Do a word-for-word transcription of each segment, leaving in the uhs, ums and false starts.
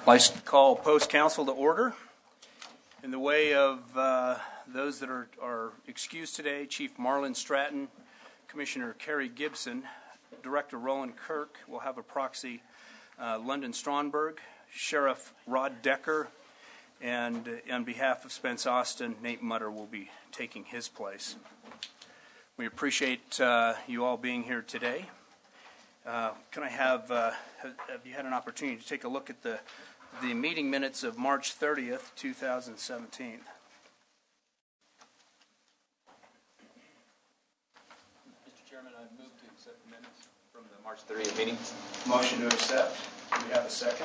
I call Post Council to order. In the way of uh, those that are, are excused today, Chief Marlon Stratton, Commissioner Kerry Gibson, Director Roland Kirk will have a proxy, uh, London Stronberg, Sheriff Rod Decker, and uh, on behalf of Spence Austin, Nate Mutter will be taking his place. We appreciate uh, you all being here today. Uh, can I have, uh, have you had an opportunity to take a look at the, the meeting minutes of March thirtieth, two thousand seventeen? Mister Chairman, I move to accept the minutes from the March thirtieth meeting. Motion to accept. Do we have a second?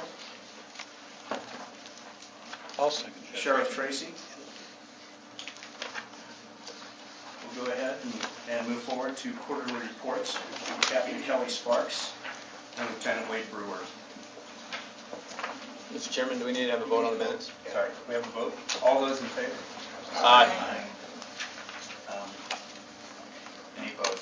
I'll second. Sheriff Tracy. We'll go ahead and, and move forward to quarterly reports from Captain Kelly Sparks and Lieutenant Wade Brewer. Mister Chairman, do we need to have a vote on the minutes? Sorry, we have a vote. All those in favor? Aye. Um, any opposed?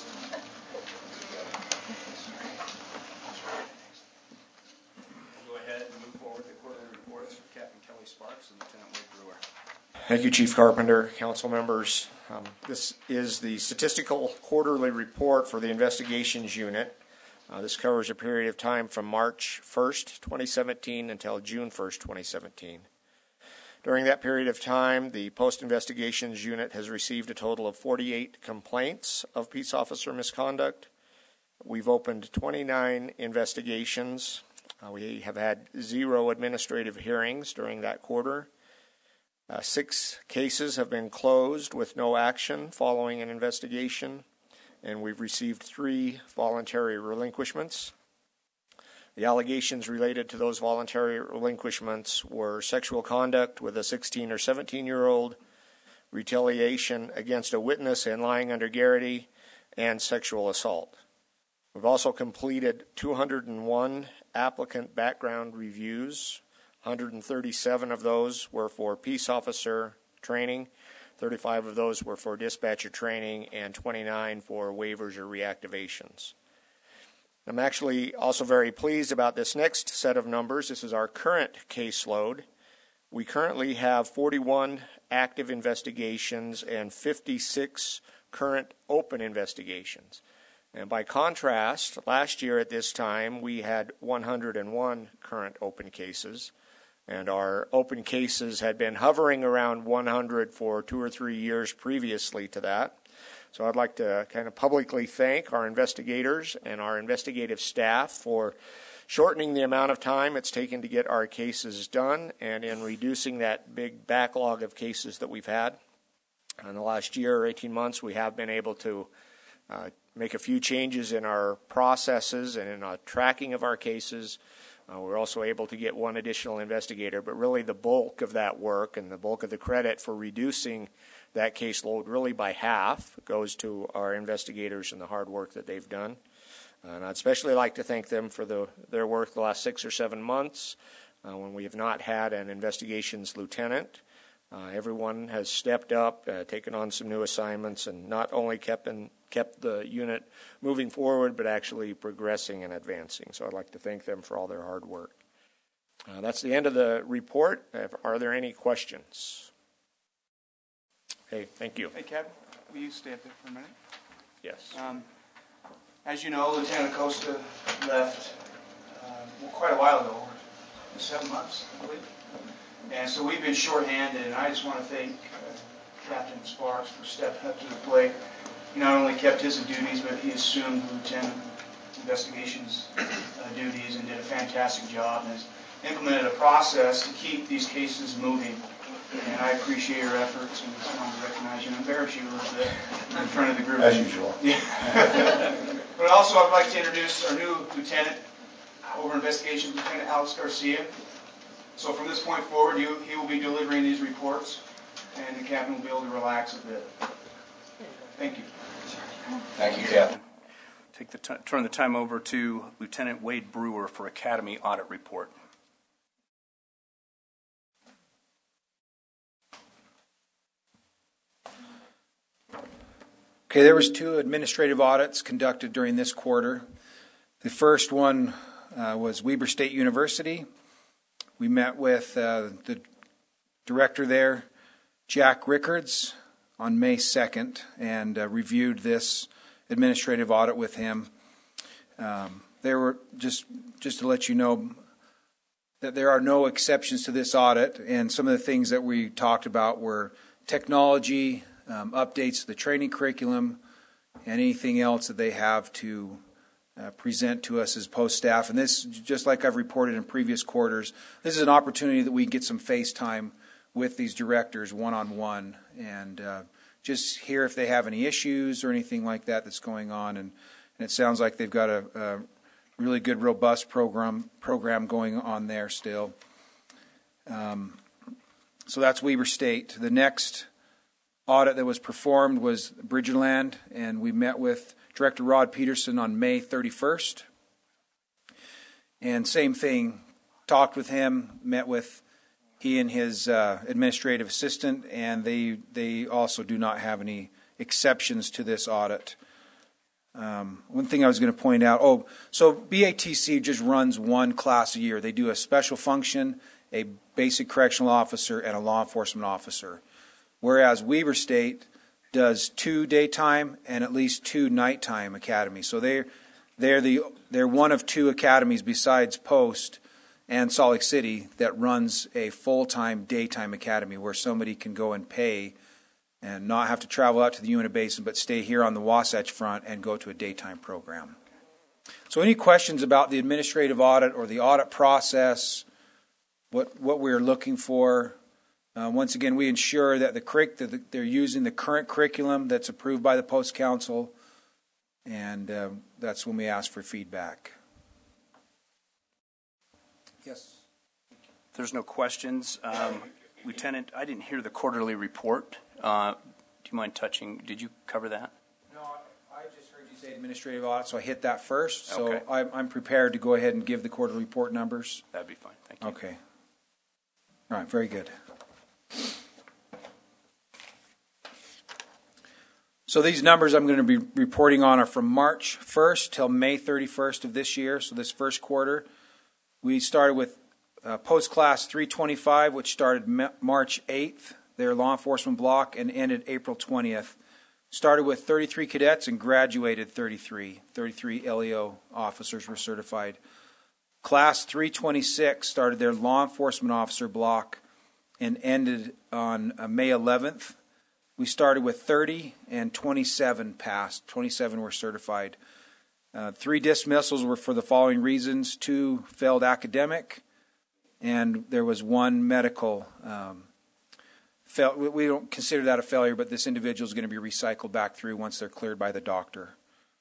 We'll go ahead and move forward to quarterly reports from Captain Kelly Sparks and Lieutenant Wade Brewer. Thank you, Chief Carpenter, council members. Um, this is the statistical quarterly report for the investigations unit. Uh, this covers a period of time from March first, twenty seventeen until June first, twenty seventeen. During that period of time, the post-investigations unit has received a total of forty-eight complaints of peace officer misconduct. We've opened twenty-nine investigations. Uh, we have had zero administrative hearings during that quarter. Uh, six cases have been closed with no action following an investigation, and we've received three voluntary relinquishments. The allegations related to those voluntary relinquishments were sexual conduct with a sixteen or seventeen-year-old, retaliation against a witness and lying under garrity, and sexual assault. We've also completed two hundred one applicant background reviews. one hundred thirty-seven of those were for peace officer training, thirty-five of those were for dispatcher training, and twenty-nine for waivers or reactivations. I'm actually also very pleased about this next set of numbers. This is our current caseload. We currently have forty-one active investigations and fifty-six current open investigations. And by contrast, last year at this time, we had one hundred one current open cases. And our open cases had been hovering around one hundred for two or three years previously to that. So I'd like to kind of publicly thank our investigators and our investigative staff for shortening the amount of time it's taken to get our cases done and in reducing that big backlog of cases that we've had. In the last year or eighteen months, we have been able to uh, make a few changes in our processes and in our tracking of our cases. Uh, we're also able to get one additional investigator, but really the bulk of that work and the bulk of the credit for reducing that caseload really by half goes to our investigators and the hard work that they've done. Uh, and I'd especially like to thank them for the, their work the last six or seven months uh, when we have not had an investigations lieutenant. Uh, everyone has stepped up, uh, taken on some new assignments, and not only kept in, kept the unit moving forward, but actually progressing and advancing. So I'd like to thank them for all their hard work. Uh, that's the end of the report. Are there any questions? Hey, thank you. Hey, Kevin, will you stay up there for a minute? Yes. Um, as you know, Lieutenant Acosta left uh, well, quite a while ago, seven months, I believe. And so we've been shorthanded, and I just want to thank uh, Captain Sparks for stepping up to the plate. He not only kept his duties, but he assumed lieutenant investigations uh, duties and did a fantastic job and has implemented a process to keep these cases moving. And I appreciate your efforts, and just want to recognize you and embarrass you a little bit in front of the group. As usual. Yeah. But also I'd like to introduce our new lieutenant over investigations, Lieutenant Alex Garcia. So from this point forward, you, he will be delivering these reports, and the captain will be able to relax a bit. Thank you. Thank you, Captain. Take the t- turn the time over to Lieutenant Wade Brewer for Academy Audit Report. Okay, there was two administrative audits conducted during this quarter. The first one uh, was Weber State University. We met with uh, the director there, Jack Rickards, on May second, and uh, reviewed this administrative audit with him. Um, there were, just just to let you know, that there are no exceptions to this audit, and some of the things that we talked about were technology, um, updates to the training curriculum, and anything else that they have to uh, present to us as post staff. And this, just like I've reported in previous quarters, this is an opportunity that we can get some face time with these directors one-on-one and uh, just hear if they have any issues or anything like that that's going on. And, and it sounds like they've got a, a really good, robust program program going on there still. Um, so that's Weber State. The next audit that was performed was Bridgerland, and we met with Director Rod Peterson on May thirty-first. And same thing, talked with him, met with he and his uh, administrative assistant, and they they also do not have any exceptions to this audit. Um, one thing I was going to point out, oh, so B A T C just runs one class a year. They do a special function, a basic correctional officer, and a law enforcement officer. Whereas Weber State does two daytime and at least two nighttime academies. So they're, they're, the, they're one of two academies besides Post and Salt Lake City that runs a full-time daytime academy where somebody can go and pay and not have to travel out to the Uinta Basin, but stay here on the Wasatch Front and go to a daytime program. So any questions about the administrative audit or the audit process, what what we're looking for? Uh, once again, we ensure that the curric- that they're using the current curriculum that's approved by the Post Council, and uh, that's when we ask for feedback. Yes. If there's no questions, um, Lieutenant, I didn't hear the quarterly report. Uh, do you mind touching? Did you cover that? No, I just heard you say administrative audit, so I hit that first. So Okay. I'm, I'm prepared to go ahead and give the quarterly report numbers. That'd be fine. Thank you. Okay. All right, very good. So these numbers I'm going to be reporting on are from March first till May thirty-first of this year, so this first quarter. We started with uh, Post Class three twenty-five, which started March eighth, their law enforcement block, and ended April twentieth. Started with thirty-three cadets and graduated thirty-three. thirty-three L E O officers were certified. Class three twenty-six started their law enforcement officer block and ended on uh, May eleventh. We started with thirty and twenty-seven passed. twenty-seven were certified. Uh, three dismissals were for the following reasons. Two failed academic, and there was one medical. Um, fail, we don't consider that a failure, but this individual is going to be recycled back through once they're cleared by the doctor.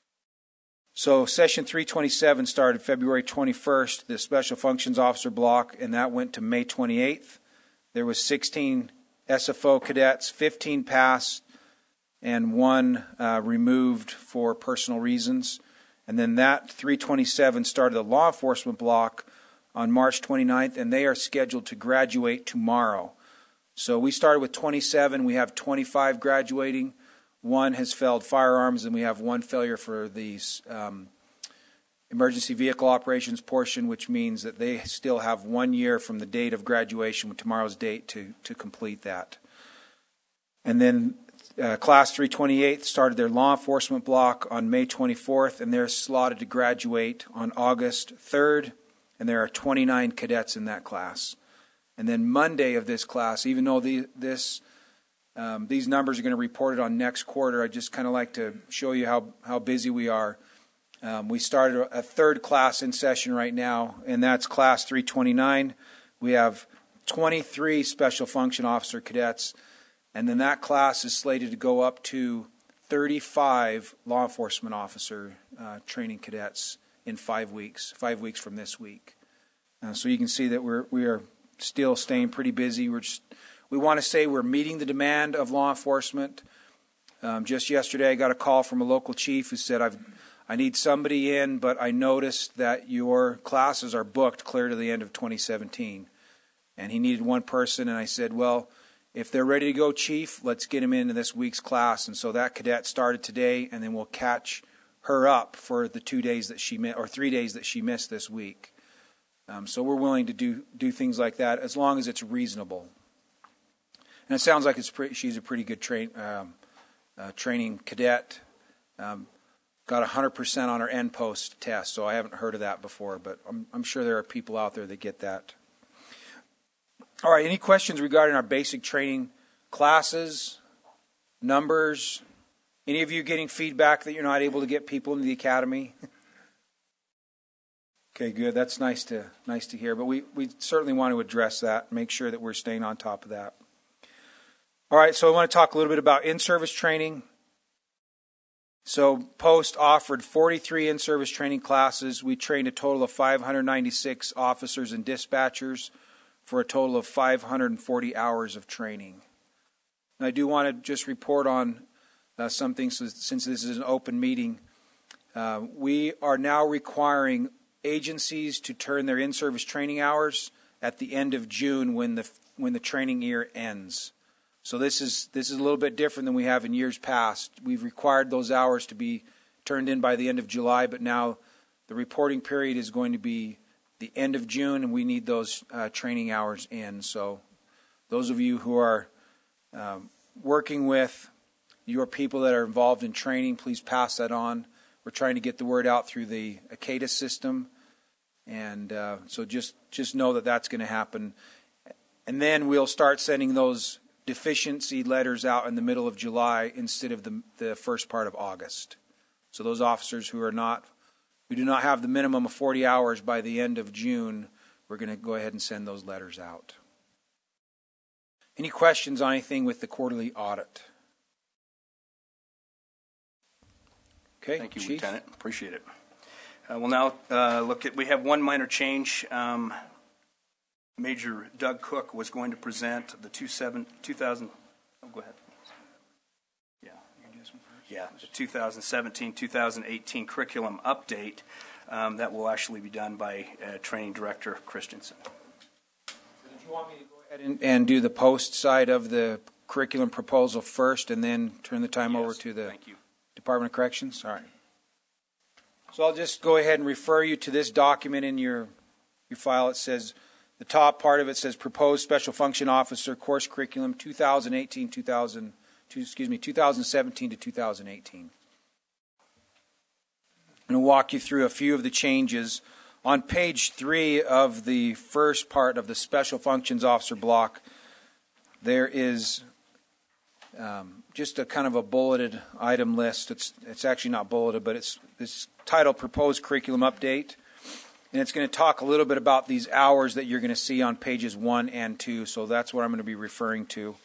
So session three twenty-seven started February twenty-first, the special functions officer block, and that went to May twenty-eighth. There was sixteen S F O cadets, fifteen passed, and one uh, removed for personal reasons. And then that three twenty-seven started the law enforcement block on March twenty-ninth, and they are scheduled to graduate tomorrow. So we started with twenty-seven. We have twenty-five graduating. One has failed firearms, and we have one failure for the um, emergency vehicle operations portion, which means that they still have one year from the date of graduation, tomorrow's date, to, to complete that. And then uh, Class three twenty-eight started their law enforcement block on May twenty-fourth, and they're slotted to graduate on August third, and there are twenty-nine cadets in that class. And then Monday of this class, even though the, this um, these numbers are going to be reported on next quarter, I just kind of like to show you how, how busy we are. Um, we started a third class in session right now, and that's Class three twenty-nine. We have twenty-three special function officer cadets, and then that class is slated to go up to thirty-five law enforcement officer uh, training cadets in five weeks, five weeks from this week. Uh, so you can see that we're we are still staying pretty busy. We're just, we want to say we're meeting the demand of law enforcement. Um, just yesterday, I got a call from a local chief who said, "I've I need somebody in, but I noticed that your classes are booked clear to the end of twenty seventeen. And he needed one person, and I said, well, if they're ready to go, Chief, let's get them into this week's class. And so that cadet started today, and then we'll catch her up for the two days that she missed, or three days that she missed this week. Um, so we're willing to do do things like that as long as it's reasonable. And it sounds like it's pretty, she's a pretty good train, um, uh, training cadet. Um, got one hundred percent on her end post test, so I haven't heard of that before, but I'm, I'm sure there are people out there that get that. All right, any questions regarding our basic training classes, numbers? Any of you getting feedback that you're not able to get people into the academy? Okay, good. That's nice to nice to hear. But we, we certainly want to address that, make sure that we're staying on top of that. All right, so I want to talk a little bit about in-service training. So Post offered forty-three in-service training classes. We trained a total of five hundred ninety-six officers and dispatchers for a total of five hundred forty hours of training. And I do want to just report on uh, something, so, since this is an open meeting. Uh, we are now requiring agencies to turn their in-service training hours at the end of June when the when the training year ends. So this is this is a little bit different than we have in years past. We've required those hours to be turned in by the end of July, but now the reporting period is going to be the end of June, and we need those uh, training hours in. So those of you who are um, working with your people that are involved in training, please pass that on. We're trying to get the word out through the ACADA system. And uh, so just, just know that that's going to happen. And then we'll start sending those deficiency letters out in the middle of July instead of the, the first part of August. So those officers who are not, who do not have the minimum of forty hours by the end of June, we're going to go ahead and send those letters out. Any questions on anything with the quarterly audit? Okay, Thank you, Chief. Lieutenant. Appreciate it. Uh, we'll now uh, look at, we have one minor change. Um, Major Doug Cook was going to present the two seven, two thousand, oh, go ahead. Yeah. Yeah, the two thousand seventeen two thousand eighteen curriculum update. Um, that will actually be done by uh, Training Director Christensen. So did you want me to go ahead and, and do the post side of the curriculum proposal first and then turn the time Yes, over to the thank you. Department of Corrections? All right. So I'll just go ahead and refer you to this document in your your file. It says, the top part of it says Proposed Special Function Officer Course Curriculum twenty eighteen two thousand, excuse me, twenty seventeen to two thousand eighteen. I'm going to walk you through a few of the changes. On page three of the first part of the Special Functions Officer block, there is um, just a kind of a bulleted item list. It's it's actually not bulleted, but it's it's titled Proposed Curriculum Update. And it's going to talk a little bit about these hours that you're going to see on pages one and two. So that's what I'm going to be referring to.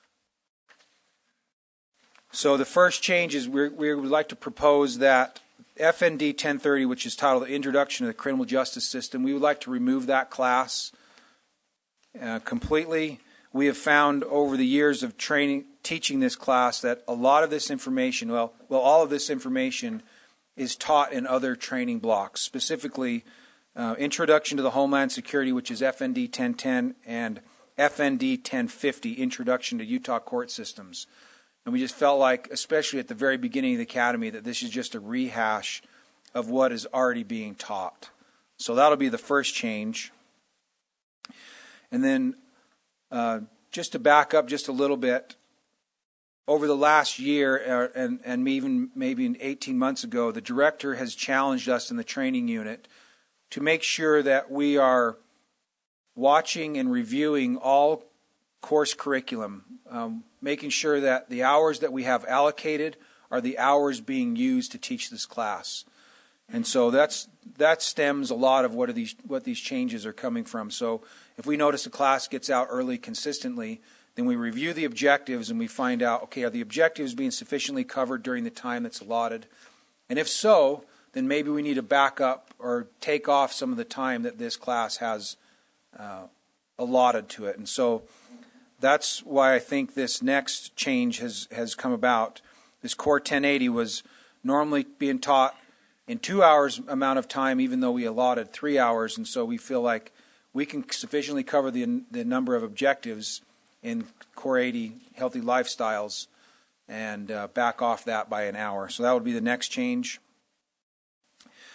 So the first change is we're, we would like to propose that F N D ten thirty, which is titled Introduction to the Criminal Justice System, we would like to remove that class uh, completely. We have found over the years of training, teaching this class that a lot of this information, well, well, all of this information is taught in other training blocks, specifically uh, Introduction to the Homeland Security, which is F N D ten ten, and F N D ten fifty, Introduction to Utah Court Systems. And we just felt like, especially at the very beginning of the academy, that this is just a rehash of what is already being taught. So that'll be the first change. And then uh, just to back up just a little bit, over the last year, uh, and, and even maybe eighteen months ago, the director has challenged us in the training unit to make sure that we are watching and reviewing all course curriculum, um, making sure that the hours that we have allocated are the hours being used to teach this class. And so that's that stems a lot of what are these what these changes are coming from. So if we notice a class gets out early consistently, then we review the objectives and we find out, okay, are the objectives being sufficiently covered during the time that's allotted? And if so, then maybe we need to back up or take off some of the time that this class has uh, allotted to it. And so that's why I think this next change has, has come about. This Core ten eighty was normally being taught in two hours amount of time, even though we allotted three hours. And so we feel like we can sufficiently cover the, the number of objectives in Core eighty, Healthy Lifestyles, and uh, back off that by an hour. So that would be the next change.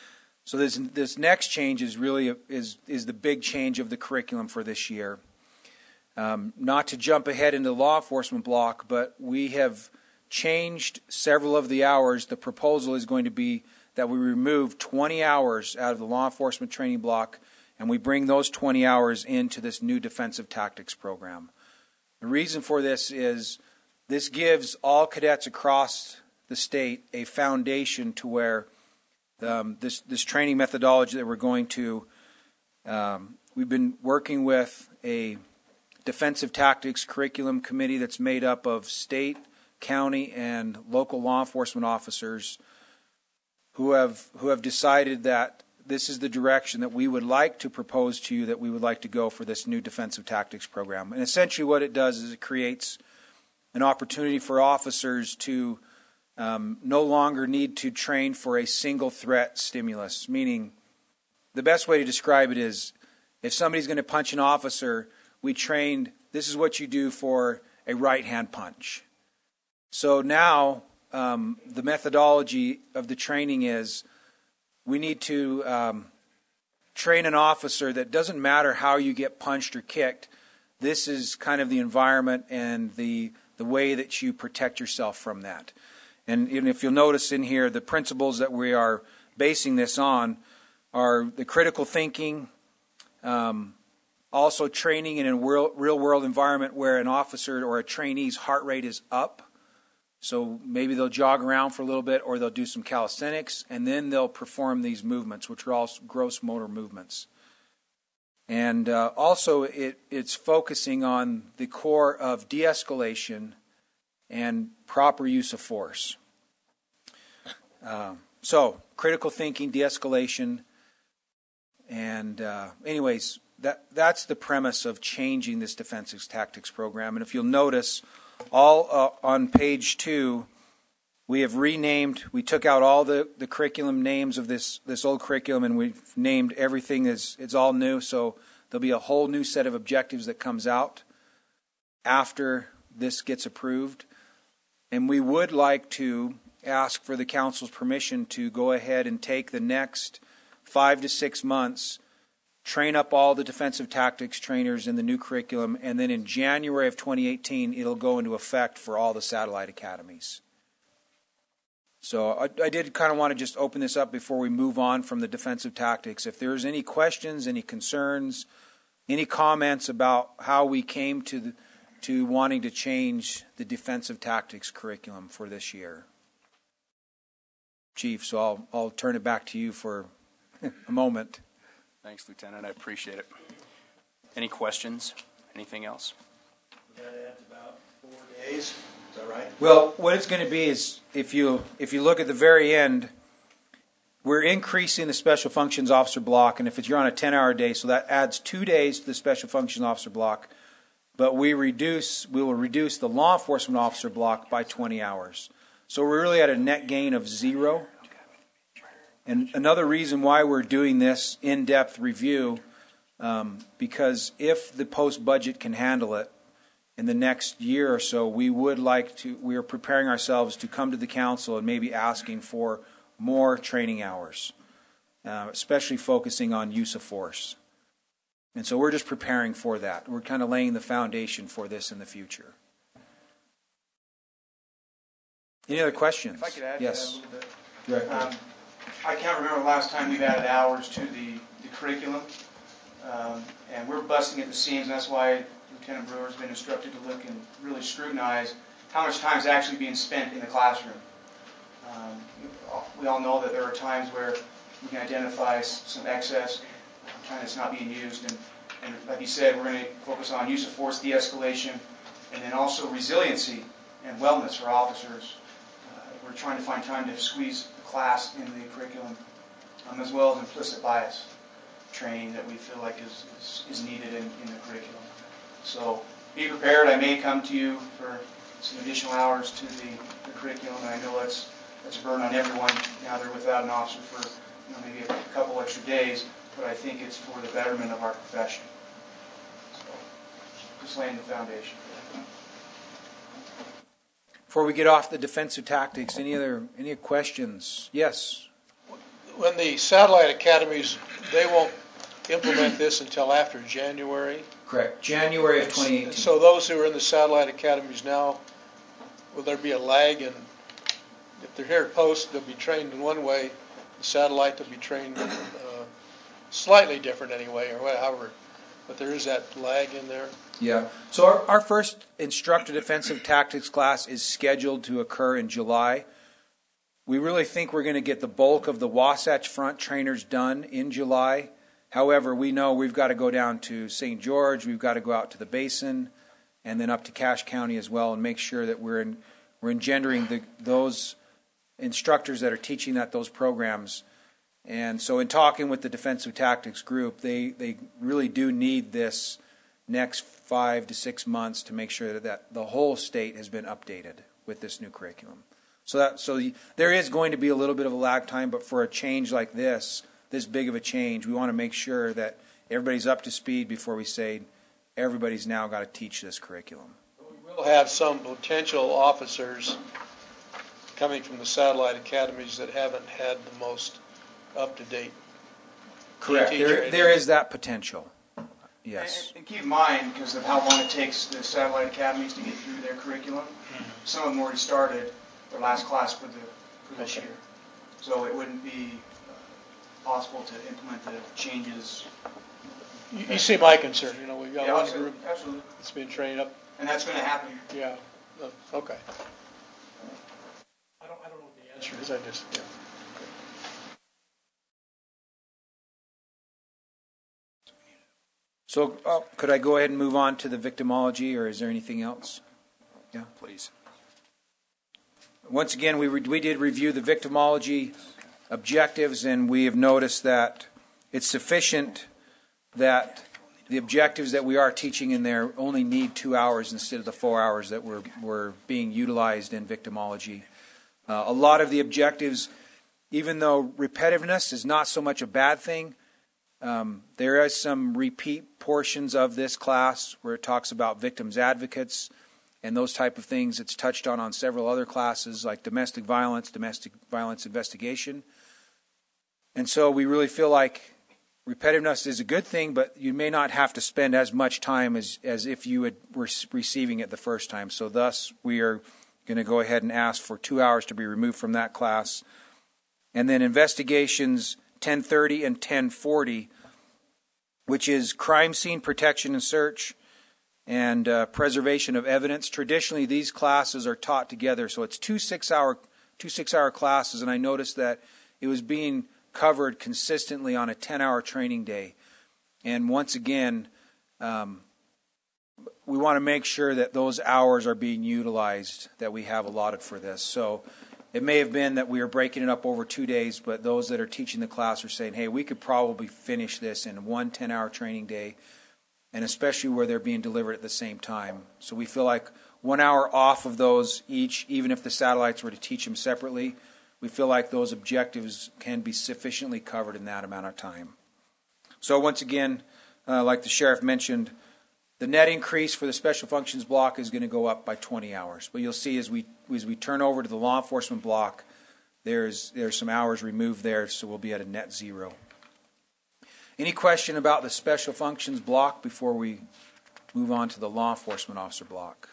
So this this next change is really a, is is the big change of the curriculum for this year. Um, not to jump ahead into the law enforcement block, but we have changed several of the hours. The proposal is going to be that we remove twenty hours out of the law enforcement training block, and we bring those twenty hours into this new defensive tactics program. The reason for this is this gives all cadets across the state a foundation to where um, this this training methodology that we're going to. Um, we've been working with a defensive tactics curriculum committee that's made up of state, county, and local law enforcement officers who have who have decided that this is the direction that we would like to propose to you, that we would like to go for this new defensive tactics program. And essentially what it does is it creates an opportunity for officers to um, no longer need to train for a single threat stimulus, meaning the best way to describe it is if somebody's going to punch an officer, we trained, this is what you do for a right-hand punch. So now um, the methodology of the training is we need to um, train an officer that doesn't matter how you get punched or kicked. This is kind of the environment and the the way that you protect yourself from that. And even if you'll notice in here, the principles that we are basing this on are the critical thinking, um, also training in a real, real world environment where an officer or a trainee's heart rate is up. So maybe they'll jog around for a little bit, or they'll do some calisthenics, and then they'll perform these movements, which are all gross motor movements. And uh, also it, it's focusing on the core of de-escalation and proper use of force. Uh, so critical thinking, de-escalation, and uh, anyways, that that's the premise of changing this defensive tactics program. And if you'll notice, all uh, on page two, we have renamed, we took out all the, the curriculum names of this, this old curriculum, and we've named everything as it's all new. So there'll be a whole new set of objectives that comes out after this gets approved. And we would like to ask for the council's permission to go ahead and take the next five to six months, train up all the defensive tactics trainers in the new curriculum, and then in January of twenty eighteen, it'll go into effect for all the satellite academies. So I, I did kind of want to just open this up before we move on from the defensive tactics. If there's any questions, any concerns, any comments about how we came to the, to wanting to change the defensive tactics curriculum for this year. Chief, so I'll, I'll turn it back to you for a moment. Thanks, Lieutenant. I appreciate it. Any questions? Anything else? That adds about four days. Is that right? Well, what it's going to be is, if you if you look at the very end, we're increasing the special functions officer block, and if it's, you're on a ten-hour day, so that adds two days to the special functions officer block. But we reduce we will reduce the law enforcement officer block by twenty hours. So we're really at a net gain of zero. And another reason why we're doing this in-depth review, um, because if the post budget can handle it in the next year or so, we would like to, we are preparing ourselves to come to the council and maybe asking for more training hours, uh, especially focusing on use of force. And so we're just preparing for that. We're kind of laying the foundation for this in the future. Any other questions? If I could add yes. to that a little bit. Director. Um, I can't remember the last time we've added hours to the, the curriculum, um, and we're busting at the seams, and that's why Lieutenant Brewer has been instructed to look and really scrutinize how much time is actually being spent in the classroom. Um, we all know that there are times where we can identify some excess, time that's not being used, and, and like you said, we're going to focus on use of force, de-escalation, and then also resiliency and wellness for officers. Uh, we're trying to find time to squeeze class in the curriculum, um, as well as implicit bias training that we feel like is, is, is needed in, in the curriculum. So be prepared. I may come to you for some additional hours to the, the curriculum, and I know that's, that's a burden on everyone now they're without an officer for you know, maybe a couple extra days, but I think it's for the betterment of our profession. So just laying the foundation. Before we get off the defensive tactics, any other any questions? Yes. when the satellite academies, they won't implement this until after January. Correct. January of And twenty eighteen. so those who are in the satellite academies now, will there be a lag? And if they're here at Post, they'll be trained in one way. The satellite, they'll be trained uh, slightly different anyway, or however. But there is that lag in there. Yeah. So our, our first instructor defensive tactics class is scheduled to occur in July. We really think we're going to get the bulk of the Wasatch Front trainers done in July. However, we know we've got to go down to Saint George, we've got to go out to the Basin, and then up to Cache County as well, and make sure that we're in, we're engendering the, those instructors that are teaching at those programs. And so in talking with the defensive tactics group, they, they really do need this next five to six months to make sure that, that the whole state has been updated with this new curriculum. So that so there is going to be a little bit of a lag time, but for a change like this, this big of a change, we want to make sure that everybody's up to speed before we say everybody's now got to teach this curriculum. We will have some potential officers coming from the satellite academies that haven't had the most up-to-date. Correct. There, there is that potential. Yes. And, and keep in mind, because of how long it takes the satellite academies to get through their curriculum, mm-hmm. some of them already started their last class for, the, for this okay. year. So it wouldn't be uh, possible to implement the changes. You, you see my concern. You know, we've got yeah, one absolutely. group Absolutely. that's been trained up. And that's going to happen here. Yeah. Uh, okay. I don't, I don't know what the answer is. I just, yeah. So oh, could I go ahead and move on to the victimology, or is there anything else? Yeah, please. Once again, we, re- we did review the victimology objectives, and we have noticed that it's sufficient that the objectives that we are teaching in there only need two hours instead of the four hours that were, were being utilized in victimology. Uh, a lot of the objectives, even though repetitiveness is not so much a bad thing, um, there is some repeat portions of this class where it talks about victims advocates and those type of things. It's touched on on several other classes like domestic violence, domestic violence investigation. And so we really feel like repetitiveness is a good thing, but you may not have to spend as much time as, as if you had, were receiving it the first time. So thus, we are going to go ahead and ask for two hours to be removed from that class. And then investigations ten thirty and ten forty, which is crime scene protection and search and uh, preservation of evidence. Traditionally, these classes are taught together, so it's two six-hour two six-hour classes, and I noticed that it was being covered consistently on a ten-hour training day. And once again, um, we want to make sure that those hours are being utilized that we have allotted for this. So it may have been that we are breaking it up over two days, but those that are teaching the class are saying, hey, we could probably finish this in one ten-hour training day, and especially where they're being delivered at the same time. So we feel like one hour off of those each, even if the satellites were to teach them separately, we feel like those objectives can be sufficiently covered in that amount of time. So once again, uh, like the sheriff mentioned, the net increase for the special functions block is going to go up by twenty hours. But you'll see as we as we turn over to the law enforcement block, there's there's some hours removed there, so we'll be at a net zero. Any question about the special functions block before we move on to the law enforcement officer block?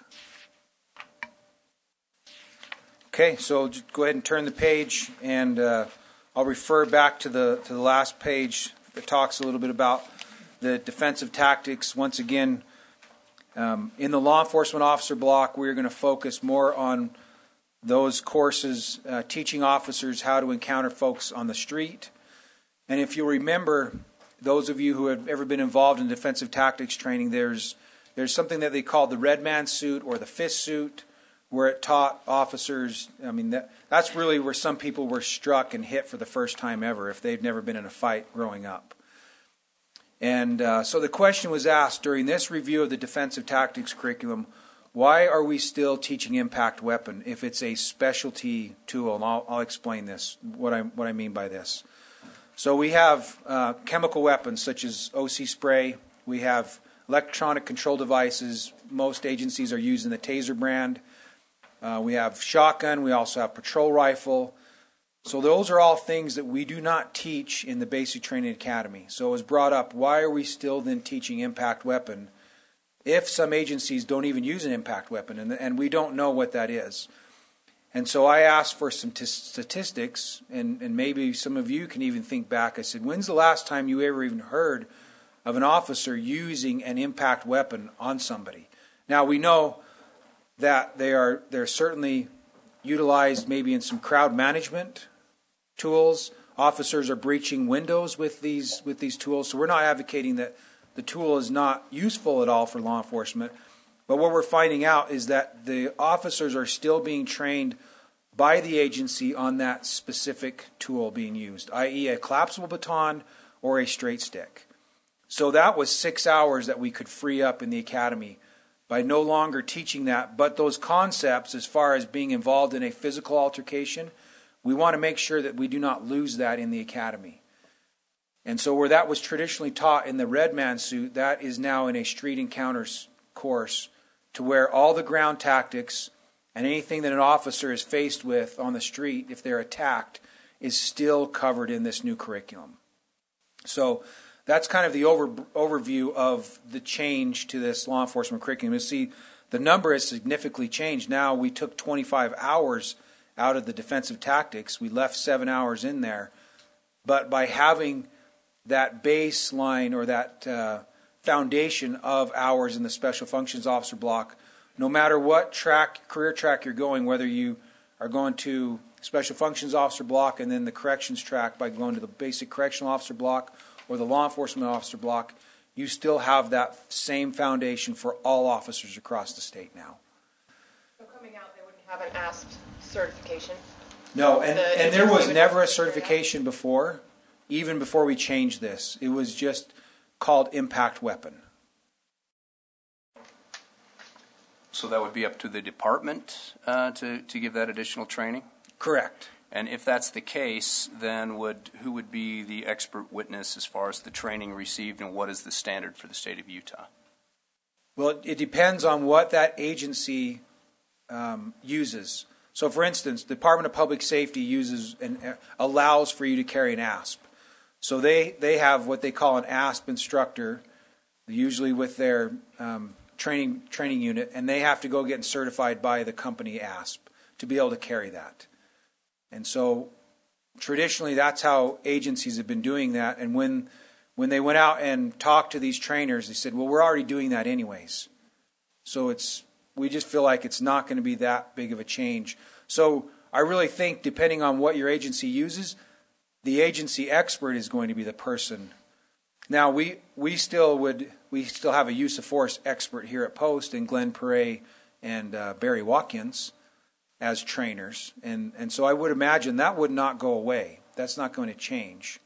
Okay, so just go ahead and turn the page, and uh, I'll refer back to the to the last page that talks a little bit about the defensive tactics. Once again, um, in the law enforcement officer block, we're going to focus more on those courses, uh, teaching officers how to encounter folks on the street. And if you remember, those of you who have ever been involved in defensive tactics training, there's there's something that they call the red man suit or the fist suit, where it taught officers, I mean, that, that's really where some people were struck and hit for the first time ever if they've never been in a fight growing up. And uh, so the question was asked during this review of the defensive tactics curriculum, why are we still teaching impact weapon if it's a specialty tool? And I'll, I'll explain this, what I, what I mean by this. So we have uh, chemical weapons such as O C spray. We have electronic control devices. Most agencies are using the Taser brand. Uh, we have shotgun. We also have patrol rifle. So those are all things that we do not teach in the Basic Training Academy. So it was brought up, why are we still then teaching impact weapon if some agencies don't even use an impact weapon, and, and we don't know what that is? And so I asked for some t- statistics, and, and maybe some of you can even think back. I said, when's the last time you ever even heard of an officer using an impact weapon on somebody? Now, we know that they are they're certainly utilized maybe in some crowd management tools. Officers are breaching windows with these with these tools. So we're not advocating that the tool is not useful at all for law enforcement. But what we're finding out is that the officers are still being trained by the agency on that specific tool being used, that is a collapsible baton or a straight stick. So that was six hours that we could free up in the academy by no longer teaching that. But those concepts, as far as being involved in a physical altercation, we want to make sure that we do not lose that in the academy. And so where that was traditionally taught in the Red Man suit, that is now in a street encounters course, to where all the ground tactics and anything that an officer is faced with on the street, if they're attacked, is still covered in this new curriculum. So that's kind of the over, overview of the change to this law enforcement curriculum. You see, the number has significantly changed. Now we took twenty-five hours out of the defensive tactics. We left seven hours in there. But by having that baseline or that uh, foundation of hours in the Special Functions Officer block, no matter what track, career track you're going, whether you are going to Special Functions Officer block and then the corrections track by going to the Basic Correctional Officer block or the Law Enforcement Officer block, you still have that same foundation for all officers across the state now. So coming out, they wouldn't have an A S P certification? No, and, The and there was agency would never a have to carry certification before, even before we changed this. It was just called impact weapon. So that would be up to the department uh, to, to give that additional training? Correct. And if that's the case, then would who would be the expert witness as far as the training received, and what is the standard for the state of Utah? Well, it depends on what that agency um, uses. So, for instance, the Department of Public Safety uses and uh, allows for you to carry an A S P. So they, they have what they call an A S P instructor, usually with their um, training training unit, and they have to go get certified by the company A S P to be able to carry that. And so traditionally that's how agencies have been doing that. And when when they went out and talked to these trainers, they said, well, we're already doing that anyways. So it's we just feel like it's not going to be that big of a change. So I really think, depending on what your agency uses, the agency expert is going to be the person. Now we we still would we still have a use of force expert here at Post in Glenn Perret and uh, Barry Watkins as trainers, and and so I would imagine that would not go away. That's not going to change.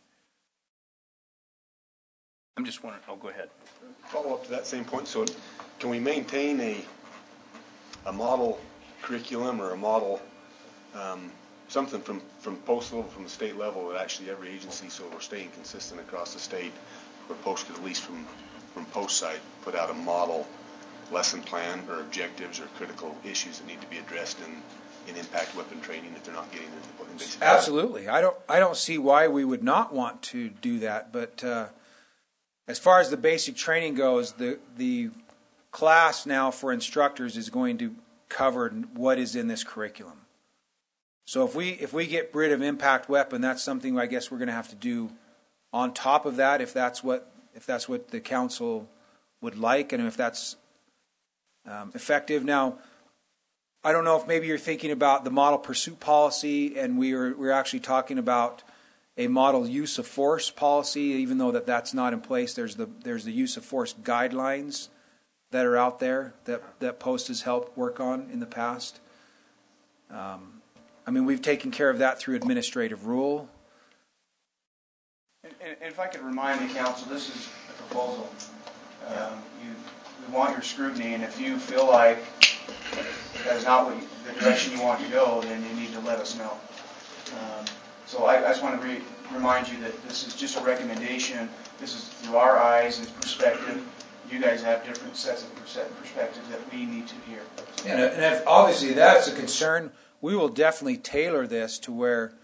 I'm just wondering. Oh, go ahead. Follow up to that same point. So, can we maintain a a model curriculum or a model um, something from from post level, from the state level, that actually every agency, so we're staying consistent across the state, where Post could, at least from from Post side, put out a model lesson plan or objectives or critical issues that need to be addressed in in impact weapon training if they're not getting it in basic. Absolutely. I don't I don't see why we would not want to do that, but uh, as far as the basic training goes, the the class now for instructors is going to cover what is in this curriculum. So if we if we get rid of impact weapon, that's something I guess we're going to have to do on top of that, if that's what if that's what the council would like, and if that's um, effective. Now, I don't know if maybe you're thinking about the model pursuit policy, and we are we're actually talking about a model use of force policy, even though that that's not in place. There's the there's the use of force guidelines that are out there that that Post has helped work on in the past. Um, I mean, we've taken care of that through administrative rule. And, and if I could remind the council, this is a proposal. Um, you, we want your scrutiny, and if you feel like that is not what you, the direction you want to go, then you need to let us know. Um, so I, I just want to re- remind you that this is just a recommendation. This is through our eyes and perspective. You guys have different sets of perspectives that we need to hear. And, and if obviously that's a concern, we will definitely tailor this to where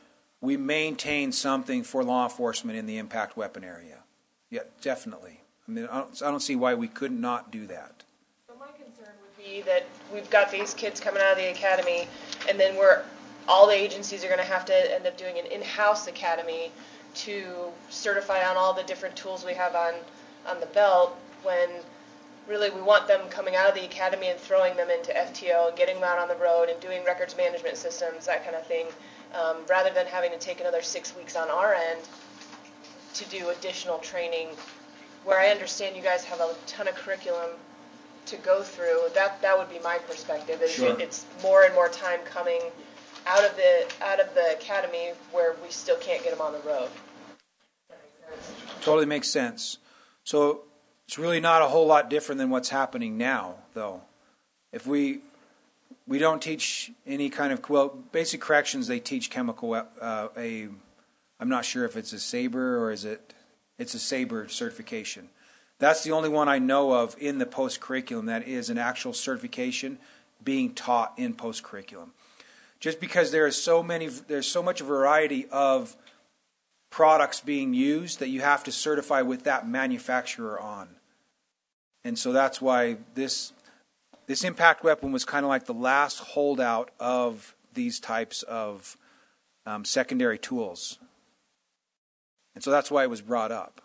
we maintain something for law enforcement in the impact weapon area. Yeah, definitely. I mean, I don't, I don't see why we could not do that. So my concern would be that we've got these kids coming out of the academy, and then we're all the agencies are going to have to end up doing an in-house academy to certify on all the different tools we have on, on the belt, when really we want them coming out of the academy and throwing them into F T O and getting them out on the road and doing records management systems, that kind of thing, um, rather than having to take another six weeks on our end to do additional training, where I understand you guys have a ton of curriculum to go through. That that would be my perspective. Is Sure. It's more and more time coming out of the out of the academy where we still can't get them on the road. That makes sense. Totally makes sense. So it's really not a whole lot different than what's happening now, though. If we we don't teach any kind of, well, basic corrections, they teach chemical uh, a. I'm not sure if it's a SABRE or is it. It's a SABRE certification. That's the only one I know of in the post curriculum that is an actual certification being taught in post curriculum. Just because there is so many, there's so much variety of products being used that you have to certify with that manufacturer on. And so that's why this this impact weapon was kind of like the last holdout of these types of um, secondary tools. And so that's why it was brought up.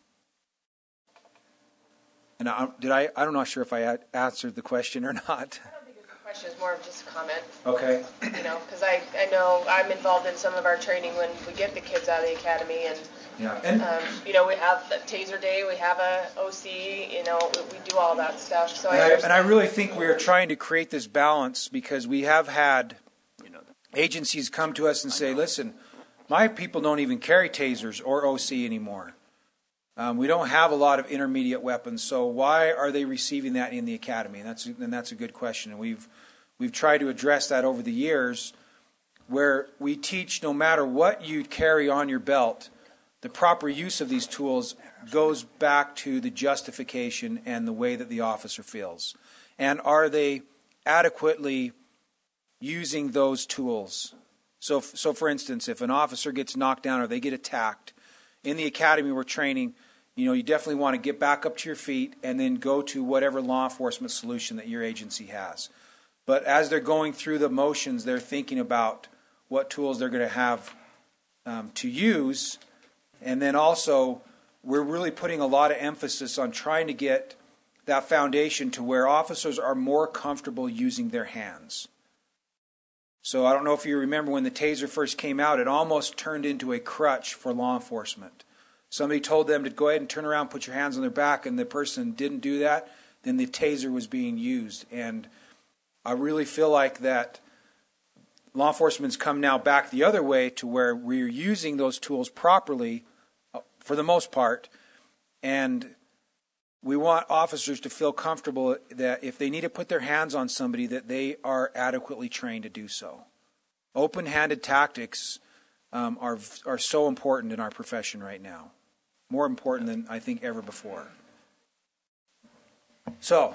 And I, did I? I'm not sure if I answered the question or not. I don't think it's a question. It's more of just a comment. Okay. You know, because I, I know I'm involved in some of our training when we get the kids out of the academy, and Yeah. And um, you know, we have a taser day, we have a O C, you know, we, we do all that stuff. So I, and I, understand. and I really think we are trying to create this balance, because we have had agencies come to us and say, listen, my people don't even carry tasers or O C anymore. Um, we don't have a lot of intermediate weapons, so why are they receiving that in the academy? And that's and that's a good question. And we've we've tried to address that over the years, where we teach no matter what you carry on your belt, the proper use of these tools goes back to the justification and the way that the officer feels. And are they adequately using those tools? So, so for instance, if an officer gets knocked down or they get attacked, in the academy we're training, you know, you definitely want to get back up to your feet and then go to whatever law enforcement solution that your agency has. But as they're going through the motions, they're thinking about what tools they're going to have um, to use. And then also, we're really putting a lot of emphasis on trying to get that foundation to where officers are more comfortable using their hands. So I don't know if you remember when the taser first came out, it almost turned into a crutch for law enforcement. Somebody told them to go ahead and turn around, put your hands on their back, and the person didn't do that, then the taser was being used. And I really feel like that law enforcement's come now back the other way to where we're using those tools properly for the most part, and we want officers to feel comfortable that if they need to put their hands on somebody, that they are adequately trained to do so. Open-handed tactics um, are are so important in our profession right now, more important than I think ever before. So,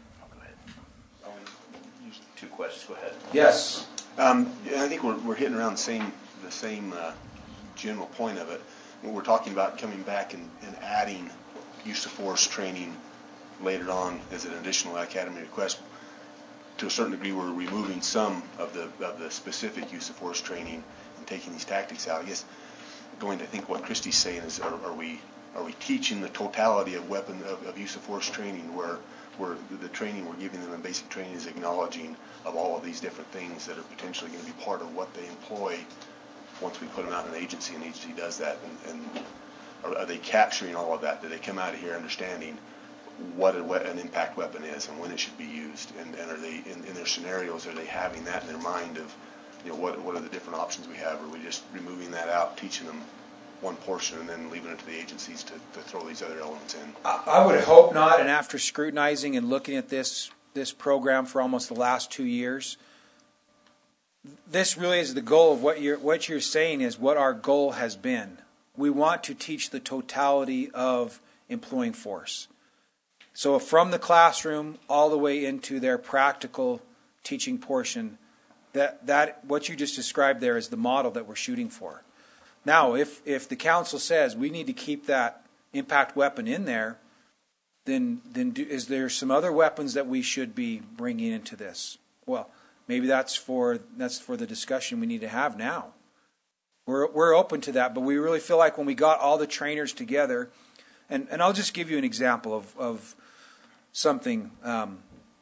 Two questions. Go ahead. yes, Um, yeah, I think we're, we're hitting around the same the same uh, general point of it. When we're talking about coming back and, and adding use of force training later on as an additional academy request, to a certain degree we're removing some of the of the specific use of force training and taking these tactics out. I guess going to think what Christy's saying is, are, are we are we teaching the totality of weapon of, of use of force training, where where the training we're giving them in basic training is acknowledging of all of these different things that are potentially going to be part of what they employ once we put them out in an agency and the agency does that, and, and are, are they capturing all of that? Do they come out of here understanding what a, an impact weapon is and when it should be used, and, and are they in, in their scenarios, are they having that in their mind of, you know, what what are the different options we have? Or are we just removing that out, teaching them one portion and then leaving it to the agencies to, to throw these other elements in? I, I would hope not. And after scrutinizing and looking at this this program for almost the last two years, this really is the goal of what you're what you're saying is what our goal has been. We want to teach the totality of employing force. So from the classroom all the way into their practical teaching portion, that that what you just described there is the model that we're shooting for. Now, if, if the council says we need to keep that impact weapon in there, then then do, is there some other weapons that we should be bringing into this? Well, maybe that's for that's for the discussion we need to have now. We're we're open to that, but we really feel like when we got all the trainers together, and, and I'll just give you an example of of something. Um,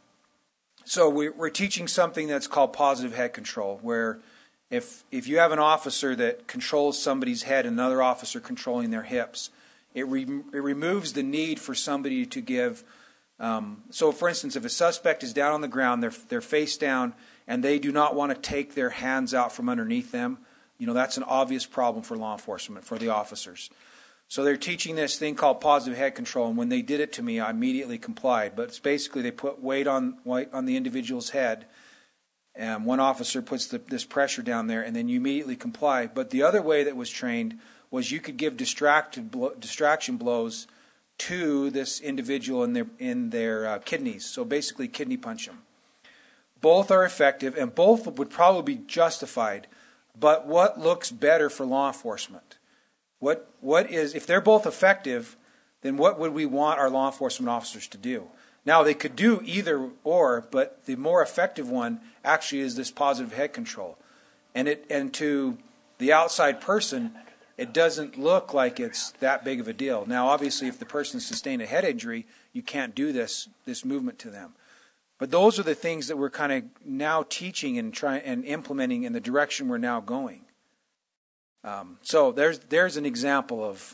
so we, we're teaching something that's called positive head control, where if if you have an officer that controls somebody's head, and another officer controlling their hips, it re, it removes the need for somebody to give. Um, so, for instance, if a suspect is down on the ground, they're they're face down, and they do not want to take their hands out from underneath them, you know, that's an obvious problem for law enforcement, for the officers. So they're teaching this thing called positive head control, and when they did it to me, I immediately complied. But it's basically they put weight on weight on the individual's head, and one officer puts the, this pressure down there, and then you immediately comply. But the other way that was trained was you could give distracted blow, distraction blows to this individual in their in their uh, kidneys. So basically, kidney punch them. Both are effective, and both would probably be justified. But what looks better for law enforcement? What what is if they're both effective? Then what would we want our law enforcement officers to do? Now they could do either or, but the more effective one actually is this positive head control, and it and to the outside person, it doesn't look like it's that big of a deal. Now, obviously, if the person sustained a head injury, you can't do this this movement to them. But those are the things that we're kind of now teaching and trying and implementing in the direction we're now going. Um, so there's there's an example of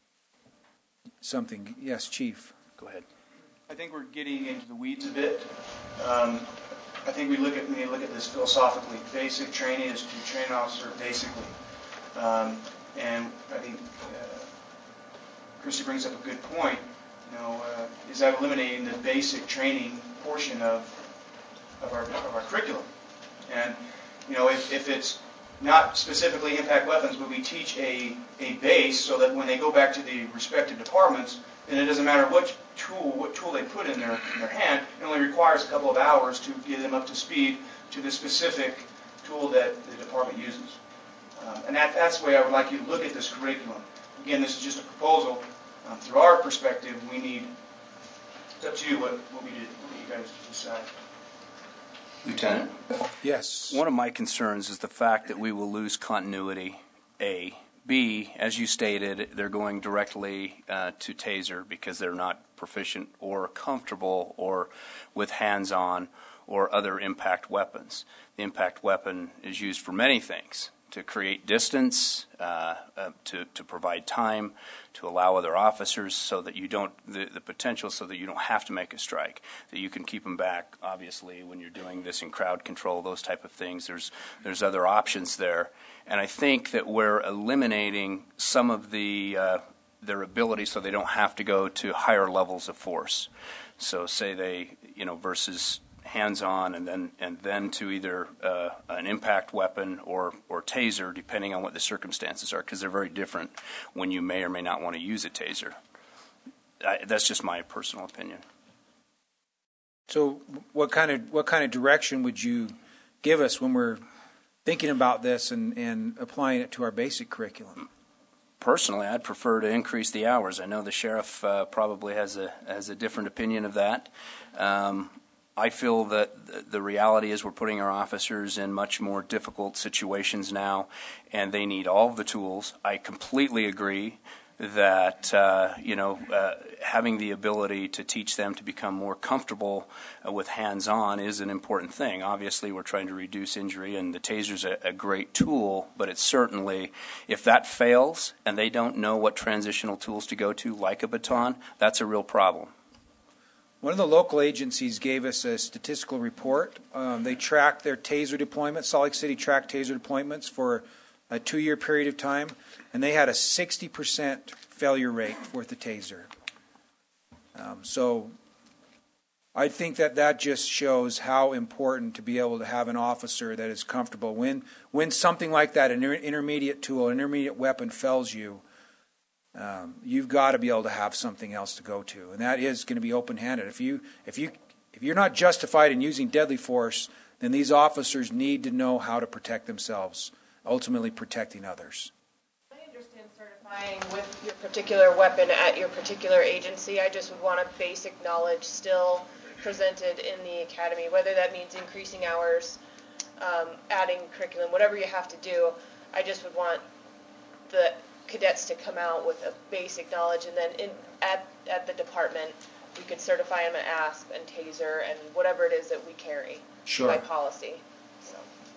something. Yes, Chief. Go ahead. I think we're getting into the weeds a bit. Um, I think we look at we look at this philosophically. Basic training is to train an officer basically. Um, And I think uh, Christy brings up a good point. You know, uh, is that eliminating the basic training portion of of our of our curriculum? And you know, if, if it's not specifically impact weapons, but we teach a a base so that when they go back to the respective departments, then it doesn't matter what tool what tool they put in their in their hand. It only requires a couple of hours to get them up to speed to the specific tool that the department uses. Um, and that, that's the way I would like you to look at this curriculum. Again, this is just a proposal. Um, through our perspective, we need, it's up to you what, what we did, what you guys decide. Lieutenant? Yes. One of my concerns is the fact that we will lose continuity, A. B, as you stated, they're going directly uh, to TASER because they're not proficient or comfortable or with hands-on or other impact weapons. The impact weapon is used for many things. To create distance, uh, uh, to, to provide time, to allow other officers so that you don't, the, the potential so that you don't have to make a strike, that you can keep them back, obviously, when you're doing this in crowd control, those type of things. There's, there's other options there. And I think that we're eliminating some of the, uh, their ability so they don't have to go to higher levels of force. So say they, you know, versus hands-on and then and then to either uh, an impact weapon or or taser, depending on what the circumstances are, because they're very different when you may or may not want to use a taser. I, that's just my personal opinion. So, what kind of what kind of direction would you give us when we're thinking about this and, and applying it to our basic curriculum? Personally, I'd prefer to increase the hours. I know the sheriff uh, probably has a has a different opinion of that. Um, I feel that the reality is we're putting our officers in much more difficult situations now, and they need all of the tools. I completely agree that uh, you know uh, having the ability to teach them to become more comfortable uh, with hands-on is an important thing. Obviously, we're trying to reduce injury, and the taser's a, a great tool, but it's certainly, if that fails and they don't know what transitional tools to go to, like a baton, that's a real problem. One of the local agencies gave us a statistical report. Um, they tracked their taser deployments. Salt Lake City tracked taser deployments for a two-year period of time, and they had a sixty percent failure rate with the taser. Um, so I think that that just shows how important to be able to have an officer that is comfortable. When, when something like that, an intermediate tool, an intermediate weapon fails you, Um, you've got to be able to have something else to go to, and that is going to be open-handed. If you, if you, if you're not justified in using deadly force, then these officers need to know how to protect themselves, ultimately protecting others. Can I With your particular weapon at your particular agency, I just would want a basic knowledge still presented in the academy, whether that means increasing hours, um, adding curriculum, whatever you have to do. I just would want the cadets to come out with a basic knowledge, and then in, at, at the department, we could certify them an A S P and TASER and whatever it is that we carry Sure. by policy. So.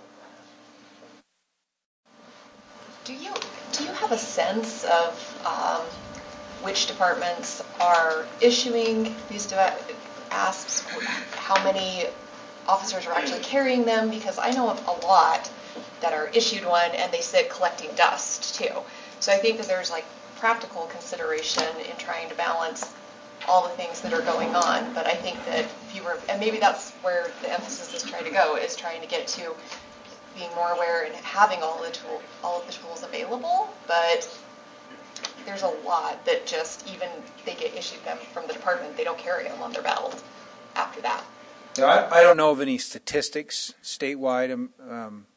Do you do you have a sense of um, which departments are issuing these A S Ps? How many officers are actually carrying them? Because I know of a lot that are issued one and they sit collecting dust too. So I think that there's like practical consideration in trying to balance all the things that are going on. But I think that if you were, and maybe that's where the emphasis is trying to go, is trying to get to being more aware and having all the tool, all of the tools available. But there's a lot that just, even they get issued them from the department, they don't carry them on their belt after that. Yeah, I, I don't know of any statistics statewide. Um, um,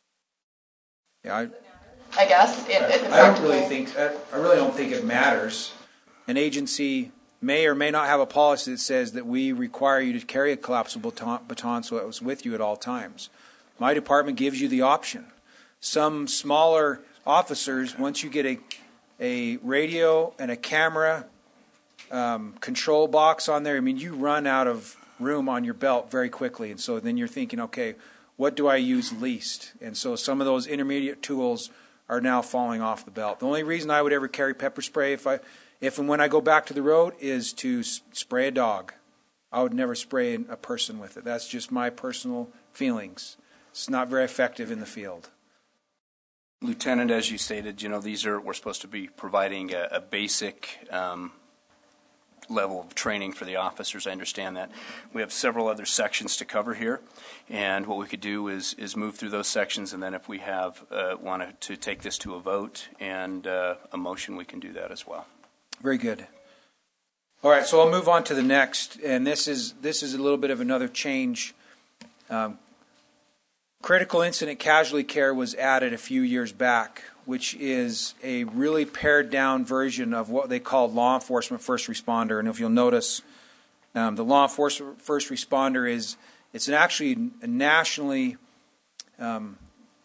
yeah, I, I guess it, it, I don't really think I, I really don't think it matters. An agency may or may not have a policy that says that we require you to carry a collapsible baton, baton so it was with you at all times. My department gives you the option. Some smaller officers, once you get a a radio and a camera um, control box on there, I mean, you run out of room on your belt very quickly. And so then you're thinking, okay, what do I use least? And so some of those intermediate tools are now falling off the belt. The only reason I would ever carry pepper spray if I, if and when I go back to the road is to s- spray a dog. I would never spray a person with it. That's just my personal feelings. It's not very effective in the field. Lieutenant, as you stated, you know, these are, we're supposed to be providing a, a basic um, level of training for the officers. I understand that. We have several other sections to cover here, and what we could do is is move through those sections, and then if we have uh, wanted to take this to a vote and uh, a motion, we can do that as well. Very good. All right, so I'll move on to the next, and this is this is a little bit of another change. Um, Critical incident casualty care was added a few years back, which is a really pared down version of what they call law enforcement first responder. And if you'll notice, um, the law enforcement first responder is it's an actually a nationally, um,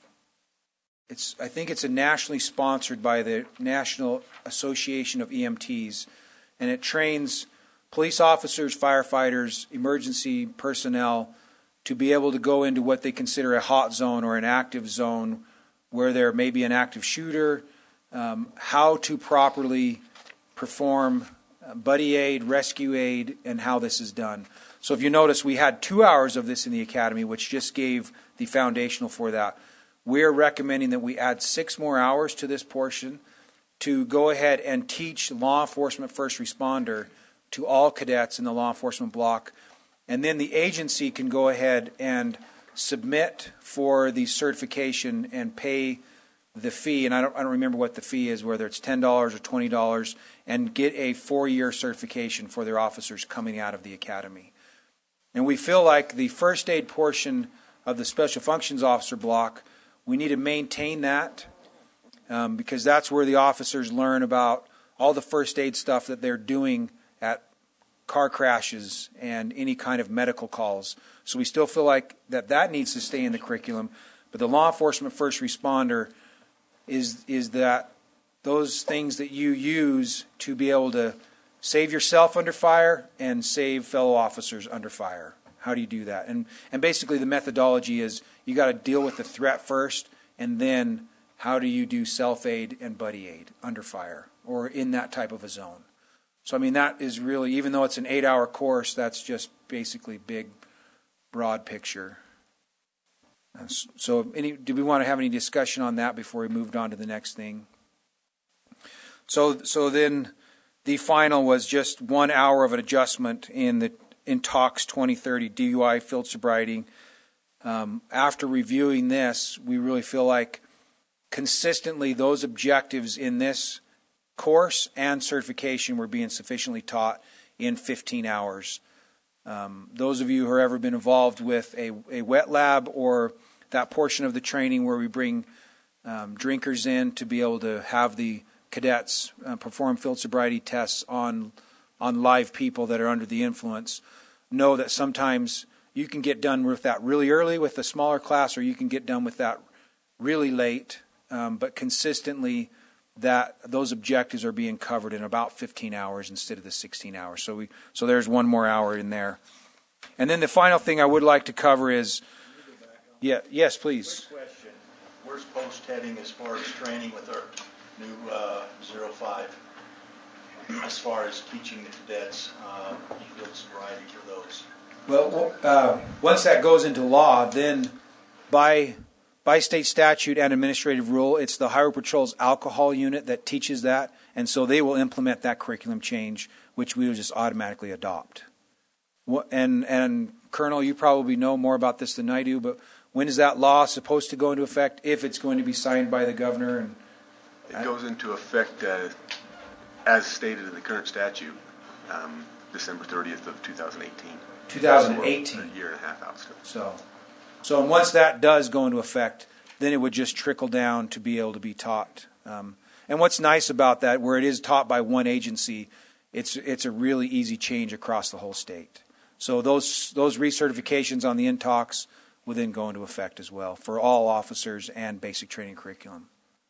it's I think it's a nationally sponsored by the National Association of E M Ts, and it trains police officers, firefighters, emergency personnel to be able to go into what they consider a hot zone or an active zone where there may be an active shooter, um, how to properly perform buddy aid, rescue aid, and how this is done. So if you notice, we had two hours of this in the academy, which just gave the foundational for that. We're recommending that we add six more hours to this portion to go ahead and teach law enforcement first responder to all cadets in the law enforcement block. And then the agency can go ahead and submit for the certification and pay the fee. And I don't, I don't remember what the fee is, whether it's ten dollars or twenty dollars, and get a four-year certification for their officers coming out of the academy. And we feel like the first aid portion of the special functions officer block, we need to maintain that um, because that's where the officers learn about all the first aid stuff that they're doing at car crashes and any kind of medical calls. So we still feel like that that needs to stay in the curriculum. But the law enforcement first responder is is that those things that you use to be able to save yourself under fire and save fellow officers under fire. How do you do that? And and basically the methodology is you got to deal with the threat first, and then how do you do self-aid and buddy aid under fire or in that type of a zone. So, I mean, that is really, even though it's an eight-hour course, that's just basically big, broad picture. So, any, do we want to have any discussion on that before we moved on to the next thing? So, so then the final was just one hour of an adjustment in the in TOX twenty thirty D U I field sobriety. Um, after reviewing this, we really feel like consistently those objectives in this course and certification were being sufficiently taught in fifteen hours. Um, those of you who have ever been involved with a, a wet lab or that portion of the training where we bring um, drinkers in to be able to have the cadets uh, perform field sobriety tests on on live people that are under the influence know that sometimes you can get done with that really early with a smaller class, or you can get done with that really late, um, but consistently that those objectives are being covered in about fifteen hours instead of the sixteen hours. So we so there's one more hour in there. And then the final thing I would like to cover is, yeah, yes, please. Quick question. Where's Post heading as far as training with our new uh, zero five? As far as teaching the cadets uh, field sobriety for those? Well, uh, once that goes into law, then by by state statute and administrative rule, it's the Highway Patrol's alcohol unit that teaches that, and so they will implement that curriculum change, which we will just automatically adopt. And and Colonel, you probably know more about this than I do, but when is that law supposed to go into effect? If it's going to be signed by the governor? And it goes into effect uh, as stated in the current statute, um, December thirtieth of two thousand eighteen. two thousand eighteen. A year and a half out still. So, so once that does go into effect, then it would just trickle down to be able to be taught. Um, and what's nice about that, where it is taught by one agency, it's it's a really easy change across the whole state. So those those recertifications on the N T O Cs will then go into effect as well for all officers and basic training curriculum.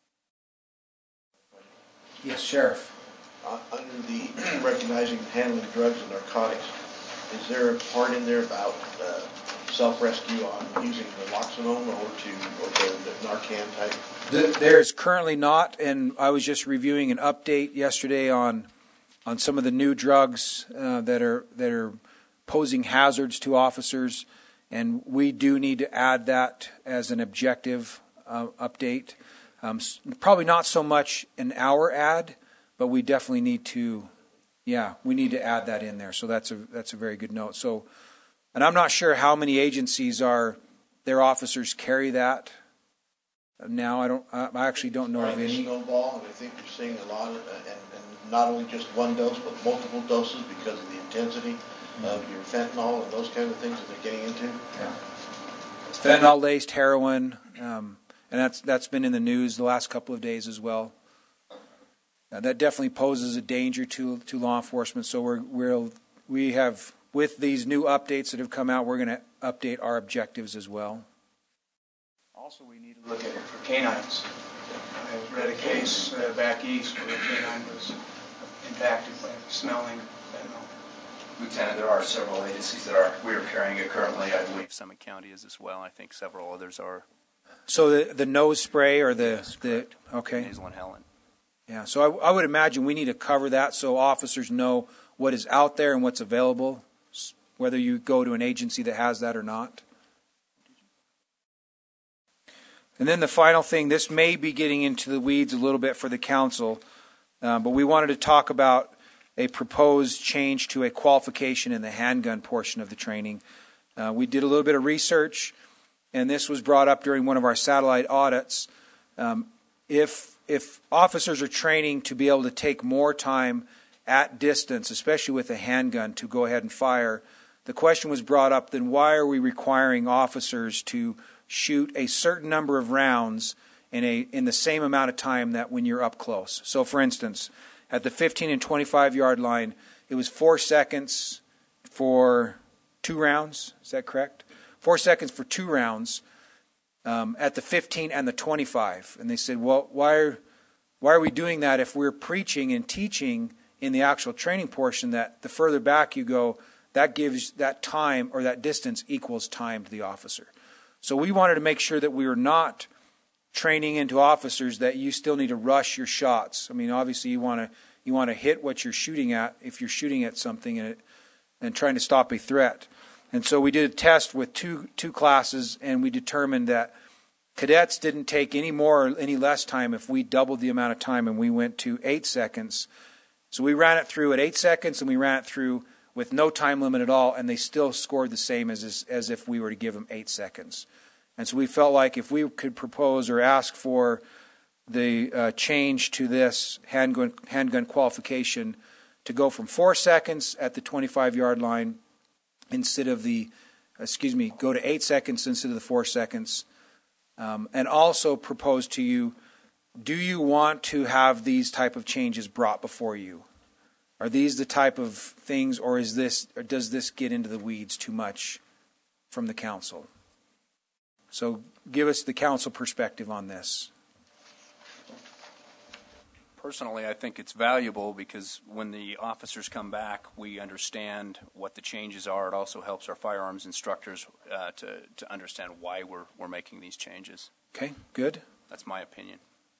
Yes, Sheriff. Uh, under the recognizing and handling drugs and narcotics, is there a part in there about uh, self-rescue on using naloxone or to or the, the Narcan type? There's currently not, and I was just reviewing an update yesterday on on some of the new drugs uh, that are that are posing hazards to officers, and we do need to add that as an objective uh, update. Um, probably not so much an hour ad, but we definitely need to, yeah, we need to add that in there. So that's a that's a very good note. So, and I'm not sure how many agencies are their officers carry that now. I don't. I actually don't know of any. Snowball, and I think we're seeing a lot of, and, and not only just one dose, but multiple doses because of the intensity mm-hmm. of your fentanyl and those kind of things that they're getting into. Yeah. Fentanyl laced heroin. Um, And that's that's been in the news the last couple of days as well. Uh, that definitely poses a danger to to law enforcement. So we're we'll we have with these new updates that have come out, we're going to update our objectives as well. Also, we need to look at it for canines. I read a case uh, back east where a canine was impacted by smelling fentanyl. Lieutenant, there are several agencies that are we are carrying it currently. I believe Summit County is as well. I think several others are. So the the nose spray or the yes, the okay Hazel and Helen. Yeah. So I, I would imagine we need to cover that so officers know what is out there and what's available, whether you go to an agency that has that or not. And then the final thing, this may be getting into the weeds a little bit for the council, uh, but we wanted to talk about a proposed change to a qualification in the handgun portion of the training. Uh, we did a little bit of research, and this was brought up during one of our satellite audits. Um, if if officers are training to be able to take more time at distance, especially with a handgun, to go ahead and fire, the question was brought up, then why are we requiring officers to shoot a certain number of rounds in a in the same amount of time that when you're up close? So, for instance, at the fifteen and twenty-five yard line, it was four seconds for two rounds. Is that correct? Four seconds for two rounds um, at the fifteen and the twenty-five. And they said, well, why are, why are we doing that if we're preaching and teaching in the actual training portion that the further back you go, that gives that time or that distance equals time to the officer. So we wanted to make sure that we were not training into officers that you still need to rush your shots. I mean, obviously you want to you want to hit what you're shooting at if you're shooting at something and, it, and trying to stop a threat. And so we did a test with two two classes, and we determined that cadets didn't take any more or any less time if we doubled the amount of time, and we went to eight seconds. So we ran it through at eight seconds, and we ran it through with no time limit at all, and they still scored the same as as if we were to give them eight seconds. And so we felt like if we could propose or ask for the uh, change to this handgun handgun qualification to go from four seconds at the twenty-five yard line instead of the, excuse me, go to eight seconds instead of the four seconds, um, and also propose to you do you want to have these type of changes brought before you? Are these the type of things, or is this, or does this get into the weeds too much from the council? So give us the council perspective on this. Personally, I think it's valuable because when the officers come back, we understand what the changes are. It also helps our firearms instructors uh, to, to understand why we're, we're making these changes. Okay, good. That's my opinion.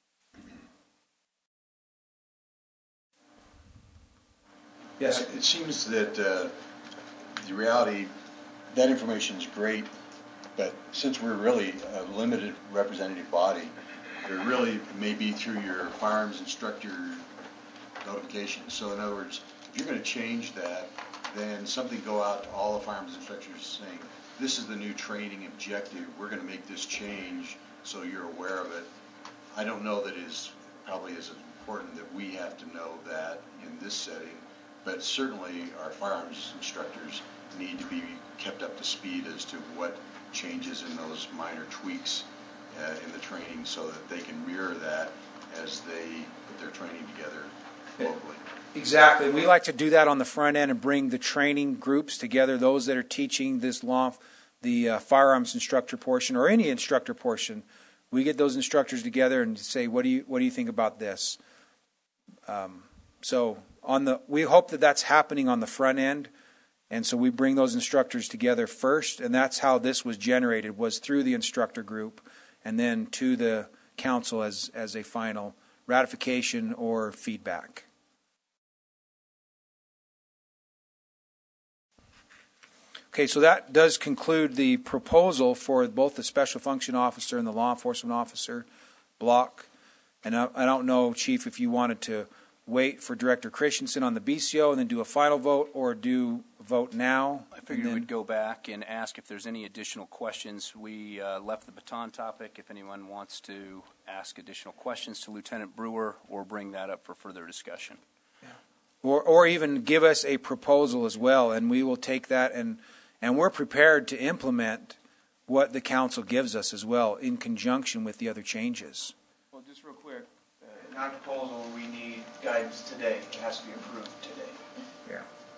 Yes. It seems that uh, the reality, that information is great, but since we're really a limited representative body, it really may be through your firearms instructor notification. So in other words, if you're going to change that, then something go out to all the firearms instructors saying, this is the new training objective, we're going to make this change so you're aware of it. I don't know that is probably as important that we have to know that in this setting, but certainly our firearms instructors need to be kept up to speed as to what changes in those minor tweaks uh, in the training so that they can mirror that as they put their training together locally. Exactly. We like to do that on the front end and bring the training groups together, those that are teaching this law, the uh, firearms instructor portion or any instructor portion. We get those instructors together and say, what do you what do you think about this? Um, so on the we hope that that's happening on the front end. And so we bring those instructors together first, and that's how this was generated, was through the instructor group and then to the council as, as a final ratification or feedback. Okay, so that does conclude the proposal for both the special function officer and the law enforcement officer block. And I, I don't know, Chief, if you wanted to wait for Director Christensen on the B C O and then do a final vote, or do a vote now? I figured we'd go back and ask if there's any additional questions. We uh, left the baton topic. If anyone wants to ask additional questions to Lieutenant Brewer or bring that up for further discussion. Yeah. Or, or even give us a proposal as well, and we will take that, and, and we're prepared to implement what the council gives us as well in conjunction with the other changes. Well, just real quick. In our proposal, we need guidance today. It has to be approved today. Yeah.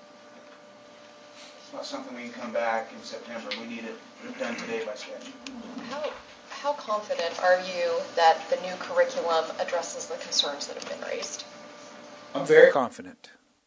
It's not something we can come back in September. We need it done today by statute. How, how confident are you that the new curriculum addresses the concerns that have been raised? I'm very confident.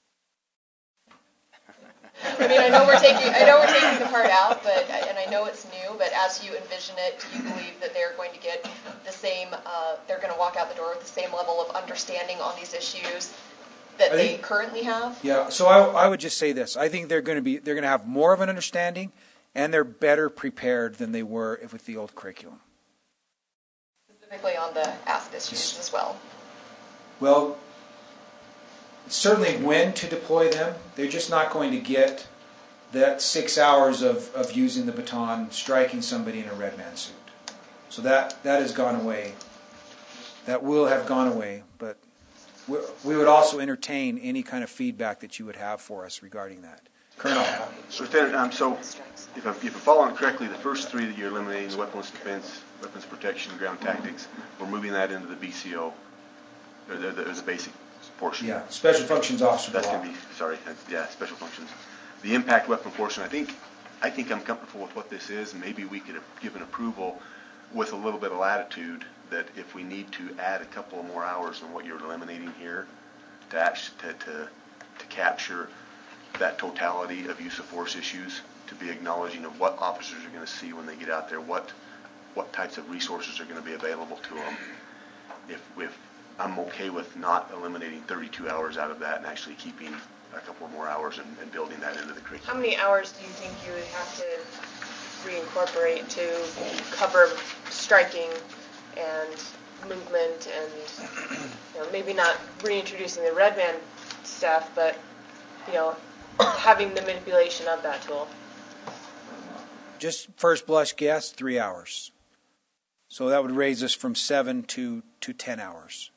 I mean, I know we're taking, I know we're taking the part out, but and I know it's new. But as you envision it, do you believe that they're going to get the same? Uh, they're going to walk out the door with the same level of understanding on these issues that I they think, currently have? Yeah. So I, I would just say this: I think they're going to be, they're going to have more of an understanding, and they're better prepared than they were with the old curriculum. Specifically on the ask issues as well. Well, certainly when to deploy them. They're just not going to get that six hours of, of using the baton, striking somebody in a red man suit. So that, that has gone away. That will have gone away. But we, we would also entertain any kind of feedback that you would have for us regarding that. Colonel. So, Lieutenant, um, so if, I, if I'm following it correctly, the first three that you're eliminating, the weapons defense, weapons protection, ground tactics, we're moving that into the B C O, or the, the, the basic portion. Yeah, special functions officer. That's going to be, sorry, yeah, special functions. The impact weapon portion, I think, I think I'm comfortable with what this is. Maybe we could give an approval with a little bit of latitude that if we need to add a couple of more hours than what you're eliminating here to actually, to, to, to capture that totality of use of force issues, to be acknowledging of what officers are going to see when they get out there, what what types of resources are going to be available to them. If, if I'm okay with not eliminating thirty-two hours out of that and actually keeping a couple more hours and, and building that into the curriculum. How many hours do you think you would have to reincorporate to cover striking and movement and, you know, maybe not reintroducing the red man stuff, but, you know, having the manipulation of that tool? Just first blush guess, three hours. So that would raise us from seven to, to ten hours.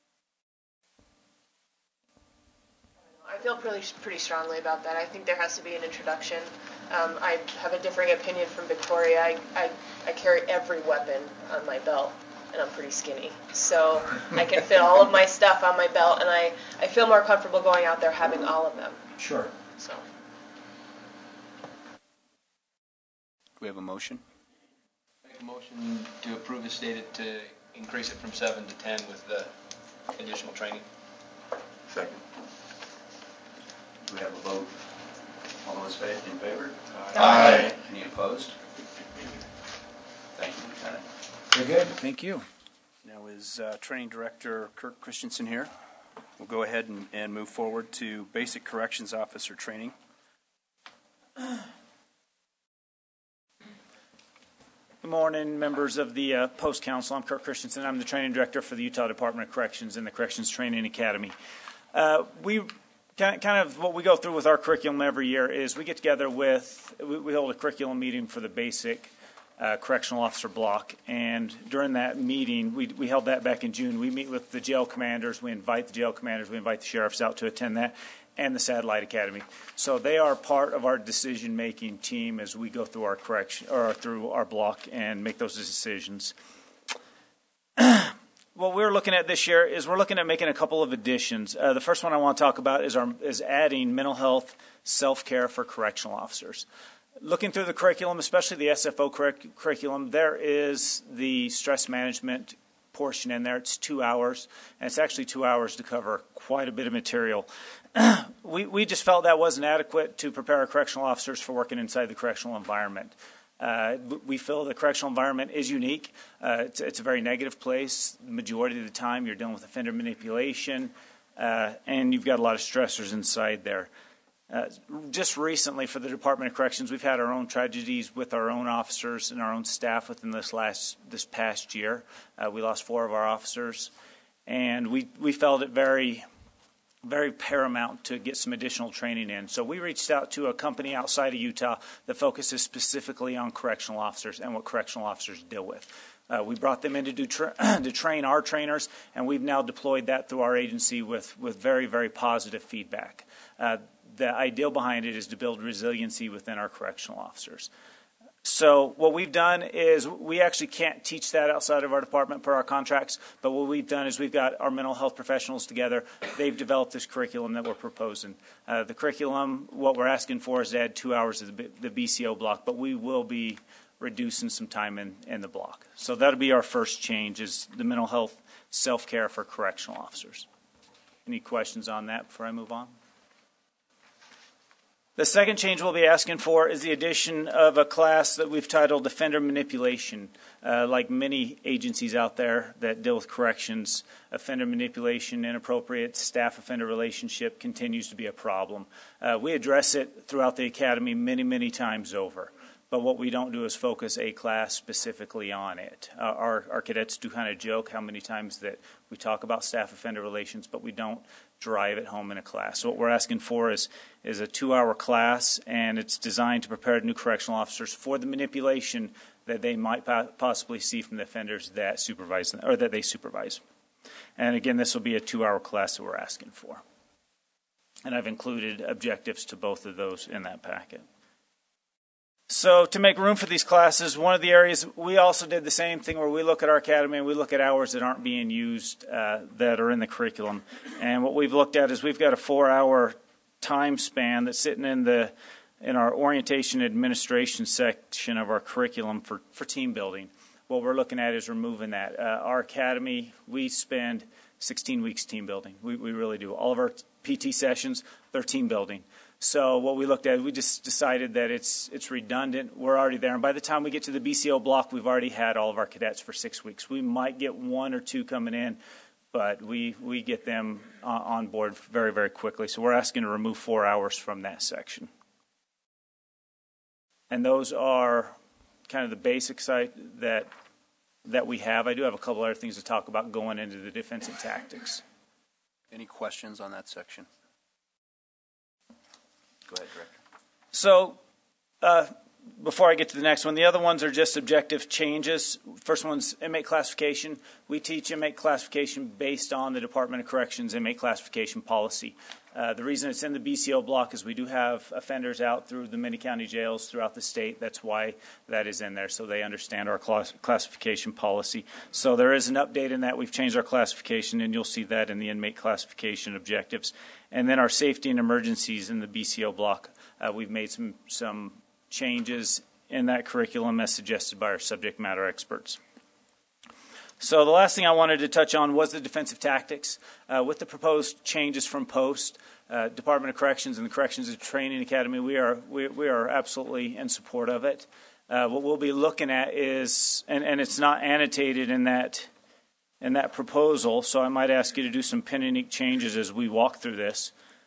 I feel pretty pretty strongly about that. I think there has to be an introduction. Um, I have a differing opinion from Victoria. I, I, I carry every weapon on my belt. and I'm pretty skinny. So I can fit all of my stuff on my belt, and I, I feel more comfortable going out there having all of them. Sure. So. Do we have a motion? Make a motion to approve as stated to increase it from seven to ten with the additional training. Second. Do we have a vote? All those in favor? Aye. Any opposed? Thank you, Lieutenant. Very good. Thank you. Now is uh, Training Director Kirk Christensen here. We'll go ahead and, and move forward to Basic Corrections Officer Training. Good morning, members of the uh, Post Council. I'm Kirk Christensen. I'm the Training Director for the Utah Department of Corrections and the Corrections Training Academy. Uh, we kind of what we go through with our curriculum every year is we get together with, we, we hold a curriculum meeting for the basic uh, correctional officer block, and during that meeting, we, we held that back in June. We meet with the jail commanders, we invite the jail commanders, we invite the sheriffs out to attend that, and the Satellite Academy. So they are part of our decision-making team as we go through our correction or through our block and make those decisions. What we're looking at this year is we're looking at making a couple of additions. Uh, the first one I want to talk about is our is adding mental health self-care for correctional officers. Looking through the curriculum, especially the S F O curric- curriculum, there is the stress management portion in there. It's two hours, and it's actually two hours to cover quite a bit of material. we, we just felt that wasn't adequate to prepare our correctional officers for working inside the correctional environment. Uh, we feel the correctional environment is unique. Uh, it's, it's a very negative place. The majority of the time you're dealing with offender manipulation, uh, and you've got a lot of stressors inside there. Uh, just recently for the Department of Corrections, we've had our own tragedies with our own officers and our own staff within this last this past year. Uh, we lost four of our officers, and we, we felt it very very paramount to get some additional training in. So we reached out to a company outside of Utah that focuses specifically on correctional officers and what correctional officers deal with. Uh, we brought them in to, do tra- to train our trainers, and we've now deployed that through our agency with, with very, very positive feedback. Uh, the ideal behind it is to build resiliency within our correctional officers. So what we've done is we actually can't teach that outside of our department per our contracts, but what we've done is we've got our mental health professionals together. They've developed this curriculum that we're proposing. Uh, the curriculum, what we're asking for is to add two hours of the, the B C O block, but we will be reducing some time in, in the block. So that'll be our first change, is the mental health self-care for correctional officers. Any questions on that before I move on? The second change we'll be asking for is the addition of a class that we've titled Offender Manipulation. Uh, like many agencies out there that deal with corrections, offender manipulation, inappropriate staff-offender relationship continues to be a problem. Uh, we address it throughout the academy many, many times over. But what we don't do is focus a class specifically on it. Uh, our, our cadets do kind of joke how many times that we talk about staff-offender relations, but we don't drive it home in a class. So what we're asking for is, is a two-hour class, and it's designed to prepare new correctional officers for the manipulation that they might po- possibly see from the offenders that supervise them, or that they supervise. And again, this will be a two-hour class that we're asking for. And I've included objectives to both of those in that packet. So to make room for these classes, one of the areas, we also did the same thing where we look at our academy and we look at hours that aren't being used uh, that are in the curriculum. And what we've looked at is we've got a four-hour time span that's sitting in the in our orientation administration section of our curriculum for, for team building. What we're looking at is removing that. Uh, our academy, we spend sixteen weeks team building. We, we really do. All of our P T sessions, they're team building. So what we looked at, we just decided that it's it's redundant. We're already there. And by the time we get to the B C O block, we've already had all of our cadets for six weeks. We might get one or two coming in, but we, we get them uh, on board very, very quickly. So we're asking to remove four hours from that section. And those are kind of the basics I, that, that we have. I do have a couple other things to talk about going into the defensive tactics. Any questions on that section? Go ahead, Director. So uh, before I get to the next one, the other ones are just objective changes. First one's inmate classification. We teach inmate classification based on the Department of Corrections inmate classification policy. Uh, the reason it's in the B C O block is we do have offenders out through the many county jails throughout the state. That's why that is in there, so they understand our class classification policy. So there is an update in that. We've changed our classification, and you'll see that in the inmate classification objectives. And then our safety and emergencies in the B C O block. Uh, we've made some, some changes in that curriculum as suggested by our subject matter experts. So the last thing I wanted to touch on was the defensive tactics. Uh, with the proposed changes from POST, uh, Department of Corrections and the Corrections and Training Academy, we are we, we are absolutely in support of it. Uh, what we'll be looking at is, and, and it's not annotated in that in that proposal, so I might ask you to do some pin and ink changes as we walk through this.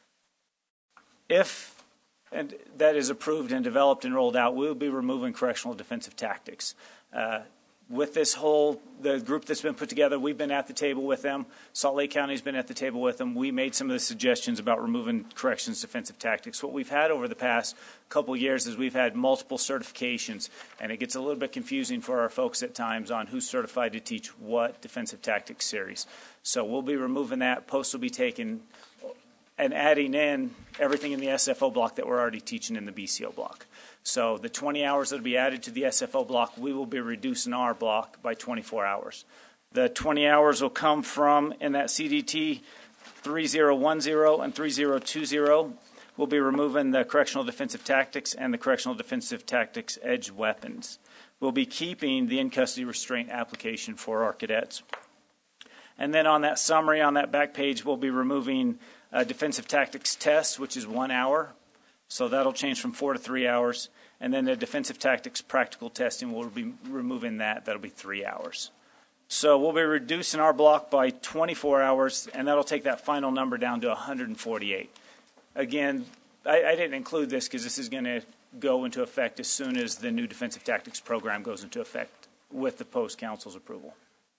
If and that is approved and developed and rolled out, we will be removing correctional defensive tactics. Uh, With this whole, the group that's been put together, we've been at the table with them. Salt Lake County's been at the table with them. We made some of the suggestions about removing corrections defensive tactics. What we've had over the past couple of years is we've had multiple certifications, and it gets a little bit confusing for our folks at times on who's certified to teach what defensive tactics series. So we'll be removing that. Posts will be taken and adding in everything in the S F O block that we're already teaching in the B C O block. So the twenty hours that will be added to the S F O block, we will be reducing our block by twenty-four hours. The twenty hours will come from, in that C D T three thousand ten and three thousand twenty, we'll be removing the correctional defensive tactics and the correctional defensive tactics edge weapons. We'll be keeping the in-custody restraint application for our cadets. And then on that summary, on that back page, we'll be removing uh, defensive tactics test, which is one hour. So that'll change from four to three hours. And then the defensive tactics practical testing, we'll be removing that. That'll be three hours. So we'll be reducing our block by twenty-four hours, and that'll take that final number down to one hundred forty-eight. Again, I, I didn't include this because this is going to go into effect as soon as the new defensive tactics program goes into effect with the post council's approval.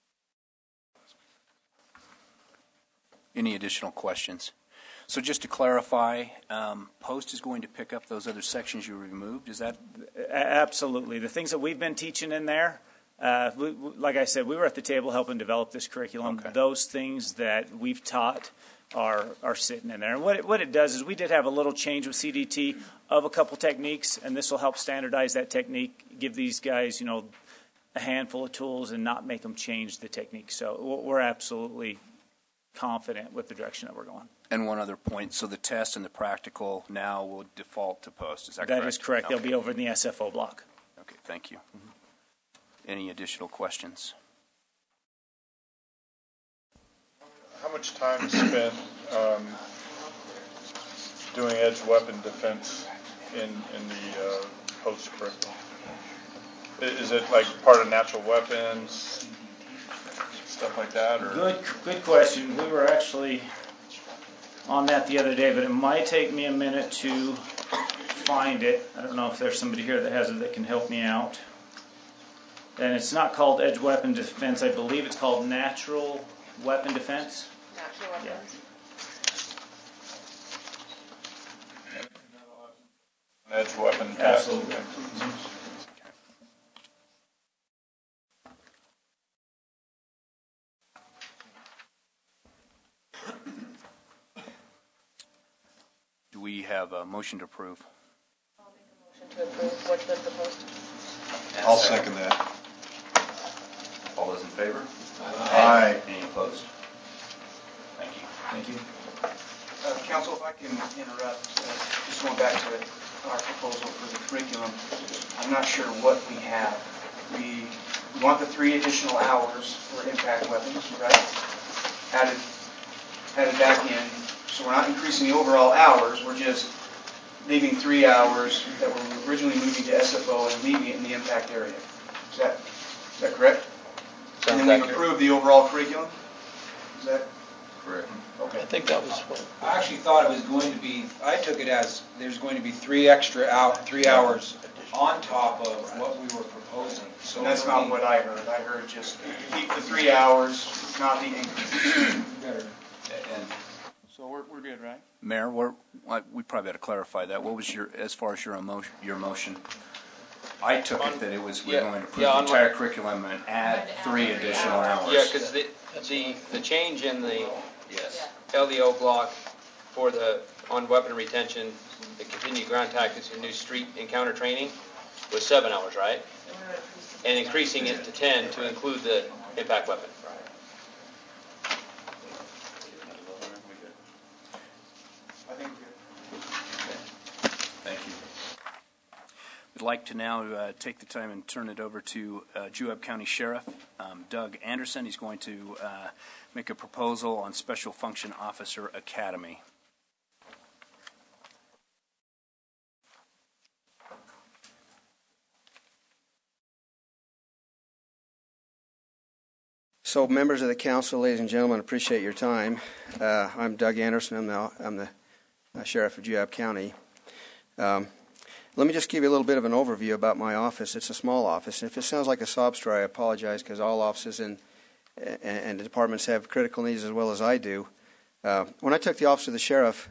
Any additional questions? So just to clarify, um, POST is going to pick up those other sections you removed? Is that? Absolutely. The things that we've been teaching in there, uh, we, like I said, we were at the table helping develop this curriculum. Okay. Those things that we've taught are are sitting in there. And what it, what it does is we did have a little change with C D T of a couple techniques, and this will help standardize that technique, give these guys, you know, a handful of tools and not make them change the technique. So we're absolutely confident with the direction that we're going. And one other point, so the test and the practical now will default to POST, is that, that correct? That is correct. Okay. They'll be over in the S F O block. Okay, thank you. Mm-hmm. Any additional questions? How much time is spent um, doing edge weapon defense in, in the uh, POST curriculum? Is it like part of natural weapons, stuff like that? Or? Good, good question. We were actually on that the other day, but it might take me a minute to find it. I don't know if there's somebody here that has it that can help me out. And it's not called edge weapon defense. I believe it's called natural weapon defense. Natural weapons. Yeah. Edge weapon. Absolutely. Do we have a motion to approve? I'll make a motion to approve what's been proposed. I'll second that. All those in favor? Aye. Any opposed? Thank you. Thank you. Uh, Council, if I can interrupt, uh, just going back to our proposal for the curriculum, I'm not sure what we have. We, we want the three additional hours for impact weapons, right? Added, added back in. So we're not increasing the overall hours, we're just leaving three hours that were originally moving to S F O and leaving it in the impact area. Is that, is that correct? Sounds and then we've accurate. approved the overall curriculum? Is that Correct. okay? I think that was what. I actually thought it was going to be, I took it as there's going to be three extra out, three hours on top of what we were proposing. So And that's not what I heard. I heard just keep the three hours, not the increase. And So we're, we're good, right? Mayor, we're, we probably ought to clarify that. What was your, as far as your emotion, your motion? I took it that it was, we Yeah, were going to approve yeah, the on entire curriculum and add three additional hours. Yeah, because the, the, the change in the L D O block for the, on weapon retention, the continued ground tactics and new street encounter training was seven hours, right? And increasing it to ten to include the impact weapon. I think we're good. Thank you. We'd like to now uh, take the time and turn it over to uh, Juab County Sheriff um, Doug Anderson. He's going to uh, make a proposal on Special Function Officer Academy. So, members of the council, ladies and gentlemen, appreciate your time. Uh, I'm Doug Anderson. I'm the, I'm the uh, Sheriff of Juab County. Um, let me just give you a little bit of an overview about my office. It's a small office. And if it sounds like a sob story, I apologize, because all offices and, and, and the departments have critical needs as well as I do. Uh, when I took the office of the sheriff,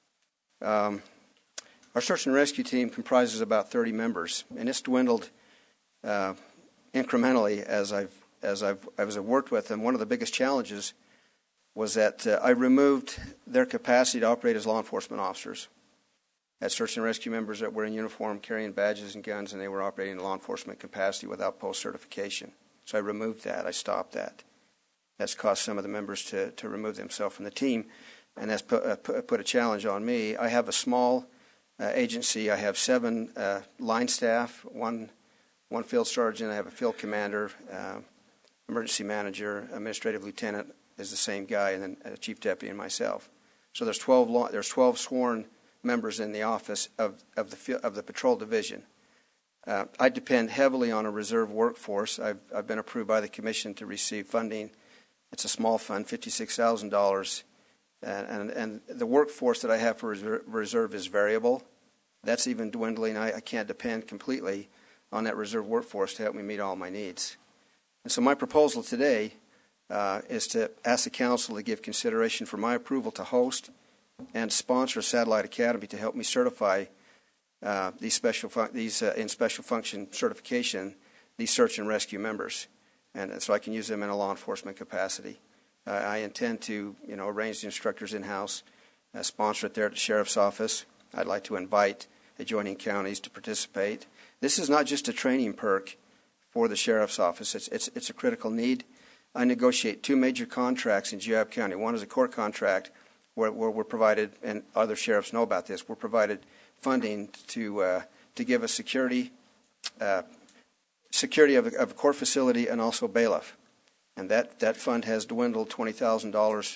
um, our search and rescue team comprises about thirty members, and it's dwindled uh, incrementally as I've As I've as I've worked with them. One of the biggest challenges was that uh, I removed their capacity to operate as law enforcement officers. Had search and rescue members that were in uniform, carrying badges and guns, and they were operating in law enforcement capacity without post certification. So I removed that. I stopped that. That's caused some of the members to, to remove themselves from the team, and that's put, uh, put a challenge on me. I have a small uh, agency. I have seven uh, line staff, one one field sergeant. I have a field commander. Uh, Emergency manager, administrative lieutenant is the same guy, and then a chief deputy and myself. So there's twelve law, there's twelve sworn members in the office of of the of the patrol division. Uh, I depend heavily on a reserve workforce. I've I've been approved by the commission to receive funding. It's a small fund, fifty-six thousand dollars, and, and and the workforce that I have for reserve is variable. That's even dwindling. I, I can't depend completely on that reserve workforce to help me meet all my needs. And so my proposal today uh, is to ask the council to give consideration for my approval to host and sponsor a satellite academy to help me certify uh, these special fun- these uh, in special function certification these search and rescue members, and, and so I can use them in a law enforcement capacity. Uh, I intend to you know arrange the instructors in house, uh, sponsor it there at the sheriff's office. I'd like to invite adjoining counties to participate. This is not just a training perk for the sheriff's office. It's, it's, it's a critical need. I negotiate two major contracts in Juab County. One is a court contract where, where we're provided, and other sheriffs know about this, we're provided funding to uh, to give us security, uh, security of a, of a court facility and also bailiff. And that, that fund has dwindled twenty thousand dollars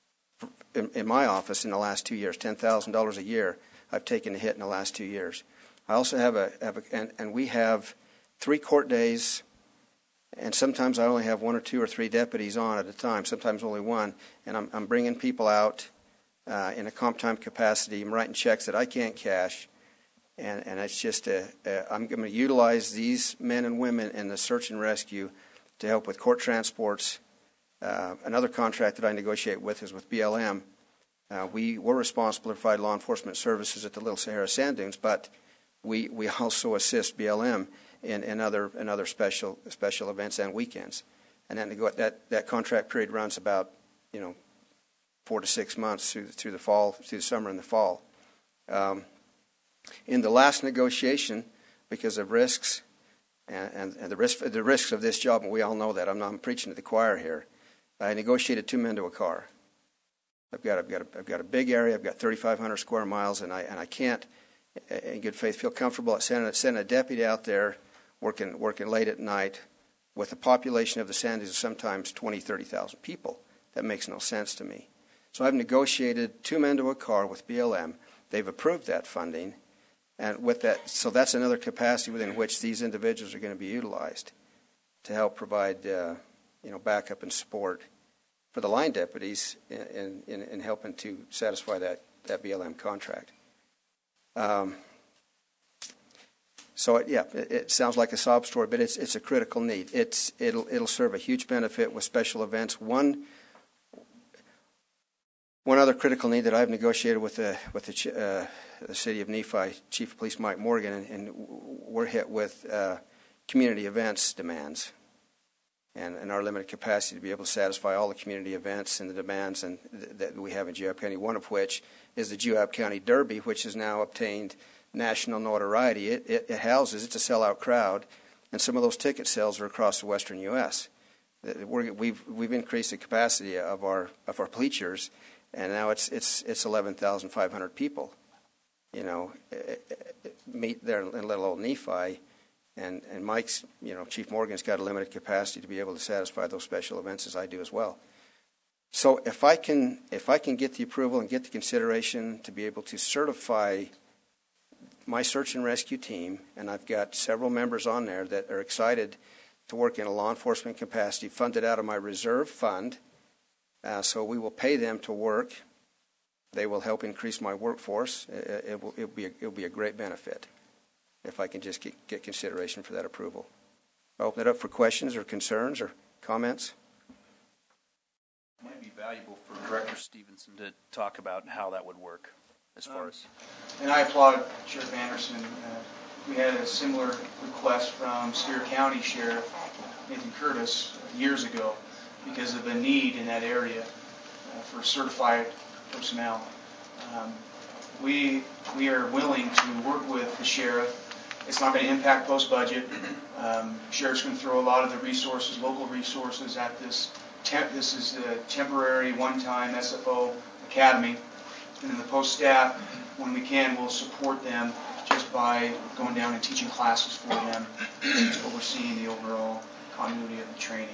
in, in my office in the last two years, ten thousand dollars a year. I've taken a hit in the last two years. I also have a, have a and, and we have three court days, and sometimes I only have one or two or three deputies on at a time, sometimes only one, and I'm, I'm bringing people out uh, in a comp time capacity. I'm writing checks that I can't cash, and, and it's just a, a, I'm going to utilize these men and women in the search and rescue to help with court transports. Uh, another contract that I negotiate with is with B L M. Uh, we were responsible to provide law enforcement services at the Little Sahara Sand Dunes, but we, we also assist B L M In, in other in other special special events and weekends, and then go, that that contract period runs about you know four to six months through through the fall, through the summer and the fall. Um, in the last negotiation, because of risks and, and, and the risk the risks of this job, and we all know that. I'm not I'm preaching to the choir here. I negotiated two men to a car. I've got I've got a, I've got a big area. I've got thirty-five hundred square miles, and I and I can't, in good faith, feel comfortable at sending sending a deputy out there working working late at night with a population of the Sand Dunes of sometimes twenty, thirty thousand people. That makes no sense to me. So I've negotiated two men to a car with B L M. They've approved that funding, and with that, so that's another capacity within which these individuals are going to be utilized to help provide, uh, you know, backup and support for the line deputies in in, in helping to satisfy that that B L M contract. Um, so it, yeah, it, it sounds like a sob story, but it's it's a critical need. It's it'll it'll serve a huge benefit with special events. One. One other critical need that I've negotiated with the with the, uh, the city of Nephi, Chief of Police Mike Morgan, and, and we're hit with uh, community events demands, and, and our limited capacity to be able to satisfy all the community events and the demands and th- that we have in Geauga County. One of which is the Geauga County Derby, which has now obtained national notoriety. It, it, it houses, it's a sellout crowd, and some of those ticket sales are across the western U S We're, we've we've increased the capacity of our of our bleachers, and now it's it's it's eleven thousand five hundred people. You know, meet there in little old Nephi, and and Mike's, you know, Chief Morgan's got a limited capacity to be able to satisfy those special events, as I do as well. So if I can if I can get the approval and get the consideration to be able to certify my search and rescue team, and I've got several members on there that are excited to work in a law enforcement capacity, funded out of my reserve fund. Uh, so we will pay them to work. They will help increase my workforce. It, it will it'll be a, it'll be a great benefit if I can just get, get consideration for that approval. I'll open it up for questions or concerns or comments. It might be valuable for Director Stevenson to talk about how that would work as far as. And I applaud Sheriff Anderson. Uh, we had a similar request from Spear County Sheriff Nathan Curtis years ago because of the need in that area uh, for certified personnel. Um, we we are willing to work with the sheriff. It's not going to impact post-budget. Um, sheriff's going to throw a lot of the resources, local resources, at this. Temp, this is a temporary, one-time S F O academy. And then the post staff, when we can, will support them just by going down and teaching classes for them, overseeing the overall continuity of the training.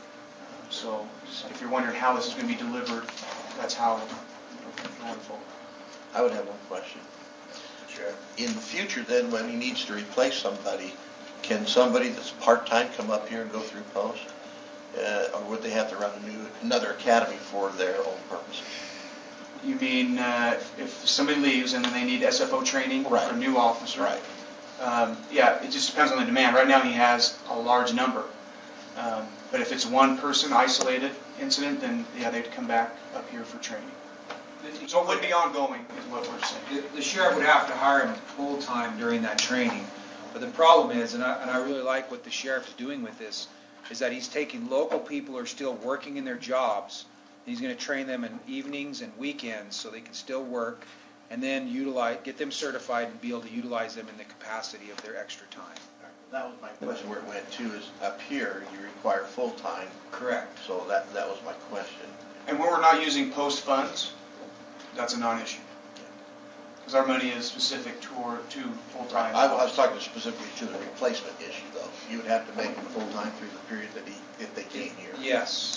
Uh, so if you're wondering how this is going to be delivered, that's how we're going forward. I would have one question. Sure. In the future, then, when he needs to replace somebody, can somebody that's part-time come up here and go through post? Uh, or would they have to run a new, another academy for their own purposes? You mean uh, if somebody leaves and then they need S F O training right. for a new officer? Right. Um, yeah, it just depends on the demand. Right now he has a large number. Um, but if it's one person isolated incident, then yeah, they'd come back up here for training. So it would be ongoing, is what we're saying. The, the sheriff would have to hire him full time during that training. But the problem is, and I, and I really like what the sheriff is doing with this, is that he's taking local people who are still working in their jobs. He's going to train them in evenings and weekends so they can still work, and then utilize, get them certified and be able to utilize them in the capacity of their extra time. That was my question. Where it went to is up here, you require full time. Correct. So that that was my question. And when we're not using post funds, that's a non-issue. Because our money is specific toward to full-time. I, I was talking specifically to the replacement issue, though. You would have to make him full-time through the period that he, if they came here. Yes.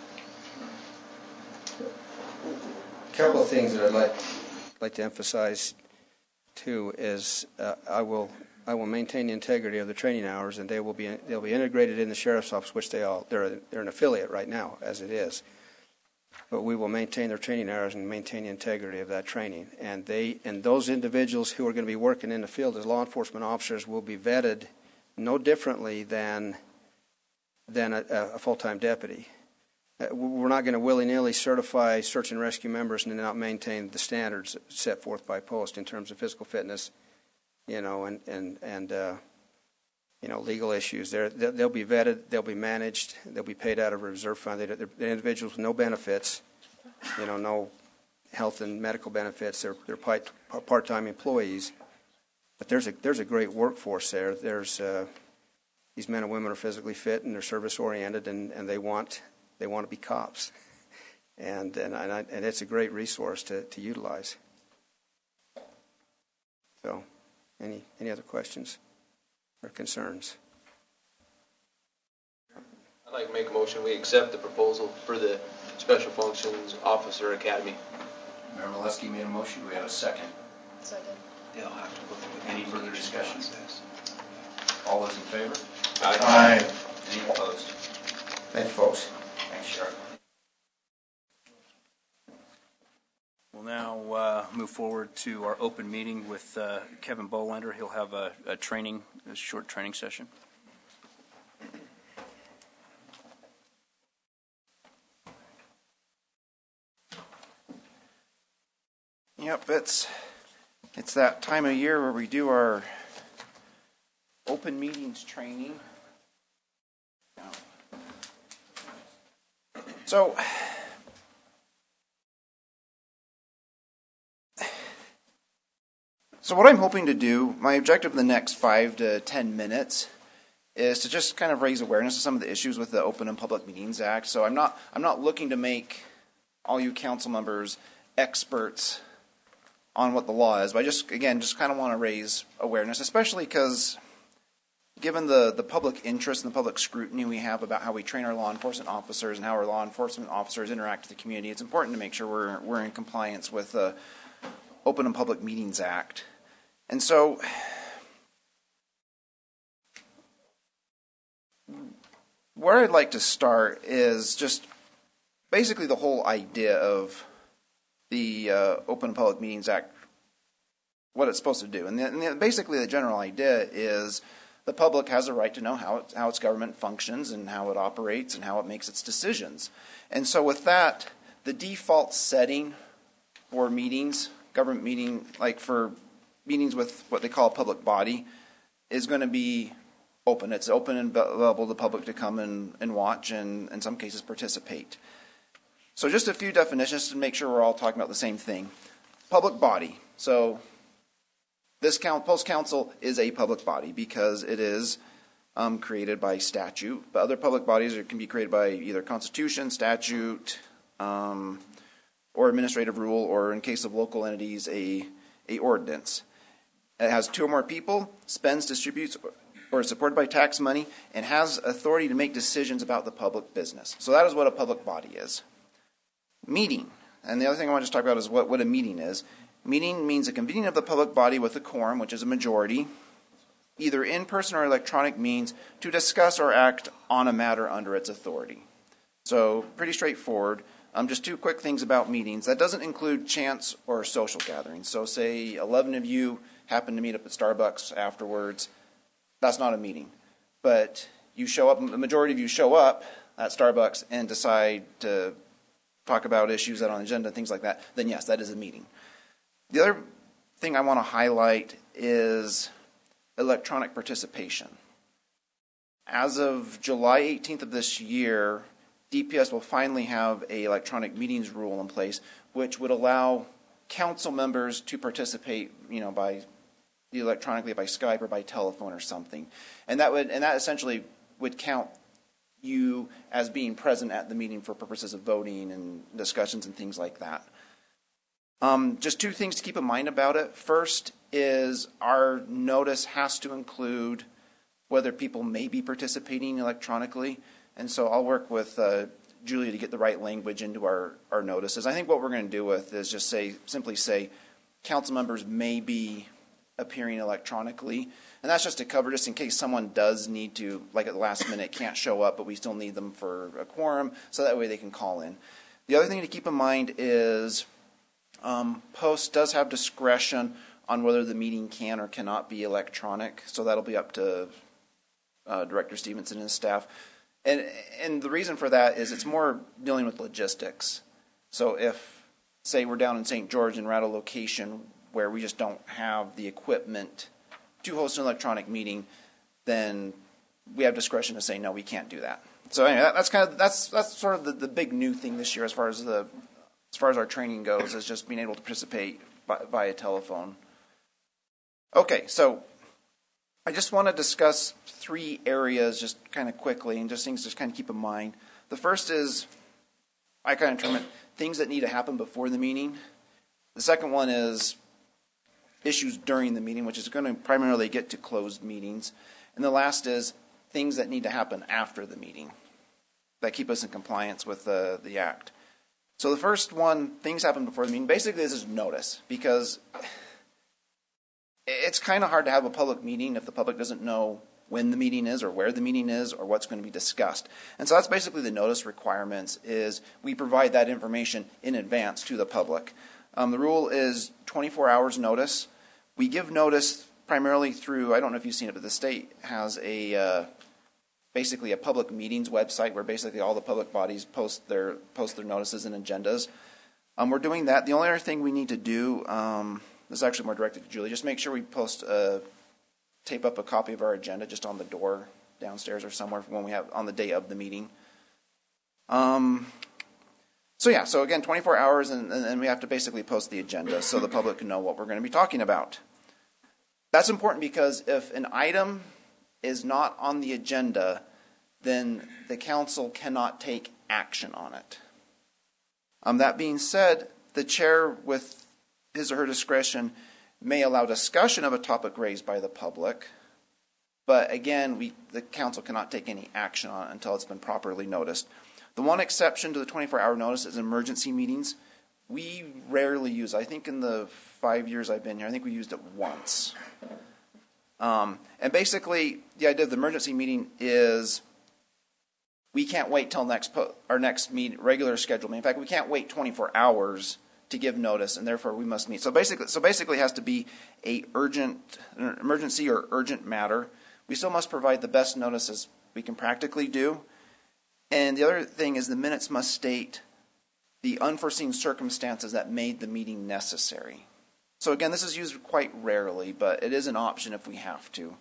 A couple of things that I'd like like to emphasize too is uh, I will I will maintain the integrity of the training hours, and they will be they'll be integrated in the sheriff's office, which they all they're they're an affiliate right now as it is. But we will maintain their training hours and maintain the integrity of that training. And they and those individuals who are going to be working in the field as law enforcement officers will be vetted no differently than than a, a full-time deputy. We're not going to willy-nilly certify search and rescue members and not maintain the standards set forth by post in terms of physical fitness, you know, and and and uh, you know, legal issues. They're, they'll be vetted, they'll be managed, they'll be paid out of a reserve fund. They're, they're individuals with no benefits, you know, no health and medical benefits. They're they're part-time employees, but there's a there's a great workforce there. There's uh, these men and women are physically fit and they're service-oriented, and, and they want. They want to be cops, and and and, I, and it's a great resource to, to utilize. So, any any other questions or concerns? I'd like to make a motion. We accept the proposal for the Special Functions Officer Academy. Mayor Molesky made a motion. Do we have a second? Second. They'll have to go through any further discussion? All those in favor? Aye. Aye. Any opposed? Thank you, folks. Thanks, Sheriff. We'll now uh, move forward to our open meeting with uh, Kevin Bolander. He'll have a, a training, a short training session. Yep, it's it's that time of year where we do our open meetings training. So, so what I'm hoping to do, my objective in the next five to ten minutes, is to just kind of raise awareness of some of the issues with the Open and Public Meetings Act. So I'm not I'm not looking to make all you council members experts on what the law is, but I just again just kind of want to raise awareness, especially because given the, the public interest and the public scrutiny we have about how we train our law enforcement officers and how our law enforcement officers interact with the community, it's important to make sure we're we're in compliance with the Open and Public Meetings Act. And so where I'd like to start is just basically the whole idea of the uh, Open and Public Meetings Act, what it's supposed to do. And, the, and the, basically the general idea is the public has a right to know how, it, how its government functions and how it operates and how it makes its decisions. And so with that, the default setting for meetings, government meeting, like for meetings with what they call a public body, is going to be open. It's open and available to the public to come and, and watch and in some cases participate. So just a few definitions to make sure we're all talking about the same thing. Public body. So this Post Council is a public body because it is um, created by statute. But other public bodies are, can be created by either constitution, statute, um, or administrative rule, or in case of local entities, a, a ordinance. It has two or more people, spends, distributes, or is supported by tax money, and has authority to make decisions about the public business. So that is what a public body is. Meeting. And the other thing I want to just talk about is what, what a meeting is. Meeting means a convening of the public body with a quorum, which is a majority, either in person or electronic means, to discuss or act on a matter under its authority. So pretty straightforward. Um, just two quick things about meetings. That doesn't include chance or social gatherings. So say eleven of you happen to meet up at Starbucks afterwards. That's not a meeting. But you show up, the majority of you show up at Starbucks and decide to talk about issues that are on the agenda, things like that, then yes, that is a meeting. The other thing I want to highlight is electronic participation. As of July eighteenth of this year, D P S will finally have an electronic meetings rule in place, which would allow council members to participate, you know, by electronically by Skype or by telephone or something, and that would and that essentially would count you as being present at the meeting for purposes of voting and discussions and things like that. Um, just two things to keep in mind about it. First is our notice has to include whether people may be participating electronically. And so I'll work with uh, Julia to get the right language into our, our notices. I think what we're going to do with is just say, simply say, council members may be appearing electronically. And that's just to cover just in case someone does need to, like at the last minute, can't show up, but we still need them for a quorum, so that way they can call in. The other thing to keep in mind is Um, Post does have discretion on whether the meeting can or cannot be electronic, so that'll be up to uh, Director Stevenson and his staff. And and the reason for that is it's more dealing with logistics. So if, say, we're down in Saint George and we're at a location where we just don't have the equipment to host an electronic meeting, then we have discretion to say no, we can't do that. So anyway, that, that's kind of that's that's sort of the, the big new thing this year as far as the As far as our training goes, is just being able to participate by, via telephone. Okay, so I just want to discuss three areas just kind of quickly and just things to just kind of keep in mind. The first is, I kind of term it, things that need to happen before the meeting. The second one is issues during the meeting, which is going to primarily get to closed meetings. And the last is things that need to happen after the meeting that keep us in compliance with the, the act. So the first one, things happen before the meeting. Basically, this is notice, because it's kind of hard to have a public meeting if the public doesn't know when the meeting is or where the meeting is or what's going to be discussed. And so that's basically the notice requirements, is we provide that information in advance to the public. Um, the rule is twenty-four hours notice. We give notice primarily through, I don't know if you've seen it, but the state has a uh, basically a public meetings website where basically all the public bodies post their post their notices and agendas. Um, we're doing that. The only other thing we need to do, um, this is actually more directed to Julie, just make sure we post a tape up a copy of our agenda just on the door downstairs or somewhere when we have on the day of the meeting. Um, so yeah, so again, twenty-four hours, and, and we have to basically post the agenda so the public can know what we're going to be talking about. That's important because if an item is not on the agenda, then the council cannot take action on it. Um, that being said, the chair, with his or her discretion, may allow discussion of a topic raised by the public, but again, we, the council cannot take any action on it until it's been properly noticed. The one exception to the twenty-four hour notice is emergency meetings. We rarely use, I think in the five years I've been here, I think we used it once. Um, and basically, the idea of the emergency meeting is we can't wait till next po- our next meet, regular scheduled meeting. In fact, we can't wait twenty-four hours to give notice, and therefore we must meet. So basically, so basically, it has to be a urgent, an emergency or urgent matter. We still must provide the best notices we can practically do. And the other thing is the minutes must state the unforeseen circumstances that made the meeting necessary. So again, this is used quite rarely, but it is an option if we have to.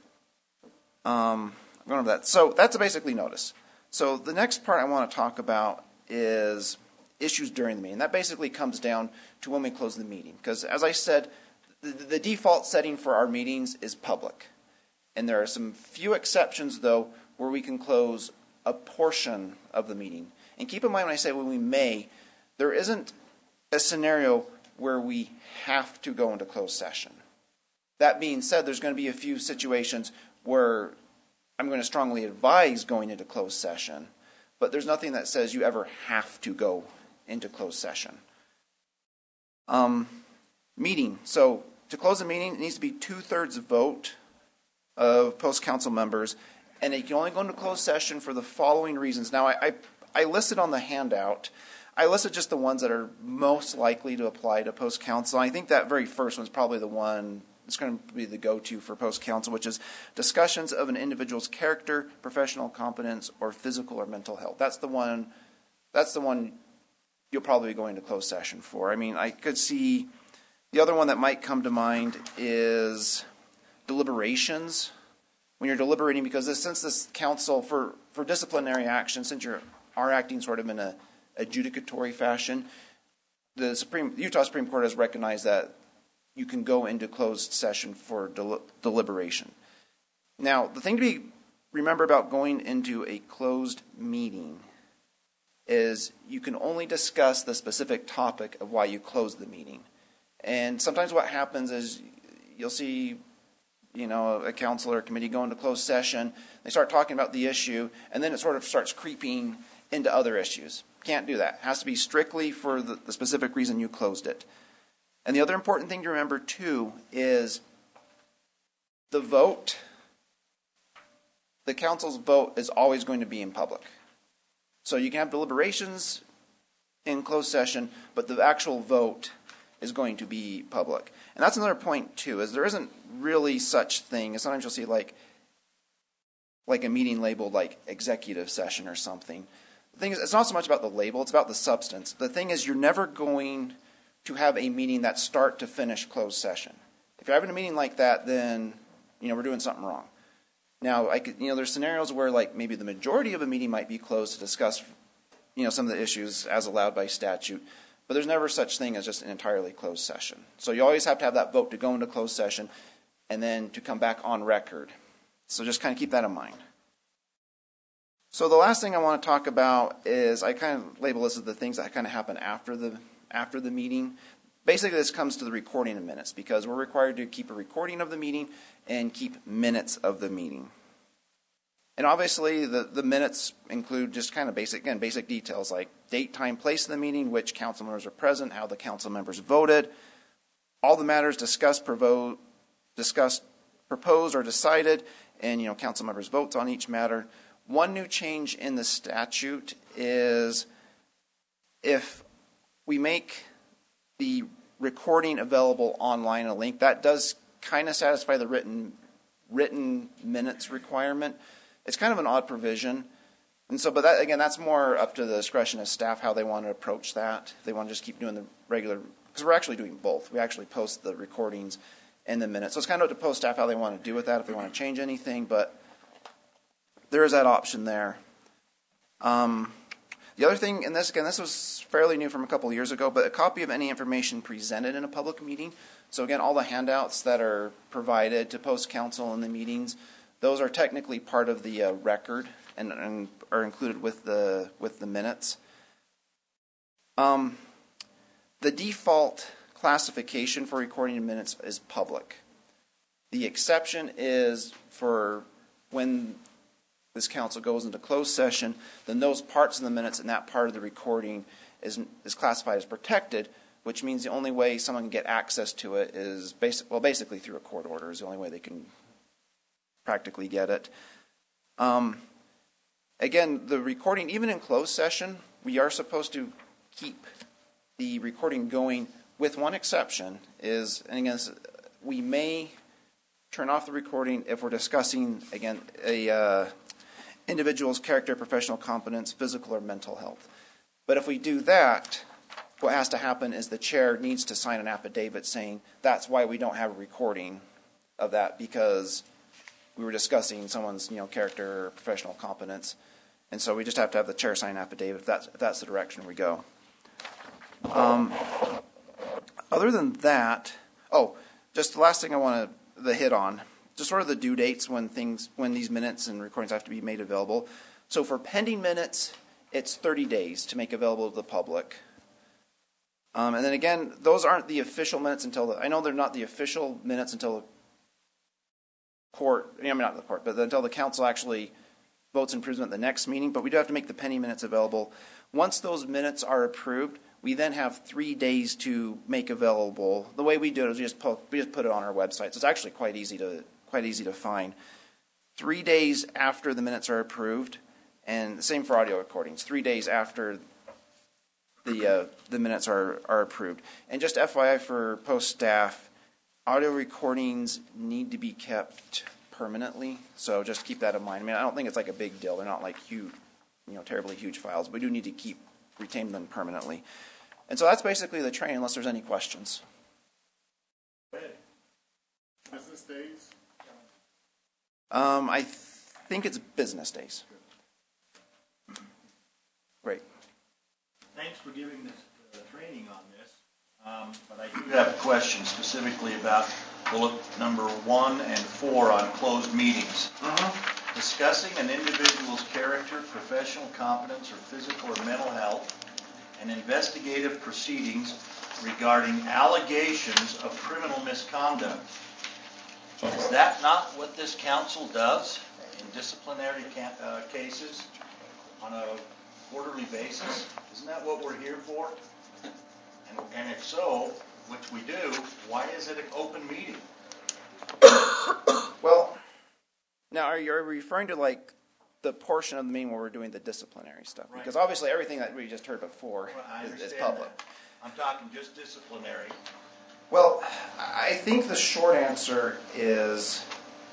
Um, I'm going over that. So that's basically notice. So the next part I want to talk about is issues during the meeting. That basically comes down to when we close the meeting. Because as I said, the, the default setting for our meetings is public. And there are some few exceptions, though, where we can close a portion of the meeting. And keep in mind when I say when we may, there isn't a scenario where we have to go into closed session. That being said, there's going to be a few situations where I'm going to strongly advise going into closed session, but there's nothing that says you ever have to go into closed session. Um, meeting. So to close a meeting, it needs to be two-thirds vote of post-council members, and it can only go into closed session for the following reasons. Now, I, I, I listed on the handout, I listed just the ones that are most likely to apply to post-council. I think that very first one's probably the one that's going to be the go-to for post-council, which is discussions of an individual's character, professional competence, or physical or mental health. That's the one, that's the one you'll probably be going to closed session for. I mean, I could see the other one that might come to mind is deliberations. When you're deliberating, because this, since this council, for, for disciplinary action, since you are acting sort of in a adjudicatory fashion, the Supreme Utah Supreme Court has recognized that you can go into closed session for del- deliberation. Now, the thing to be remember about going into a closed meeting is you can only discuss the specific topic of why you closed the meeting. And sometimes what happens is you'll see, you know, a council or a committee go into closed session, they start talking about the issue, and then it sort of starts creeping into other issues. Can't do that. It has to be strictly for the, the specific reason you closed it. And the other important thing to remember, too, is the vote, the council's vote is always going to be in public. So you can have deliberations in closed session, but the actual vote is going to be public. And that's another point, too, is there isn't really such thing. Sometimes you'll see like, like a meeting labeled like executive session or something. The thing is, it's not so much about the label, it's about the substance. The thing is, you're never going to have a meeting that's start to finish closed session. If you're having a meeting like that, then, you know, we're doing something wrong. Now, I could, you know, there's scenarios where like maybe the majority of a meeting might be closed to discuss, you know, some of the issues as allowed by statute, but there's never such thing as just an entirely closed session. So you always have to have that vote to go into closed session and then to come back on record. So just kind of keep that in mind. So the last thing I want to talk about is I kind of label this as the things that kind of happen after the after the meeting. Basically, this comes to the recording of minutes because we're required to keep a recording of the meeting and keep minutes of the meeting. And obviously, the, the minutes include just kind of basic, again, basic details like date, time, place of the meeting, which council members are present, how the council members voted, all the matters discussed, provo- discussed, proposed, or decided, and, you know, council members' votes on each matter. One new change in the statute is if we make the recording available online, a link, that does kind of satisfy the written written minutes requirement. It's kind of an odd provision. And so, but that, again, that's more up to the discretion of staff, how they want to approach that. If they want to just keep doing the regular, because we're actually doing both. We actually post the recordings in the minutes. So it's kind of up to post staff how they want to do with that, if they want to change anything, but there is that option there. Um, the other thing, and this again, this was fairly new from a couple of years ago, but a copy of any information presented in a public meeting. So again, all the handouts that are provided to post council in the meetings, those are technically part of the uh, record and, and are included with the with the minutes. Um, the default classification for recording minutes is public. The exception is for when this council goes into closed session, then those parts of the minutes and that part of the recording is is classified as protected, which means the only way someone can get access to it is basic, well, basically through a court order is the only way they can practically get it. Um, again, the recording, even in closed session, we are supposed to keep the recording going, with one exception is, and again, we may turn off the recording if we're discussing, again, a uh, individual's character, professional competence, physical or mental health. But if we do that, what has to happen is the chair needs to sign an affidavit saying that's why we don't have a recording of that, because we were discussing someone's, you know, character or professional competence. And so we just have to have the chair sign an affidavit if that's, if that's the direction we go. Um, other than that, oh, just the last thing I want to the hit on, just sort of the due dates when things, when these minutes and recordings have to be made available. So for pending minutes, it's thirty days to make available to the public. Um, and then again, those aren't the official minutes until the, I know they're not the official minutes until the court, I mean not the court, but until the council actually votes and approves them at the next meeting, but we do have to make the pending minutes available. Once those minutes are approved, we then have three days to make available. The way we do it is we just put, we just put it on our website. So it's actually quite easy to quite easy to find. Three days after the minutes are approved, and the same for audio recordings. Three days after the uh, the minutes are are approved. And just F Y I for post staff, audio recordings need to be kept permanently. So just keep that in mind. I mean, I don't think it's like a big deal. They're not like huge, you know, terribly huge files. But we do need to keep retain them permanently. And so that's basically the training, unless there's any questions. Business days? Um, I th- think it's business days. Great. Thanks for giving this uh, training on this. Um, but I do have a question specifically about bullet number one and four on closed meetings. Mm-hmm. Discussing an individual's character, professional competence, or physical or mental health, and investigative proceedings regarding allegations of criminal misconduct. Is that not what this council does in disciplinary ca- uh, cases on a quarterly basis? Isn't that what we're here for? And, and if so, which we do, why is it an open meeting? Well, now are you referring to like the portion of the meeting where we're doing the disciplinary stuff? Right. Because obviously everything that we just heard before well, is, is understand public. that. I'm talking just disciplinary. Well, I think the short answer is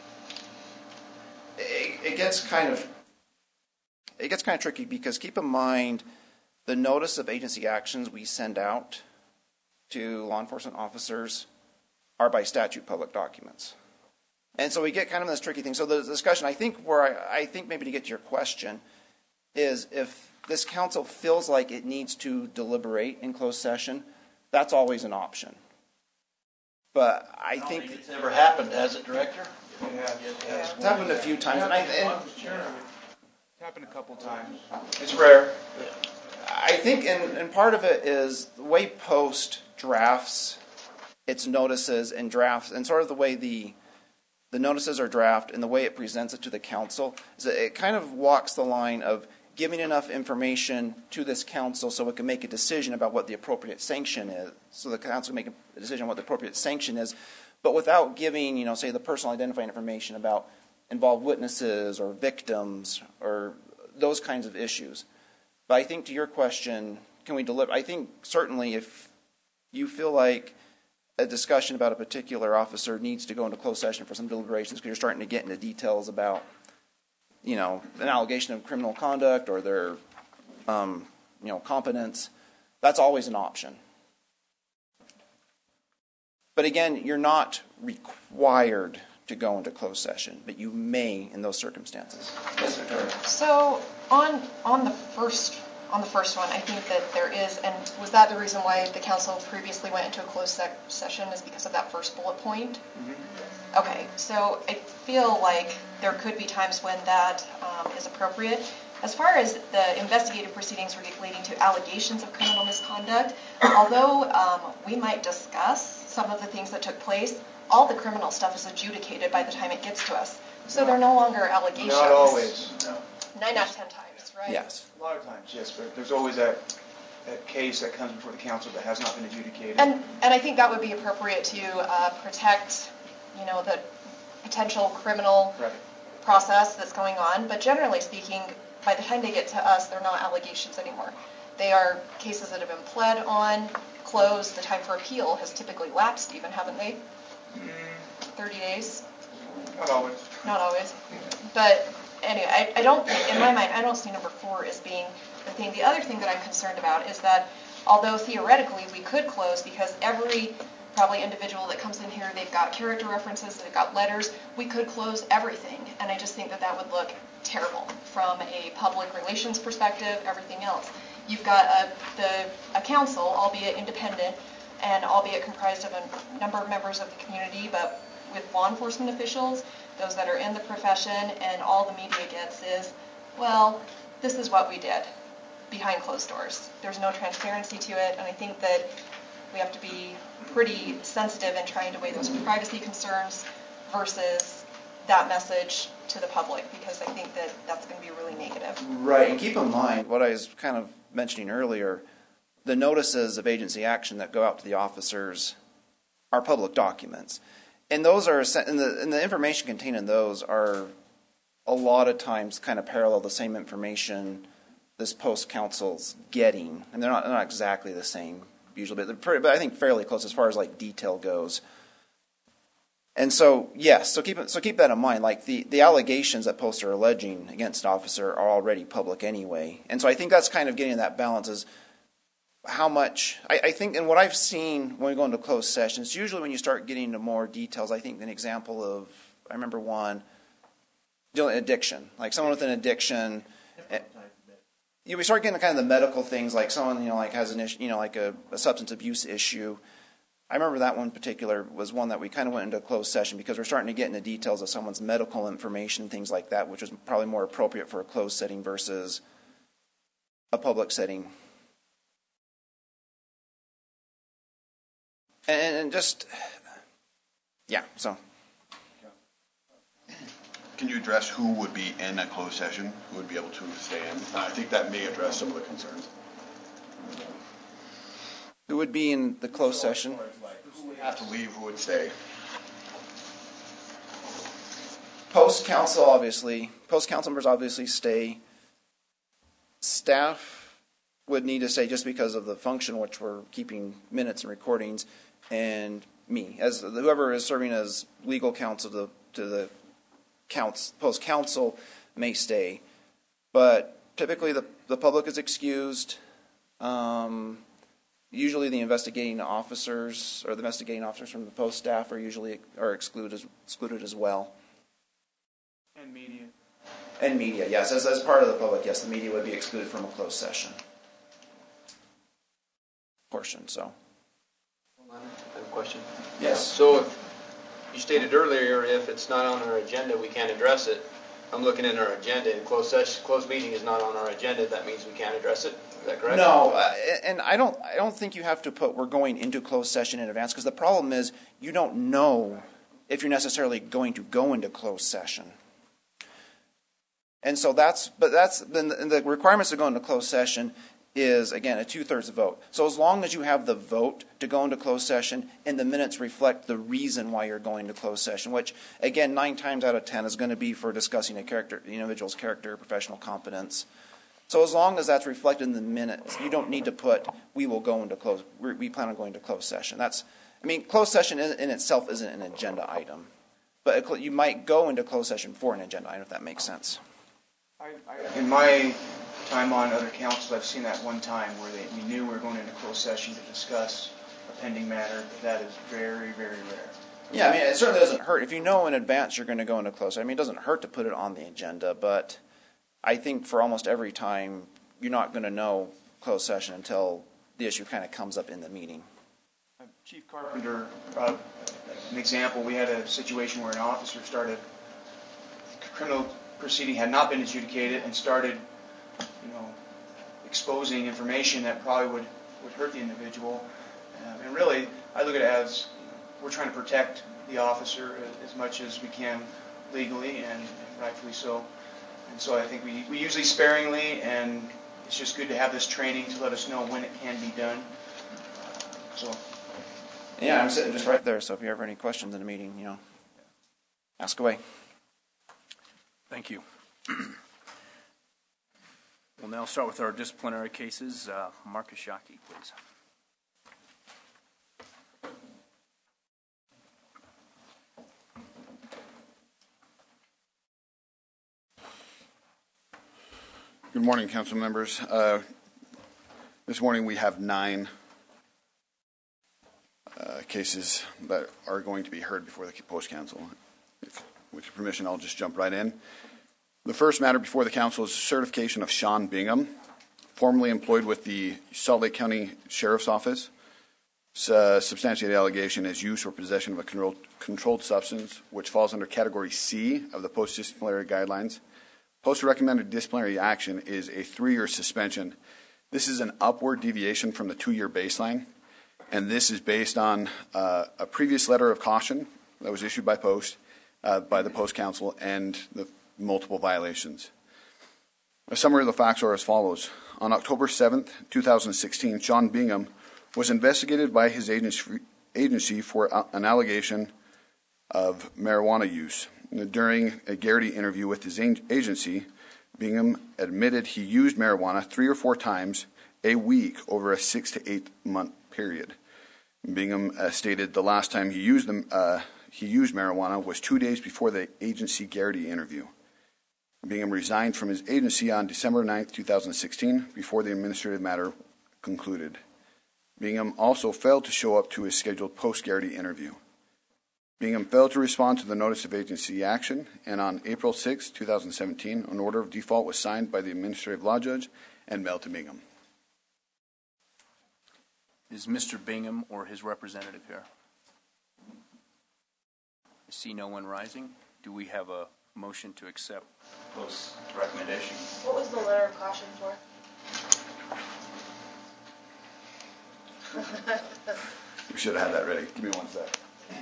it, it gets kind of it gets kind of tricky, because keep in mind the notice of agency actions we send out to law enforcement officers are by statute public documents. And so we get kind of this tricky thing. So the discussion, I think, where I, I think maybe to get to your question, is if this council feels like it needs to deliberate in closed session, that's always an option. But I, I don't think, think it's ever happened, has it, Director? Yeah, it's happened a few times, and I and It's happened a couple times. it's rare. I think, and, and part of it is the way Post drafts its notices and drafts, and sort of the way the the notices are drafted and the way it presents it to the council, is that it kind of walks the line of giving enough information to this council so it can make a decision about what the appropriate sanction is, so the council can make a decision on what the appropriate sanction is, but without giving, you know, say the personal identifying information about involved witnesses or victims or those kinds of issues. But I think to your question, can we deliver? I think certainly if you feel like a discussion about a particular officer needs to go into closed session for some deliberations because you're starting to get into details about, you know, an allegation of criminal conduct or their, um, you know, competence, that's always an option. But again, you're not required to go into closed session, but you may in those circumstances. Yes, Victoria. So on on the first on the first one, I think that there is, and was that the reason why the council previously went into a closed sec- session is because of that first bullet point? Mm-hmm. Okay, so I feel like there could be times when that um, is appropriate. As far as the investigative proceedings relating to allegations of criminal misconduct, although um, we might discuss some of the things that took place, all the criminal stuff is adjudicated by the time it gets to us. So they're no longer allegations. Not always. No. Nine out of ten times, right? Yes. A lot of times, yes, but there's always that, that case that comes before the council that has not been adjudicated. And and I think that would be appropriate to uh, protect, you know, the potential criminal right. process that's going on. But generally speaking, by the time they get to us, they're not allegations anymore. They are cases that have been pled on, closed. The time for appeal has typically lapsed even, haven't they? thirty days? Not always. Not always. But anyway, I, I don't think, in my mind, I don't see number four as being the thing. The other thing that I'm concerned about is that although theoretically we could close because every probably individual that comes in here, they've got character references, they've got letters, we could close everything. And I just think that that would look terrible from a public relations perspective, everything else. You've got a, the, a council, albeit independent, and albeit comprised of a number of members of the community, but with law enforcement officials, those that are in the profession, and all the media gets is, well, this is what we did behind closed doors. There's no transparency to it, and I think that we have to be pretty sensitive in trying to weigh those privacy concerns versus that message to the public, because I think that that's going to be really negative. Right, and keep in mind what I was kind of mentioning earlier, the notices of agency action that go out to the officers are public documents. And those are, and the, and the information contained in those are a lot of times kind of parallel the same information this post council's getting. And they're not, they're not exactly the same usually, but, they're pretty, but I think fairly close as far as like detail goes. And so, yes, so keep so keep that in mind. Like the, the allegations that posts are alleging against an officer are already public anyway. And so I think that's kind of getting that balance is how much, I, I think, and what I've seen when we go into closed sessions, usually when you start getting into more details, I think an example of, I remember one, dealing with addiction, like someone with an addiction. You know, we start getting kind of the medical things, like someone, you know, like has an issue, you know, like a, a substance abuse issue. I remember that one in particular was one that we kind of went into a closed session because we're starting to get into details of someone's medical information, things like that, which was probably more appropriate for a closed setting versus a public setting. And, and just, yeah, so. Can you address who would be in a closed session, who would be able to stay in? I think that may address some of the concerns. Who would be in the closed session? Who would have to leave, who would stay? Post council, obviously. Post council members obviously stay. Staff would need to stay just because of the function which we're keeping minutes and recordings, and me as whoever is serving as legal counsel to, to the counts, post council may stay, but typically the the public is excused. Um, Usually the investigating officers or the investigating officers from the post staff are usually are excluded excluded as well. And media. And media, yes. As, as part of the public, yes, the media would be excluded from a closed session portion, so. I have a question. Yes. So if you stated earlier if it's not on our agenda, we can't address it. I'm looking at our agenda, and closed session, closed meeting is not on our agenda. That means we can't address it. Is that correct? No, uh, and I don't. I don't think you have to put we're going into closed session in advance, because the problem is you don't know if you're necessarily going to go into closed session. And so that's. But that's then the, the requirements to go into closed session is again a two-thirds vote. So as long as you have the vote to go into closed session and the minutes reflect the reason why you're going to closed session, which again nine times out of ten is going to be for discussing a character, the individual's character, professional competence. So as long as that's reflected in the minutes, you don't need to put we will go into closed. We plan on going to closed session. That's, I mean, closed session in, in itself isn't an agenda item, but you might go into closed session for an agenda item if that makes sense. I, I, in my time on other councils, I've seen that one time where they, we knew we were going into closed session to discuss a pending matter, but that is very, very rare. Yeah, I mean, it certainly doesn't hurt. If you know in advance you're going to go into closed, I mean, it doesn't hurt to put it on the agenda, but I think for almost every time, you're not going to know closed session until the issue kind of comes up in the meeting. Uh, Chief Carpenter, uh, an example, we had a situation where an officer started, criminal proceeding had not been adjudicated and started, you know, exposing information that probably would, would hurt the individual. Um, and really, I look at it as, you know, we're trying to protect the officer as, as much as we can legally and, and rightfully so. And so I think we, we usually sparingly, and it's just good to have this training to let us know when it can be done. So. Yeah, I'm sitting just right there, so if you ever have any questions in the meeting, you know, ask away. Thank you. We'll now start with our disciplinary cases. Uh, Marcus Shockey, please. Good morning, council members. Uh, this morning we have nine uh, cases that are going to be heard before the post council. If, with your permission, I'll just jump right in. The first matter before the council is the certification of Sean Bingham, formerly employed with the Salt Lake County Sheriff's Office. Uh, substantiated allegation is use or possession of a controlled, controlled substance, which falls under Category C of the post-disciplinary guidelines. Post-recommended disciplinary action is a three-year suspension. This is an upward deviation from the two-year baseline, and this is based on uh, a previous letter of caution that was issued by Post, uh, by the Post Council, and the multiple violations. A summary of the facts are as follows. On October seventh, two thousand sixteen, Sean Bingham was investigated by his agency for an allegation of marijuana use. During a Garrity interview with his agency, Bingham admitted he used marijuana three or four times a week over a six to eight month period. Bingham uh, stated the last time he used them, uh, he used marijuana was two days before the agency Garrity interview. Bingham resigned from his agency on December ninth, two thousand sixteen, before the administrative matter concluded. Bingham also failed to show up to his scheduled post-Garrity interview. Bingham failed to respond to the notice of agency action, and on April sixth, two thousand seventeen, an order of default was signed by the administrative law judge and mailed to Bingham. Is Mister Bingham or his representative here? I see no one rising. Do we have a motion to accept Post's recommendation? What was the letter of caution for? We should have had that ready. Give me one sec.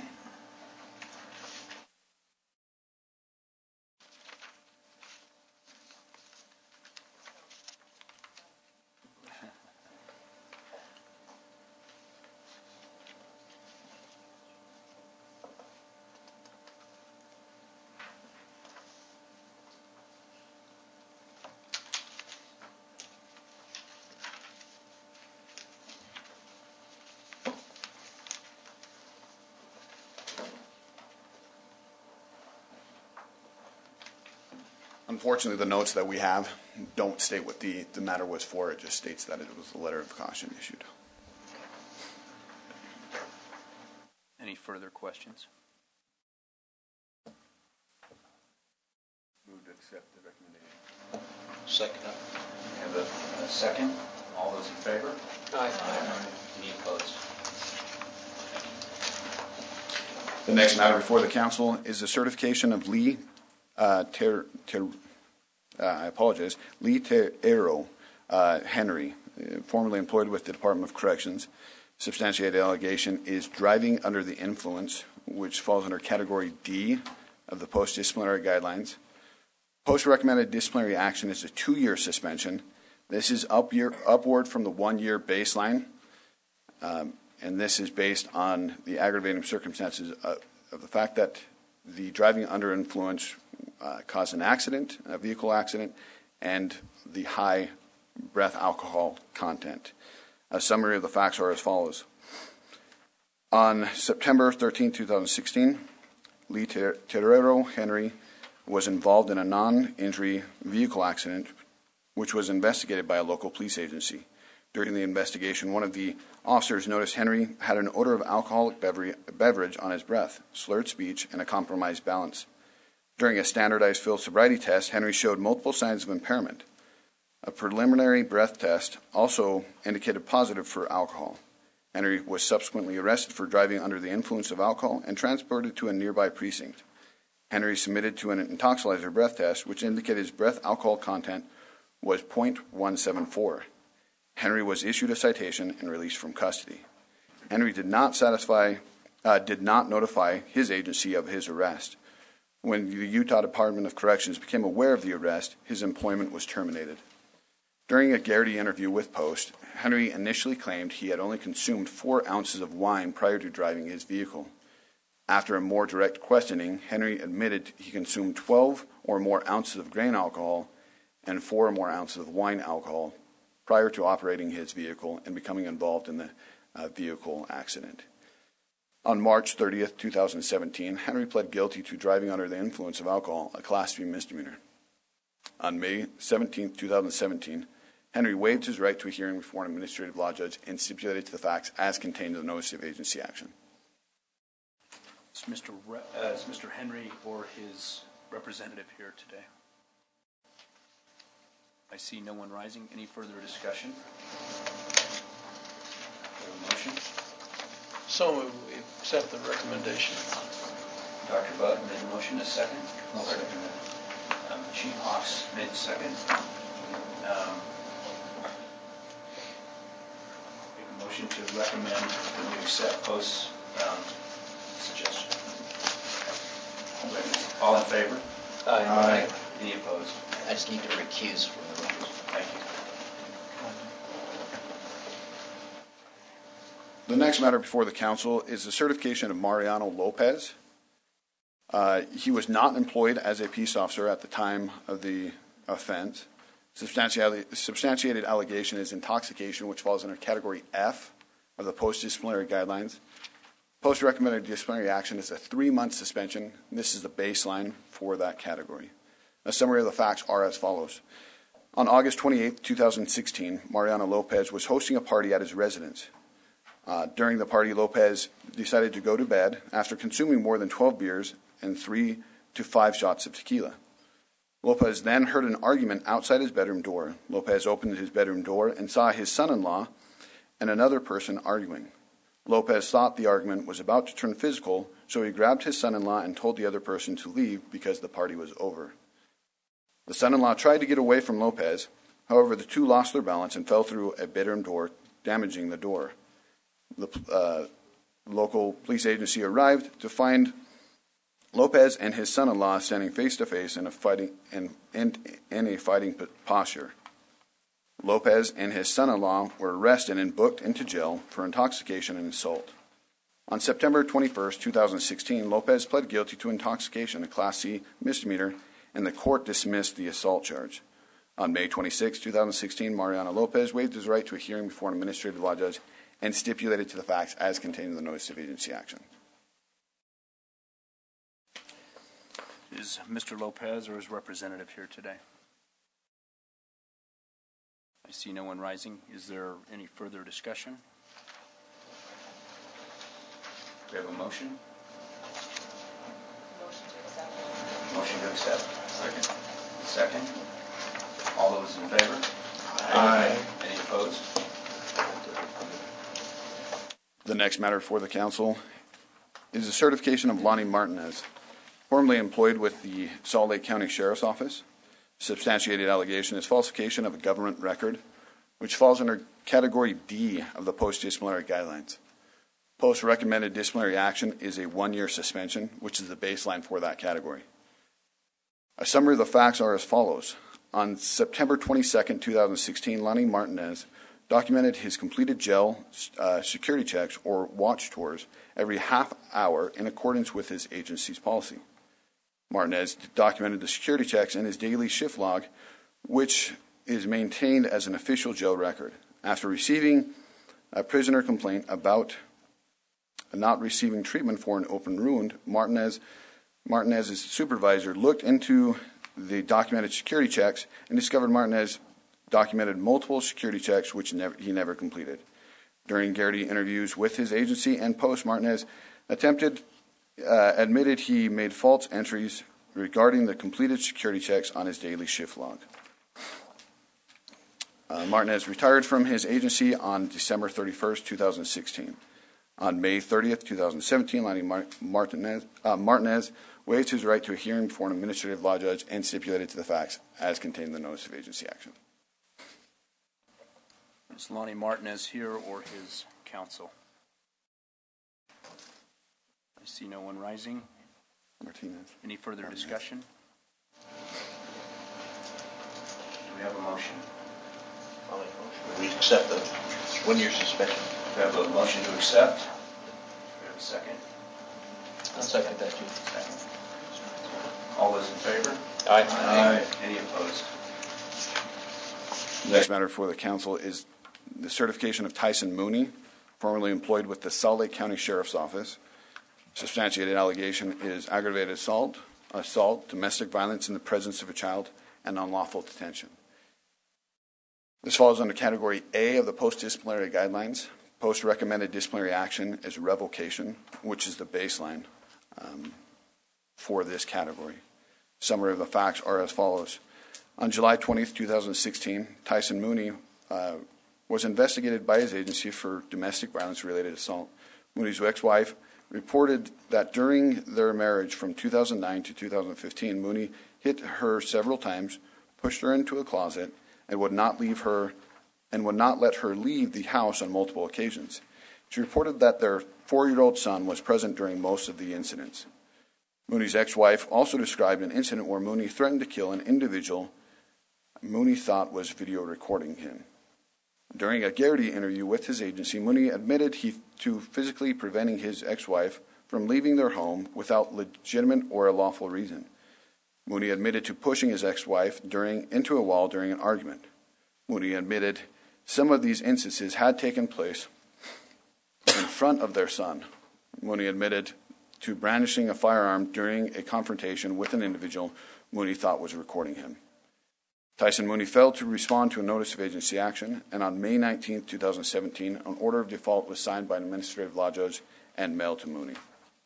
Unfortunately, the notes that we have don't state what the, the matter was for. It just states that it was a letter of caution issued. Any further questions? Move to accept the recommendation. Second. We have a, a second. All those in favor? Aye. Aye. Any opposed? The next matter before the council is the certification of Lee uh, Ter, Ter, uh, I apologize, Lee Terrero uh, Henry, uh, formerly employed with the Department of Corrections. Substantiated allegation is driving under the influence, which falls under Category D of the post-disciplinary guidelines. Post-recommended disciplinary action is a two-year suspension. This is up year, upward from the one-year baseline, um, and this is based on the aggravating circumstances of, of the fact that the driving under influence uh, caused an accident, a vehicle accident, and the high breath alcohol content. A summary of the facts are as follows. On September thirteenth, two thousand sixteen, Lee Terrero Henry was involved in a non-injury vehicle accident which was investigated by a local police agency. During the investigation, one of the officers noticed Henry had an odor of alcoholic beverage on his breath, slurred speech, and a compromised balance. During a standardized field sobriety test, Henry showed multiple signs of impairment. A preliminary breath test also indicated positive for alcohol. Henry was subsequently arrested for driving under the influence of alcohol and transported to a nearby precinct. Henry submitted to an intoxilizer breath test, which indicated his breath alcohol content was zero point one seven four. Henry was issued a citation and released from custody. Henry did not satisfy, uh, did not notify his agency of his arrest. When the Utah Department of Corrections became aware of the arrest, his employment was terminated. During a Garrity interview with Post, Henry initially claimed he had only consumed four ounces of wine prior to driving his vehicle. After a more direct questioning, Henry admitted he consumed twelve or more ounces of grain alcohol and four or more ounces of wine alcohol prior to operating his vehicle and becoming involved in the uh, vehicle accident. On March thirtieth, two thousand seventeen, Henry pled guilty to driving under the influence of alcohol, a Class three misdemeanor. On May seventeenth, two thousand seventeen, Henry waived his right to a hearing before an administrative law judge and stipulated to the facts as contained in the notice of agency action. Is Mister Re- uh, is Mister Henry or his representative here today? I see no one rising. Any further discussion? A motion? So we accept the recommendation. Doctor Budd made a motion. A second. I'll second it. Um, Chief Hawks made a second. Um, make a motion to recommend that we accept Post's um, suggestion. All in favor? Aye. Aye. Any opposed? I just need to recuse from the vote. Thank you. The next matter before the council is the certification of Mariano Lopez. Uh, he was not employed as a peace officer at the time of the offense. Substantiated, substantiated allegation is intoxication, which falls under Category F of the Post-Disciplinary Guidelines. Post-recommended disciplinary action is a three-month suspension. This is the baseline for that category. A summary of the facts are as follows. On August twenty-eighth, two thousand sixteen, Mariano Lopez was hosting a party at his residence. Uh, during the party, Lopez decided to go to bed after consuming more than twelve beers and three to five shots of tequila. Lopez then heard an argument outside his bedroom door. Lopez opened his bedroom door and saw his son-in-law and another person arguing. Lopez thought the argument was about to turn physical, so he grabbed his son-in-law and told the other person to leave because the party was over. The son-in-law tried to get away from Lopez. However, the two lost their balance and fell through a bedroom door, damaging the door. The uh, local police agency arrived to find Lopez and his son-in-law standing face-to-face in a fighting in, in, in a fighting posture. Lopez and his son-in-law were arrested and booked into jail for intoxication and assault. On September twenty-first, two thousand sixteen, Lopez pled guilty to intoxication, a Class C misdemeanor, and the court dismissed the assault charge. On May twenty-sixth, two thousand sixteen, Mariano Lopez waived his right to a hearing before an administrative law judge and stipulated to the facts as contained in the notice of agency action. Is Mister Lopez or his representative here today? I see no one rising. Is there any further discussion? We have a motion. Motion to accept. Motion to accept. Second. Second. All those in favor? Aye. Any opposed? The next matter for the council is the certification of Lonnie Martinez, formerly employed with the Salt Lake County Sheriff's Office. Substantiated allegation is falsification of a government record, which falls under Category D of the Post-Disciplinary Guidelines. Post-recommended disciplinary action is a one-year suspension, which is the baseline for that category. A summary of the facts are as follows. On September twenty-second, two thousand sixteen, Lonnie Martinez documented his completed jail uh, security checks or watch tours every half hour in accordance with his agency's policy. Martinez documented the security checks in his daily shift log, which is maintained as an official jail record. After receiving a prisoner complaint about not receiving treatment for an open wound, Martinez, Martinez's supervisor looked into the documented security checks and discovered Martinez documented multiple security checks which never, he never completed. During Garrity interviews with his agency and Post, Martinez attempted, uh, admitted he made false entries regarding the completed security checks on his daily shift log. Uh, Martinez retired from his agency on December thirty-first, two thousand sixteen. On May thirtieth, two thousand seventeen, Lonnie Martinez, uh, Martinez waived his right to a hearing before an administrative law judge and stipulated to the facts as contained in the notice of agency action. Is Lonnie Martinez here or his counsel? I see no one rising. Martinez. Any further Martinez. discussion? Do we have a motion? I'll make a motion. We accept the one-year suspension. We have a motion to accept. Do we have a second? I'll second that, too. Second. All those in favor? Aye. Aye. Any opposed? The next matter before the council is the certification of Tyson Mooney, formerly employed with the Salt Lake County Sheriff's Office. Substantiated allegation is aggravated assault, assault, domestic violence in the presence of a child, and unlawful detention. This falls under Category A of the Post-Disciplinary Guidelines. Post-recommended disciplinary action is revocation, which is the baseline um, for this category. Summary of the facts are as follows. On July twentieth, two thousand sixteen, Tyson Mooney uh, was investigated by his agency for domestic violence-related assault. Mooney's ex-wife reported that during their marriage from two thousand nine to two thousand fifteen, Mooney hit her several times, pushed her into a closet, and would not leave her and would not let her leave the house on multiple occasions. She reported that their four-year-old son was present during most of the incidents. Mooney's ex-wife also described an incident where Mooney threatened to kill an individual Mooney thought was video recording him. During a Garrity interview with his agency, Mooney admitted he, to physically preventing his ex-wife from leaving their home without legitimate or a lawful reason. Mooney admitted to pushing his ex-wife during, into a wall during an argument. Mooney admitted some of these instances had taken place in front of their son. Mooney admitted to brandishing a firearm during a confrontation with an individual Mooney thought was recording him. Tyson Mooney failed to respond to a notice of agency action, and on May nineteenth, two thousand seventeen, an order of default was signed by an administrative law judge and mailed to Mooney.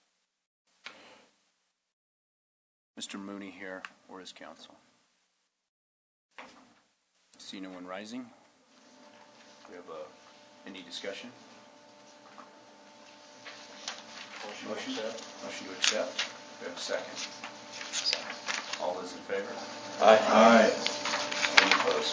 Mister Mooney here or his counsel? See no one rising? Do we have a, any discussion? Motion, Motion to accept. Motion to accept. Do we have a second? Second. All those in favor? Aye. Aye. Any opposed?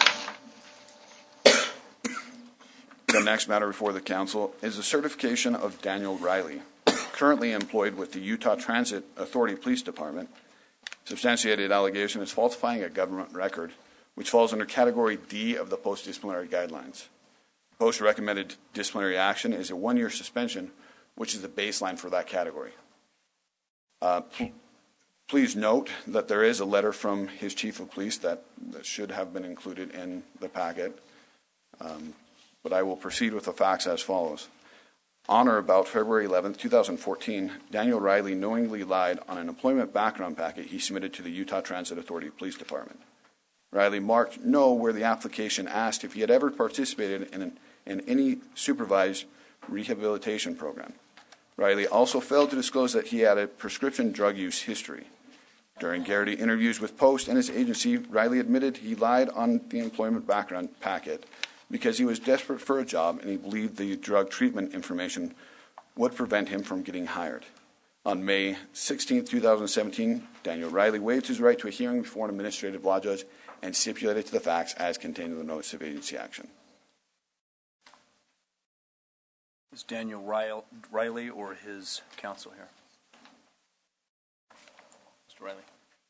The next matter before the council is the certification of Daniel Riley, currently employed with the Utah Transit Authority Police Department. Substantiated allegation is falsifying a government record, which falls under Category D of the Post-Disciplinary Guidelines. Post-recommended disciplinary action is a one-year suspension, which is the baseline for that category. Uh, pl- please note that there is a letter from his chief of police that, that should have been included in the packet, um, but I will proceed with the facts as follows. On or about February eleventh, two thousand fourteen, Daniel Riley knowingly lied on an employment background packet he submitted to the Utah Transit Authority Police Department. Riley marked no where the application asked if he had ever participated in, an, in any supervised rehabilitation program. Riley also failed to disclose that he had a prescription drug use history. During Garrity interviews with Post and his agency, Riley admitted he lied on the employment background packet because he was desperate for a job and he believed the drug treatment information would prevent him from getting hired. On May sixteenth, two thousand seventeen, Daniel Riley waived his right to a hearing before an administrative law judge and stipulated to the facts as contained in the notice of agency action. Is Daniel Riley or his counsel here? Mister Riley.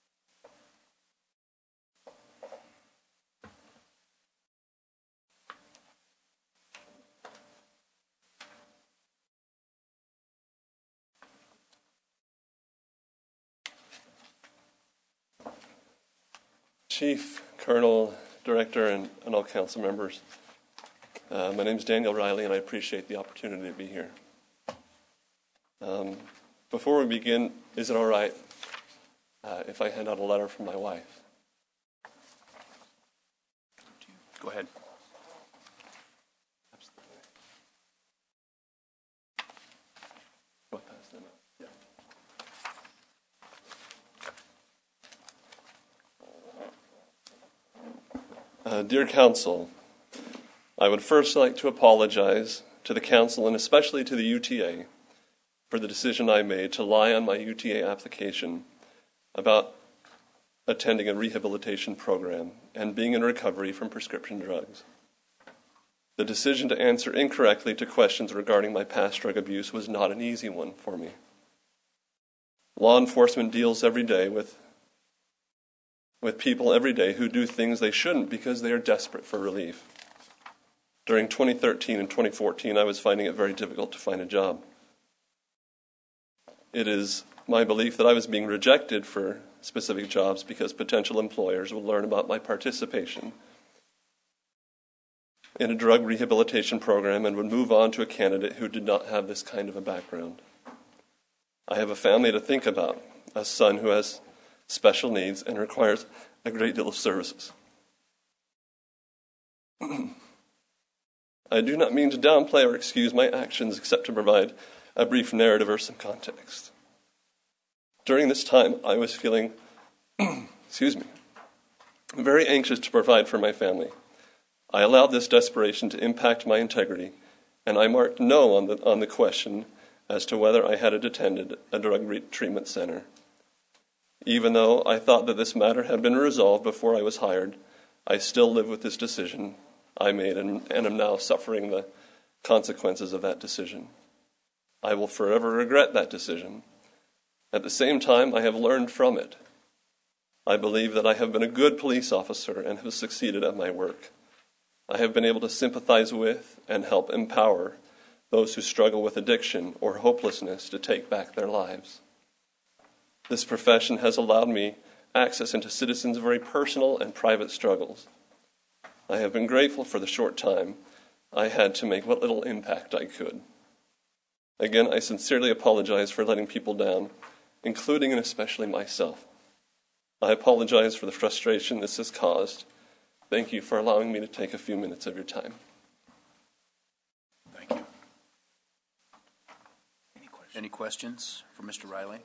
Chief, Colonel, Director, and, and all council members. Uh, my name is Daniel Riley, and I appreciate the opportunity to be here. Um, before we begin, is it all right uh, if I hand out a letter from my wife? Go ahead. Uh, dear Council, I would first like to apologize to the Council and especially to the U T A for the decision I made to lie on my U T A application about attending a rehabilitation program and being in recovery from prescription drugs. The decision to answer incorrectly to questions regarding my past drug abuse was not an easy one for me. Law enforcement deals every day with with people every day who do things they shouldn't because they are desperate for relief. During twenty thirteen and twenty fourteen, I was finding it very difficult to find a job. It is my belief that I was being rejected for specific jobs because potential employers would learn about my participation in a drug rehabilitation program and would move on to a candidate who did not have this kind of a background. I have a family to think about, a son who has special needs and requires a great deal of services. I do not mean to downplay or excuse my actions except to provide a brief narrative or some context. During this time, I was feeling, excuse me, very anxious to provide for my family. I allowed this desperation to impact my integrity, and I marked no on the, on the question as to whether I had attended a drug re- treatment center. Even though I thought that this matter had been resolved before I was hired, I still live with this decision I made and, and am now suffering the consequences of that decision. I will forever regret that decision. At the same time, I have learned from it. I believe that I have been a good police officer and have succeeded at my work. I have been able to sympathize with and help empower those who struggle with addiction or hopelessness to take back their lives. This profession has allowed me access into citizens' very personal and private struggles. I have been grateful for the short time I had to make what little impact I could. Again, I sincerely apologize for letting people down, including and especially myself. I apologize for the frustration this has caused. Thank you for allowing me to take a few minutes of your time. Thank you. Any questions, Any questions for Mister Riley?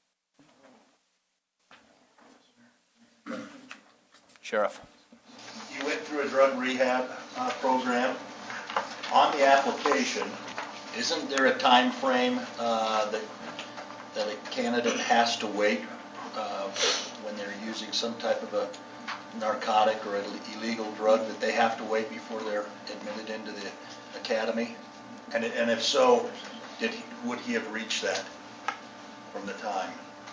Sheriff. You went through a drug rehab uh, program. On the application, isn't there a time frame uh, that that a candidate has to wait uh, when they're using some type of a narcotic or an illegal drug that they have to wait before they're admitted into the academy? And and if so, did he, would he have reached that from the time?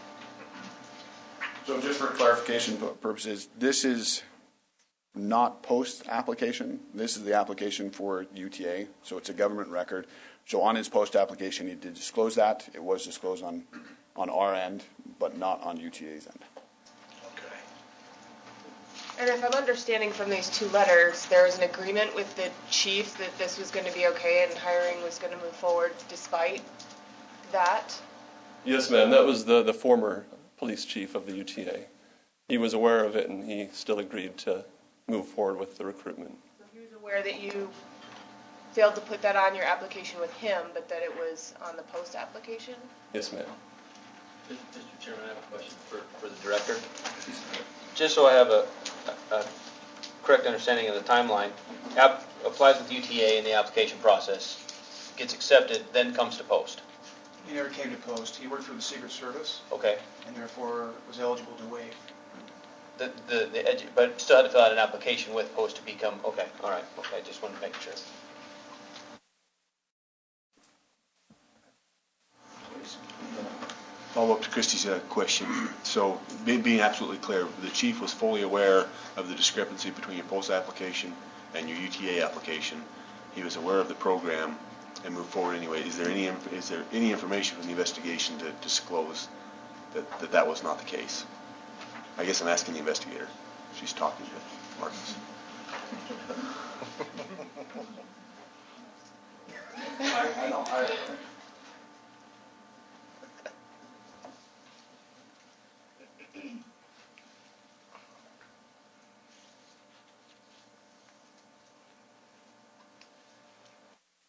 So just for clarification purposes, this is not post-application. This is the application for U T A, so it's a government record. So on his post-application, he did disclose that. It was disclosed on, on our end, but not on U T A's end. Okay. And if I'm understanding from these two letters, there was an agreement with the chief that this was going to be okay and hiring was going to move forward despite that? Yes, ma'am. That was the, the former police chief of the U T A. He was aware of it, and he still agreed to move forward with the recruitment. So he was aware that you failed to put that on your application with him, but that it was on the post application? Yes, ma'am. Mister Chairman, I have a question for, for the director. Just so I have a, a, a correct understanding of the timeline, app applies with U T A in the application process, gets accepted, then comes to post. He never came to post. He worked for the Secret Service. Okay. And therefore was eligible to waive. The, the, the edu- but still had to fill out an application with post to become, okay, all right, okay, just wanted to make sure. Follow up to Christie's uh, question. So, be, being absolutely clear, the chief was fully aware of the discrepancy between your post application and your U T A application. He was aware of the program and moved forward anyway. Is there any is there any information from the investigation to disclose that that, that was not the case? I guess I'm asking the investigator. She's talking to Marcus. I, I don't. I,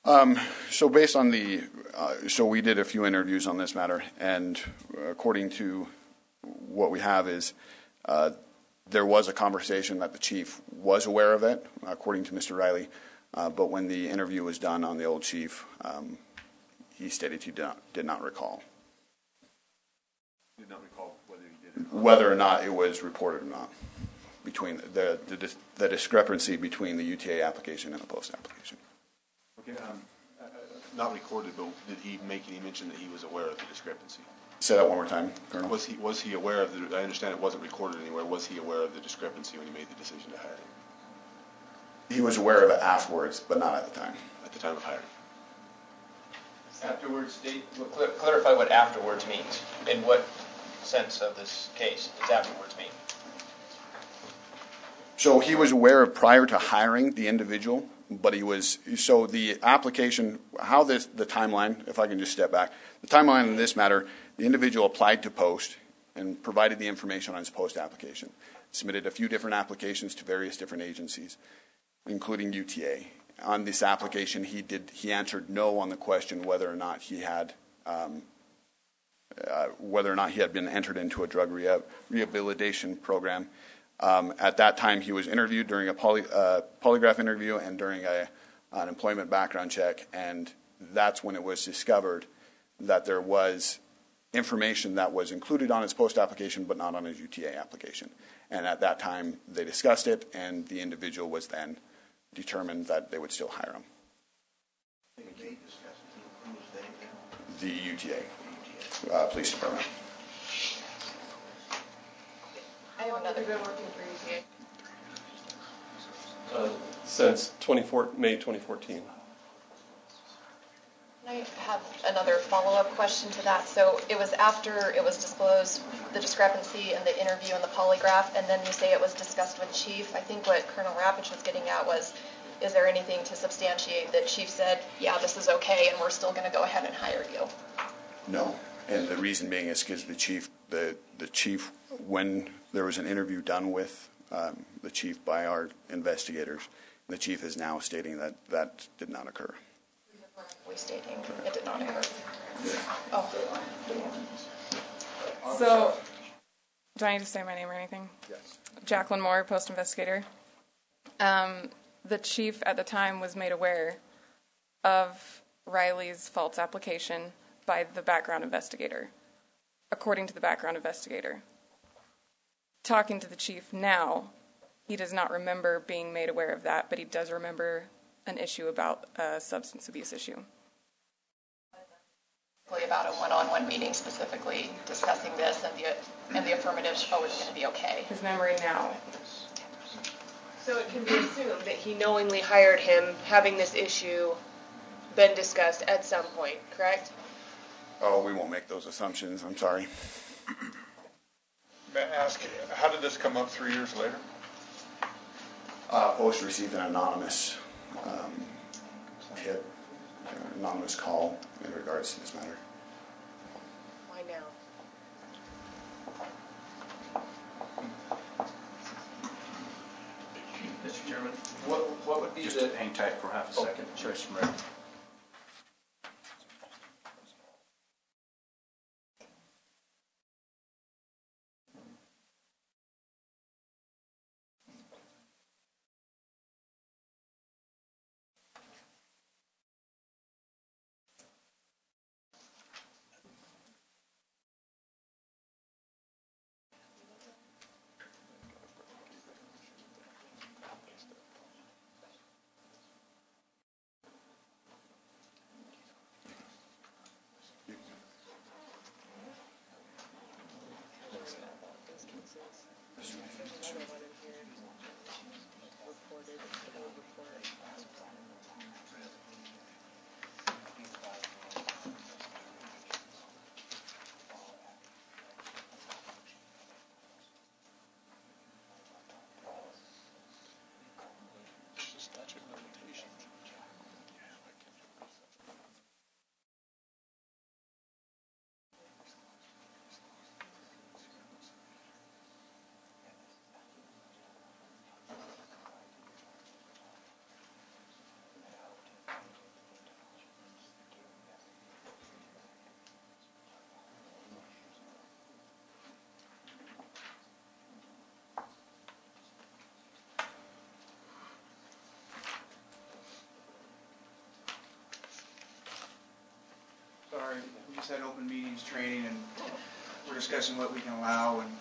Um, so based on the, uh, so we did a few interviews on this matter, and according to what we have is uh, there was a conversation that the chief was aware of it, according to Mister Riley, uh, but when the interview was done on the old chief, um, he stated he did not, did not recall. Did not recall whether he did it. Whether or not it was reported or not, between the, the, the discrepancy between the U T A application and the post application. Okay, um, uh, not recorded, but did he make any mention that he was aware of the discrepancy? Say that one more time, Colonel. Was he was he aware of the? I understand it wasn't recorded anywhere. Was he aware of the discrepancy when he made the decision to hire him? He was aware of it afterwards, but not at the time. At the time of hiring. Afterwards, state, cl- clarify what afterwards means. In what sense of this case does afterwards mean? So he was aware of prior to hiring the individual, but he was, so the application, how this, the timeline, if I can just step back, the timeline in this matter, the individual applied to post and provided the information on his post application, submitted a few different applications to various different agencies, including U T A. On this application, he did, he answered no on the question whether or not he had, um, uh, whether or not he had been entered into a drug rehab, rehabilitation program. Um, at that time, he was interviewed during a poly, uh, polygraph interview and during a, an employment background check, and that's when it was discovered that there was information that was included on his post application but not on his U T A application. And at that time, they discussed it, and the individual was then determined that they would still hire him. The U T A, uh, police department. I have another good working for U T A. Uh, since twenty-four, May twenty fourteen. I have another follow-up question to that. So it was after it was disclosed, the discrepancy in the interview and the polygraph, and then you say it was discussed with Chief. I think what Colonel Rapich was getting at was, is there anything to substantiate that Chief said, yeah, this is okay, and we're still going to go ahead and hire you? No, and the reason being is because the chief, the, the chief, when there was an interview done with um, the chief by our investigators, the chief is now stating that that did not occur. We stating it did not occur. Oh. So, do I need to say my name or anything? Yes. Jacqueline Moore, post investigator. Um, the chief at the time was made aware of Riley's false application by the background investigator, according to the background investigator. Talking to the chief now, he does not remember being made aware of that, but he does remember an issue about a substance abuse issue. About a one-on-one meeting specifically discussing this and the and the affirmative, oh, it's going to be okay. His memory now. So it can be assumed that he knowingly hired him, having this issue been discussed at some point, correct? Oh, we won't make those assumptions. I'm sorry. May I ask, how did this come up three years later? Uh, Post received an anonymous um, tip, an anonymous call in regards to this matter. Why now? Mister Chairman, what, what would be Just the... Just hang tight for half a oh, second. Sure. had open meetings training, and we're discussing what we can allow. And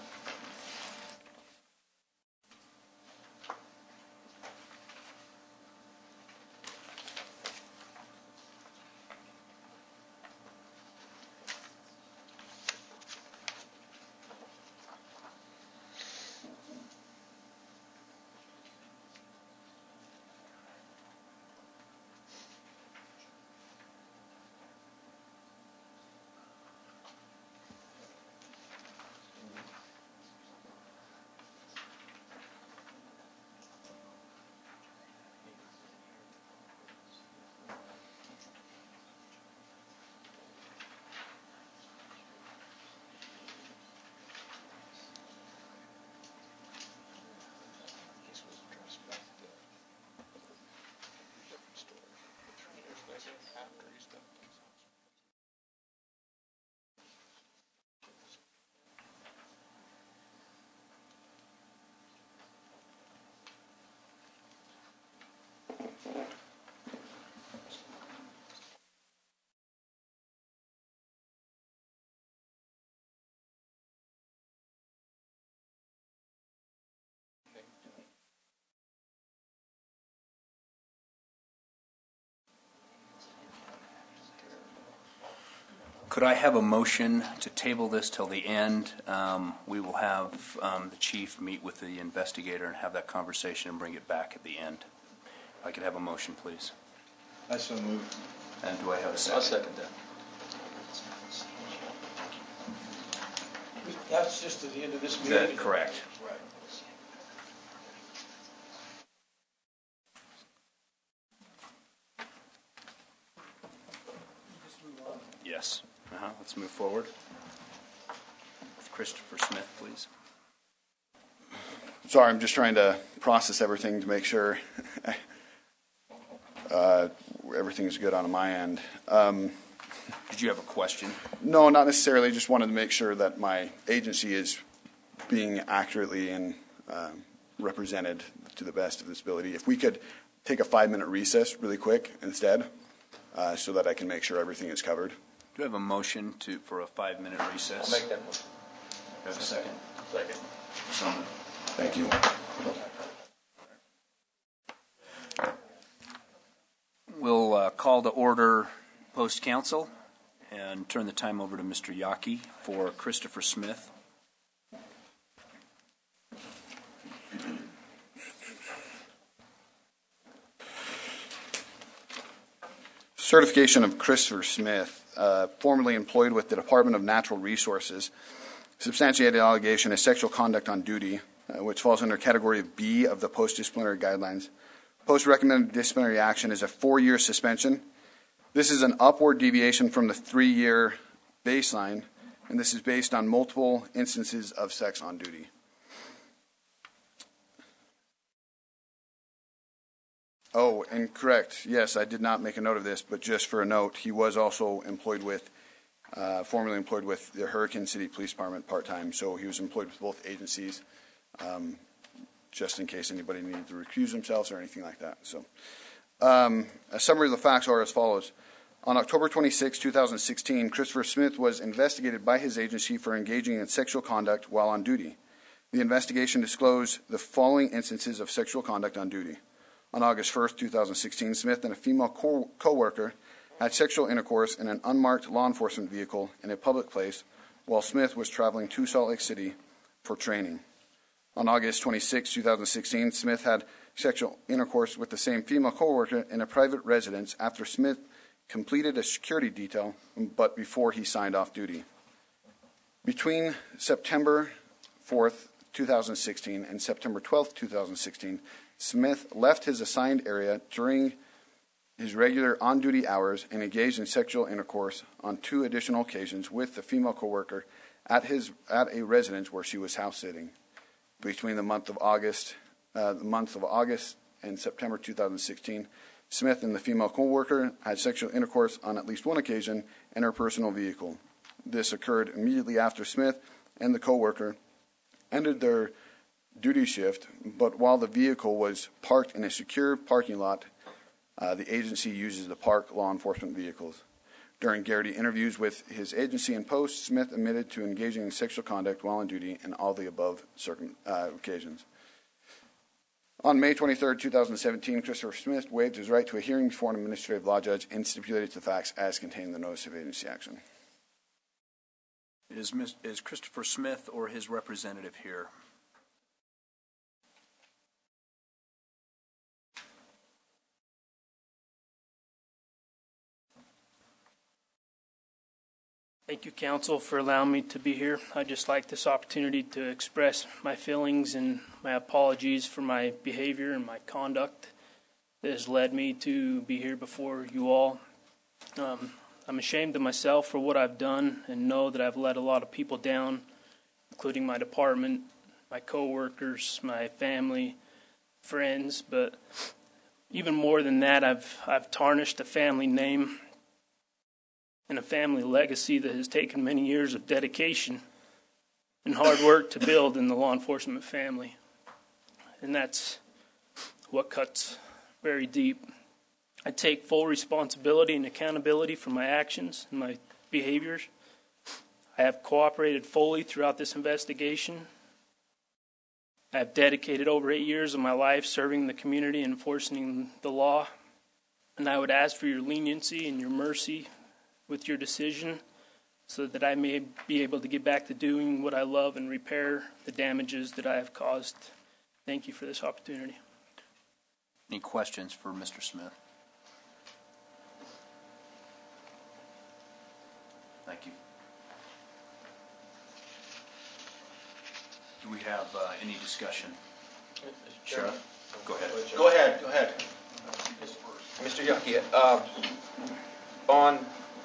could I have a motion to table this till the end? Um, we will have um, the chief meet with the investigator and have that conversation and bring it back at the end. If I could have a motion, please. I so moved. And do I have a second? I'll second that. That's just at the end of this Is meeting? that correct? Right. Yes. Uh-huh. Let's move forward. With Christopher Smith, please. Sorry, I'm just trying to process everything to make sure uh, everything's good on my end. Um, Did you have a question? No, not necessarily. Just wanted to make sure that my agency is being accurately and um, represented to the best of its ability. If we could take a five-minute recess really quick instead, uh, so that I can make sure everything is covered. Do you have a motion to for a five-minute recess? I'll make that motion. Do you have a second? Second. So, Thank you. we'll uh, call to order post-council and turn the time over to Mister Yockey for Christopher Smith. Certification of Christopher Smith, uh, formerly employed with the Department of Natural Resources. Substantiated allegation is sexual conduct on duty, uh, which falls under category B of the post-disciplinary guidelines. Post-recommended disciplinary action is a four-year suspension. This is an upward deviation from the three-year baseline, and this is based on multiple instances of sex on duty. Oh, and correct. Yes, I did not make a note of this, but just for a note, he was also employed with, uh, formerly employed with the Hurricane City Police Department part-time, so he was employed with both agencies, um, just in case anybody needed to recuse themselves or anything like that. So, um, a summary of the facts are as follows. On October twenty-sixth, two thousand sixteen, Christopher Smith was investigated by his agency for engaging in sexual conduct while on duty. The investigation disclosed the following instances of sexual conduct on duty. On August first, two thousand sixteen, Smith and a female co- co-worker had sexual intercourse in an unmarked law enforcement vehicle in a public place while Smith was traveling to Salt Lake City for training. On August twenty-sixth, two thousand sixteen, Smith had sexual intercourse with the same female co-worker in a private residence after Smith completed a security detail, but before he signed off duty. Between September fourth, two thousand sixteen and September twelfth, two thousand sixteen, Smith left his assigned area during his regular on-duty hours and engaged in sexual intercourse on two additional occasions with the female coworker at his at a residence where she was house sitting. Between the month of August, uh, the month of August and September two thousand sixteen, Smith and the female coworker had sexual intercourse on at least one occasion in her personal vehicle. This occurred immediately after Smith and the coworker ended their duty shift, but while the vehicle was parked in a secure parking lot, uh, the agency uses the park law enforcement vehicles. During Garrity interviews with his agency and post, Smith admitted to engaging in sexual conduct while on duty in all the above circum, uh, occasions. On May twenty-third, two thousand seventeen, Christopher Smith waived his right to a hearing before an administrative law judge and stipulated to the facts as contained in the notice of agency action. Is, is Christopher Smith or his representative here? Thank you, Council, for allowing me to be here. I'd just like this opportunity to express my feelings and my apologies for my behavior and my conduct that has led me to be here before you all. Um, I'm ashamed of myself for what I've done and know that I've let a lot of people down, including my department, my coworkers, my family, friends, but even more than that, I've I've tarnished a family name and a family legacy that has taken many years of dedication and hard work to build in the law enforcement family. And that's what cuts very deep. I take full responsibility and accountability for my actions and my behaviors. I have cooperated fully throughout this investigation. I have dedicated over eight years of my life serving the community and enforcing the law. And I would ask for your leniency and your mercy with your decision so that I may be able to get back to doing what I love and repair the damages that I have caused. Thank you for this opportunity. Any questions for Mister Smith? Thank you. Do we have uh, any discussion? Sheriff? Go ahead. Go ahead, go ahead. Mister Yucky, uh, on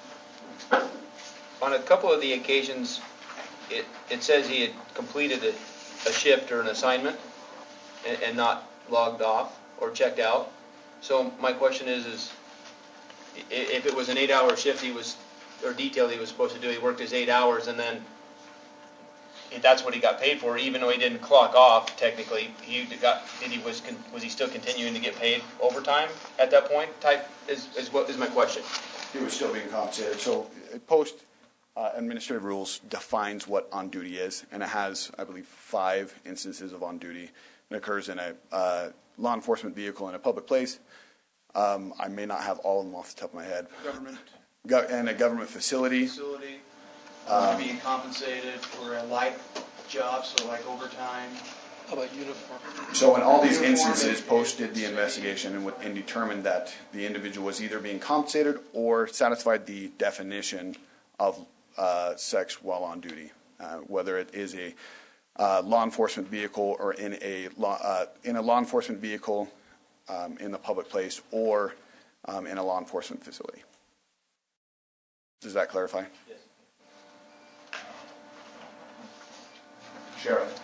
on a couple of the occasions, it, it says he had completed a, a shift or an assignment and, and not logged off or checked out. So my question is, is if it was an eight-hour shift he was, or detail he was supposed to do, he worked his eight hours and then that's what he got paid for, even though he didn't clock off technically. He got, did he was was he still continuing to get paid overtime at that point? Type is is what is my question. He was still being compensated. So post uh, administrative rules defines what on duty is, and it has, I believe, five instances of on duty. It occurs in a uh, law enforcement vehicle in a public place. Um, I may not have all of them off the top of my head. Government. Go- and a government facility. Facility. Um, being compensated for a light job, so like overtime. How about uniform? So in all these instances, Post did the investigation and, and determined that the individual was either being compensated or satisfied the definition of uh, sex while on duty, uh, whether it is a uh, law enforcement vehicle or in a law, uh, in a law enforcement vehicle um, in the public place or um, in a law enforcement facility. Does that clarify? Yes. Sheriff.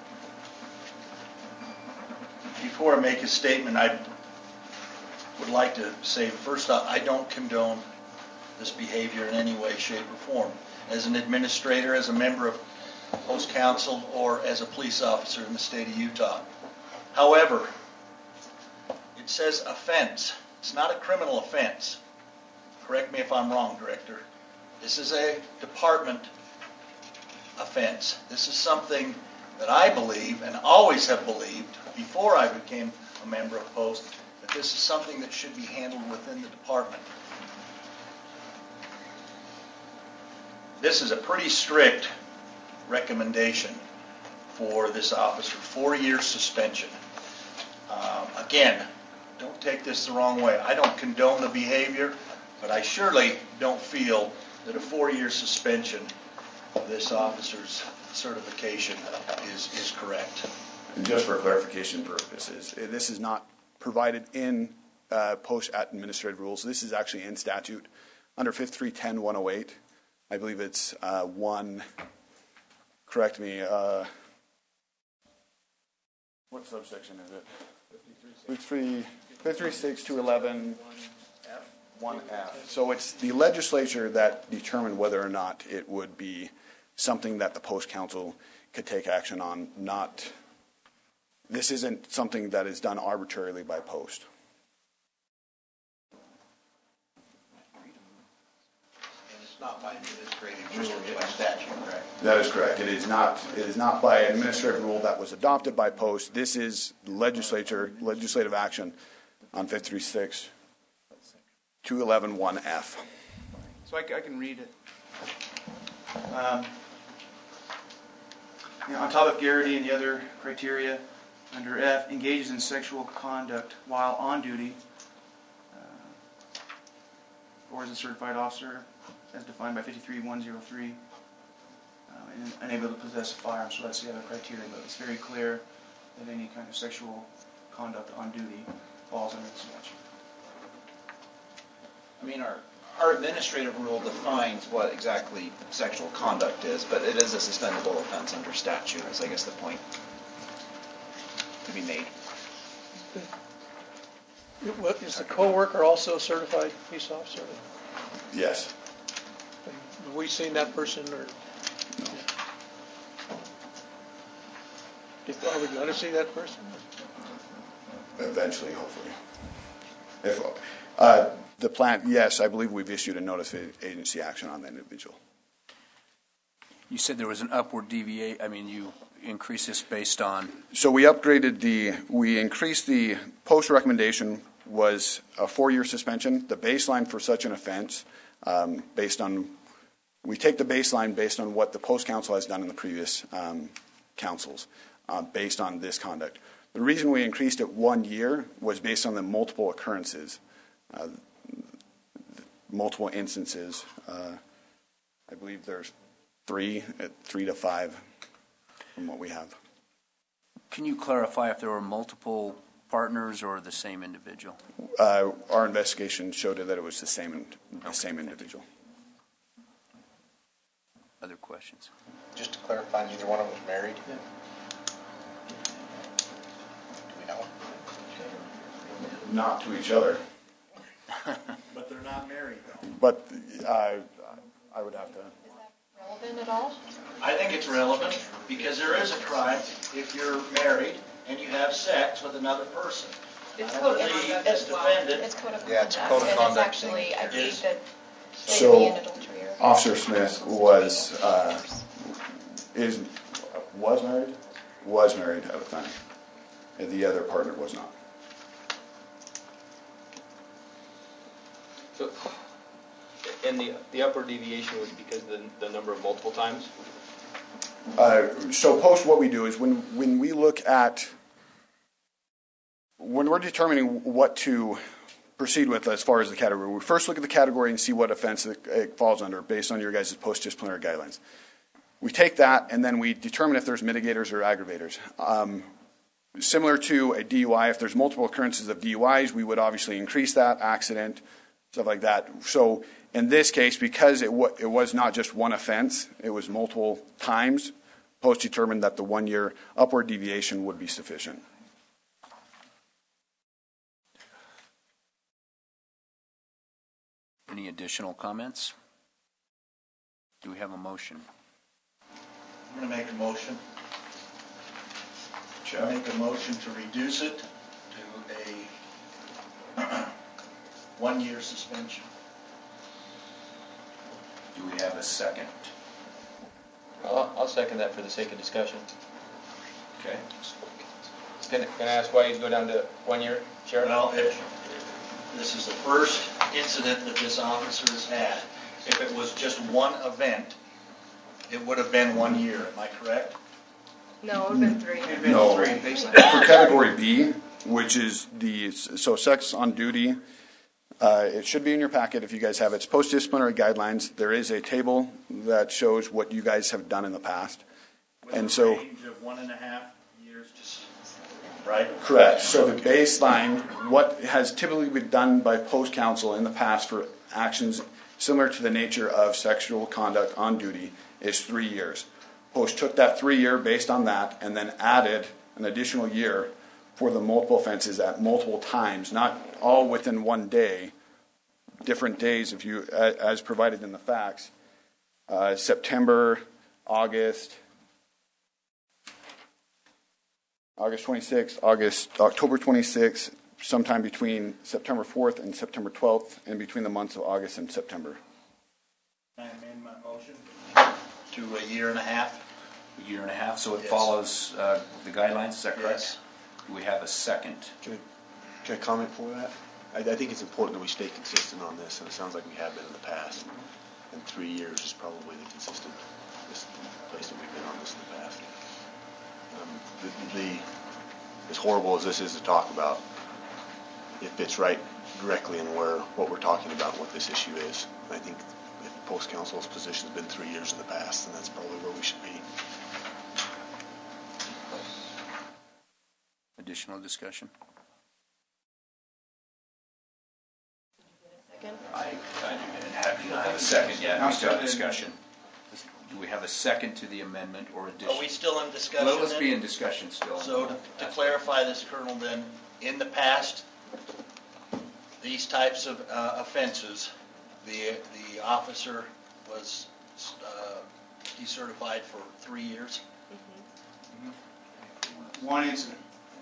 Before I make a statement, I would like to say, first off, I don't condone this behavior in any way, shape, or form. As an administrator, as a member of Post Council, or as a police officer in the state of Utah. However, it says offense. It's not a criminal offense. Correct me if I'm wrong, Director. This is a department offense. This is something that I believe, and always have believed, before I became a member of Post, that this is something that should be handled within the department. This is a pretty strict recommendation for this officer, four-year suspension. Um, again, don't take this the wrong way. I don't condone the behavior, but I surely don't feel that a four-year suspension of this officer's certification is, is correct. And just for clarification purposes, this is not provided in uh, Post administrative rules. This is actually in statute under fifty-three ten one oh eight. I believe it's uh, one, correct me, uh, what subsection is it? fifty-three, fifty-three six two eleven one F. So it's the legislature that determined whether or not it would be something that the Post Council could take action on, not, this isn't something that is done arbitrarily by administered by statute, correct? That is correct. It is not. It is not by an administrative rule that was adopted by post. This is legislature legislative action on five thirty-six, two eleven one F. So I, I can read it. Um, you know, on top of Garrity and the other criteria, under F, engages in sexual conduct while on duty, uh, or as a certified officer, as defined by fifty-three one oh three, uh, and unable to possess a firearm. So that's the other criteria, but it's very clear that any kind of sexual conduct on duty falls under the statute. I mean, our our administrative rule defines what exactly sexual conduct is, but it is a suspendable offense under statute, is I guess the point to be made. What, is the co-worker also a certified police officer? Yes. Have we seen that person, or? No. If, are we going to see that person? Eventually, hopefully. If uh, the plan, yes, I believe we've issued a notice of agency action on that individual. You said there was an upward deviate. I mean, you increased this based on. So we upgraded the, we increased the post recommendation was a four-year suspension. The baseline for such an offense, um, based on, we take the baseline based on what the post council has done in the previous um, councils, uh, based on this conduct. The reason we increased it one year was based on the multiple occurrences, uh, multiple instances. Uh, I believe there's three, uh, three to five from what we have. Can you clarify if there were multiple partners or the same individual? Uh, our investigation showed that it was the same, the okay, same individual. Other questions? Just to clarify, neither one of them was married? Yeah. Not to each other. But they're not married, though. But uh, I would have to. Is that relevant at all? I think it's relevant because there is a crime if you're married and you have sex with another person. It's I code of believe conduct this as well. defendant. It's code of conduct. Yeah, it's a code of and conduct it's actually, thing. I believe Is. that So, they could be an adultery or Officer Smith was uh, is was married, was married at the time, and the other partner was not. So, and the the upward deviation was because of the, the number of multiple times? Uh, so post what we do is when, when we look at, when we're determining what to proceed with as far as the category, we first look at the category and see what offense it, it falls under based on your guys' post-disciplinary guidelines. We take that and then we determine if there's mitigators or aggravators. Um, similar to a D U I, if there's multiple occurrences of D U Is, we would obviously increase that, accident, stuff like that. So in this case, because it, w- it was not just one offense, it was multiple times, post determined that the one-year upward deviation would be sufficient. Any additional comments? Do we have a motion? I'm going to make a motion. I make a motion to reduce it to a one-year suspension. Do we have a second? I'll, I'll second that for the sake of discussion. Okay. Can, can I ask why you go down to one year, Sheriff? Well, if this is the first incident that this officer has had, if it was just one event, it would have been one year. Am I correct? No, it would have been three. It'd been No, three, for category B, which is the, so sex on duty, uh, it should be in your packet if you guys have it. It's post-disciplinary guidelines. There is a table that shows what you guys have done in the past. With And a so, range of one and a half years, just, right? correct. So the baseline, what has typically been done by post-council in the past for actions similar to the nature of sexual conduct on duty is three years. Post took that three year based on that and then added an additional year for the multiple offenses at multiple times, not all within one day, different days if you, as provided in the facts. Uh, September, August, August twenty-sixth, August, October twenty-sixth, sometime between September fourth and September twelfth, and between the months of August and September. Can I amend my motion? to a year and a half. A year and a half, so it Yes. follows uh, the guidelines, is that correct? Yes. Do we have a second? Can I, can I comment for that? I, I think it's important that we stay consistent on this, and it sounds like we have been in the past. And three years is probably the consistent this place that we've been on this in the past. Um, the, the, as horrible as this is to talk about, it fits right directly in where what we're talking about and what this issue is. And I think if post council's position has been three years in the past, then that's probably where we should be. Additional discussion? Second? I, I didn't have, do not have a second yet. We still have discussion. Do we have a second to the amendment or addition? Are we still in discussion? Well, let's then? be in discussion still. So to, to clarify this, Colonel, then, in the past, these types of uh, offenses, the the officer was uh, decertified for three years. One incident.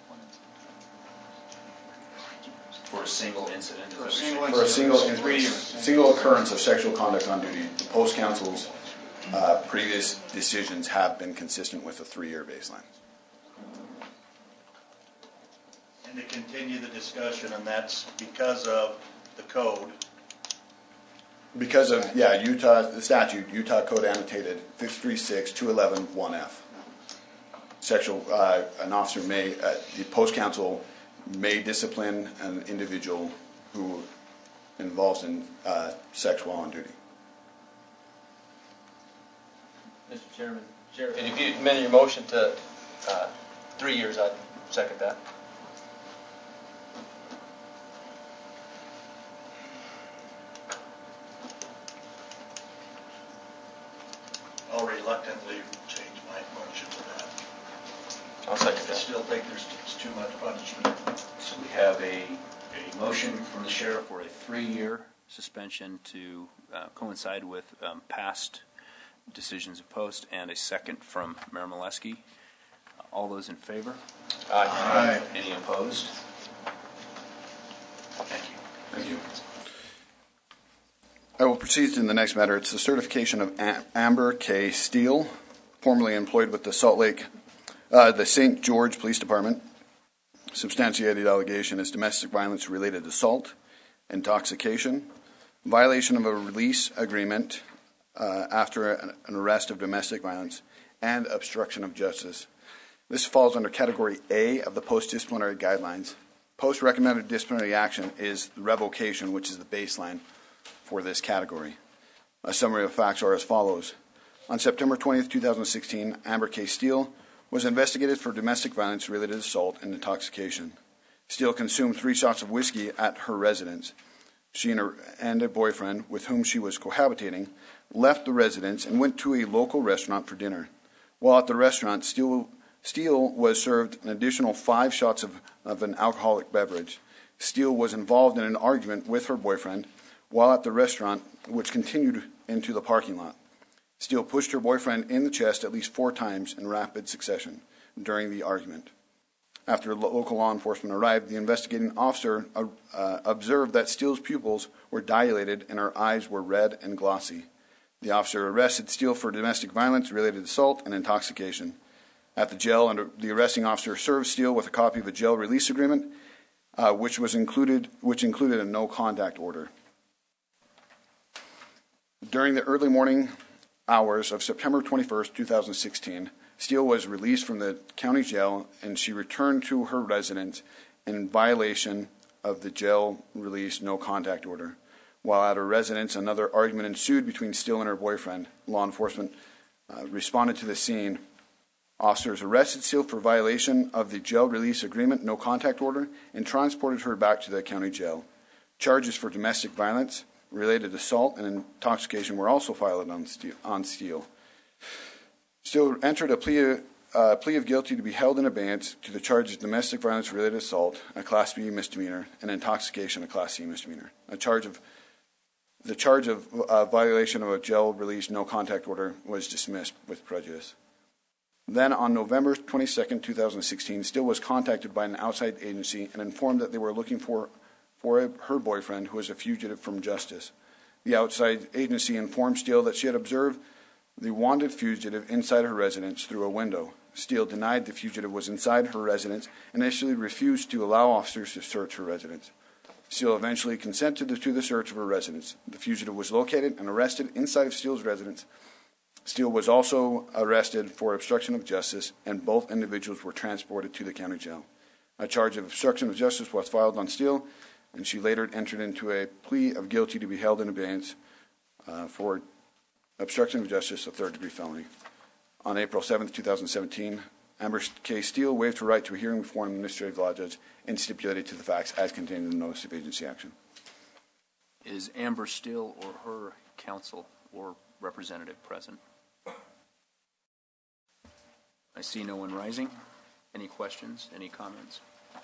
For a single incident? is For a that single what For you're a saying? single, Three years. single occurrence of sexual conduct on duty, the post council's uh, previous decisions have been consistent with a three-year baseline. And to continue the discussion, and that's because of the code. Because of, yeah, Utah, the statute, Utah Code annotated fifty-three six two eleven one F. Sexual, uh, an officer may, uh, the post council may discipline an individual who involves in uh, sex while on duty. Mister Chairman, Chair, and if you amend your motion to uh, three years, I'd second that. I'll reluctantly change my motion to that. I'll second I that. still think there's it's too much punishment. So we have a, a motion from the sheriff for a three-year suspension to uh, coincide with um, past decisions of post, and a second from Mayor Molesky. Uh, all those in favor? Aye. Aye. Any opposed? Thank you. Thank you. I will proceed to the next matter. It's the certification of Am- Amber K. Steele, formerly employed with the Salt Lake, uh, the Saint George Police Department. Substantiated allegation is domestic violence related assault, intoxication, violation of a release agreement uh, after an, an arrest of domestic violence, and obstruction of justice. This falls under Category A of the post-disciplinary guidelines. Post-recommended disciplinary action is revocation, which is the baseline for this category. A summary of facts are as follows. On September twentieth, two thousand sixteen, Amber K. Steele was investigated for domestic violence-related assault and intoxication. Steele consumed three shots of whiskey at her residence. She and, her, and a boyfriend, with whom she was cohabitating, left the residence and went to a local restaurant for dinner. While at the restaurant, Steele, Steele was served an additional five shots of, of an alcoholic beverage. Steele was involved in an argument with her boyfriend while at the restaurant, which continued into the parking lot. Steele pushed her boyfriend in the chest at least four times in rapid succession during the argument. After local law enforcement arrived, the investigating officer uh, uh, observed that Steele's pupils were dilated and her eyes were red and glossy. The officer arrested Steele for domestic violence-related assault and intoxication. At the jail, under, the arresting officer served Steele with a copy of a jail release agreement, uh, which was included, which included a no-contact order. During the early morning hours of September twenty-first, two thousand sixteen, Steele was released from the county jail and she returned to her residence in violation of the jail release no contact order. While at her residence, another argument ensued between Steele and her boyfriend. Law enforcement uh, responded to the scene. Officers arrested Steele for violation of the jail release agreement no contact order and transported her back to the county jail. Charges for domestic violence, related assault, and intoxication were also filed on Steele. On Steele. Steele entered a plea, uh, plea of guilty to be held in abeyance to the charge of domestic violence-related assault, a Class B misdemeanor, and intoxication, a Class C misdemeanor. A charge of the charge of uh, violation of a jail release no contact order was dismissed with prejudice. Then, on November twenty-second, two thousand sixteen, Steele was contacted by an outside agency and informed that they were looking for for her boyfriend, who was a fugitive from justice. The outside agency informed Steele that she had observed the wanted fugitive inside her residence through a window. Steele denied the fugitive was inside her residence and initially refused to allow officers to search her residence. Steele eventually consented to the search of her residence. The fugitive was located and arrested inside of Steele's residence. Steele was also arrested for obstruction of justice, and both individuals were transported to the county jail. A charge of obstruction of justice was filed on Steele, and she later entered into a plea of guilty to be held in abeyance uh, for obstruction of justice, a third-degree felony. On April seventh, two thousand seventeen, Amber K. Steele waived her right to a hearing before an administrative law judge and stipulated to the facts as contained in the notice of agency action. Is Amber Steele or her counsel or representative present? I see no one rising. Any questions? Any comments?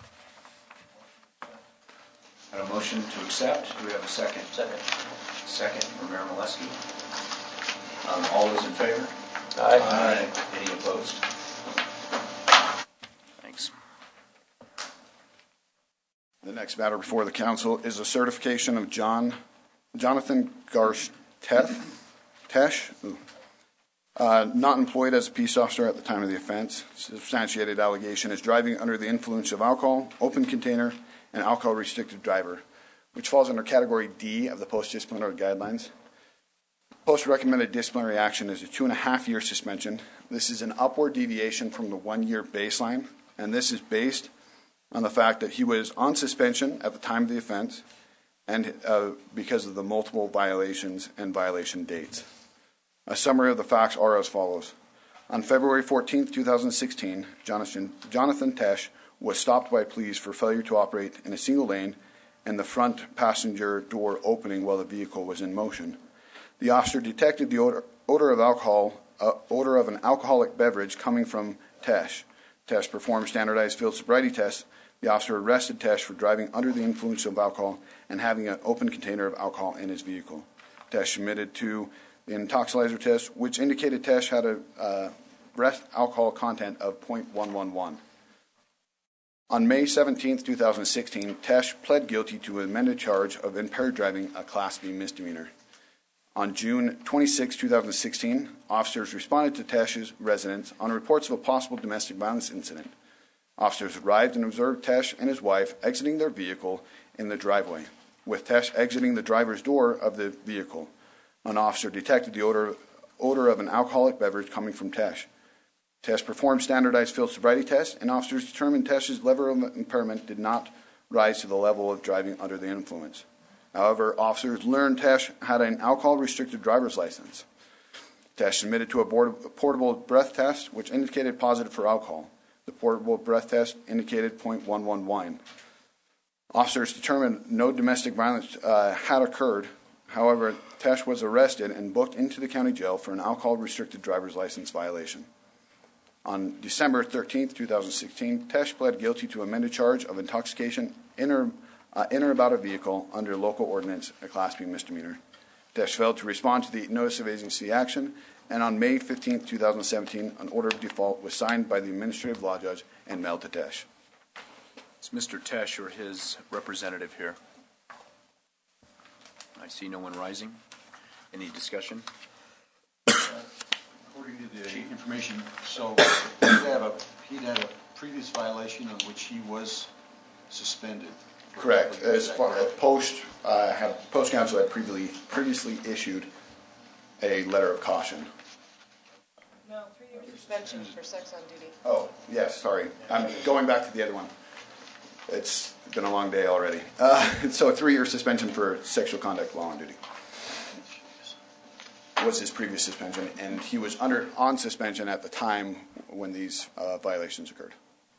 Had a motion to accept. Do we have a second? Second. Second from Mayor Molesky. Um, all those in favor? Aye. Aye. Any opposed? Thanks. The next matter before the council is a certification of John Jonathan Garsh Tesh, uh, not employed as a peace officer at the time of the offense. Substantiated allegation is driving under the influence of alcohol, open container, and alcohol-restricted driver, which falls under Category D of the post-disciplinary guidelines. Post-recommended disciplinary action is a two-and-a-half-year suspension. This is an upward deviation from the one-year baseline, and this is based on the fact that he was on suspension at the time of the offense and uh, because of the multiple violations and violation dates. A summary of the facts are as follows. On February fourteenth, two thousand sixteen, Jonathan, Jonathan Tesh was stopped by police for failure to operate in a single lane and the front passenger door opening while the vehicle was in motion. The officer detected the odor, odor of alcohol, uh, odor of an alcoholic beverage coming from Tesh. Tesh performed standardized field sobriety tests. The officer arrested Tesh for driving under the influence of alcohol and having an open container of alcohol in his vehicle. Tesh submitted to the intoxilizer test, which indicated Tesh had a uh, breath alcohol content of zero point one one one. On May seventeenth, two thousand sixteen, Tesh pled guilty to an amended charge of impaired driving, a Class B misdemeanor. On June twenty-sixth, two thousand sixteen, officers responded to Tesh's residence on reports of a possible domestic violence incident. Officers arrived and observed Tesh and his wife exiting their vehicle in the driveway, with Tesh exiting the driver's door of the vehicle. An officer detected the odor, odor of an alcoholic beverage coming from Tesh. Tesh performed standardized field sobriety tests, and officers determined Tesh's level of impairment did not rise to the level of driving under the influence. However, officers learned Tesh had an alcohol-restricted driver's license. Tesh submitted to a, board, a portable breath test, which indicated positive for alcohol. The portable breath test indicated zero point one one one. Officers determined no domestic violence uh, had occurred. However, Tesh was arrested and booked into the county jail for an alcohol-restricted driver's license violation. On December thirteenth, two thousand sixteen, Tesh pled guilty to amended charge of intoxication in or, uh, in or about a vehicle under local ordinance, a Class B misdemeanor. Tesh failed to respond to the notice of agency action, and on May fifteenth, two thousand seventeen, an order of default was signed by the administrative law judge and mailed to Tesh. Is Mister Tesh or his representative here? I see no one rising. Any discussion? According to the information, so he'd have a, he'd had a previous violation of which he was suspended. Correct. As far as post, uh, have, post council had previously previously issued a letter of caution. No, three-year suspension for sex on duty. Oh, yes, sorry. I'm going back to the other one. It's been a long day already. Uh, so a three-year suspension for sexual conduct while on duty was his previous suspension, and he was under on suspension at the time when these uh, violations occurred.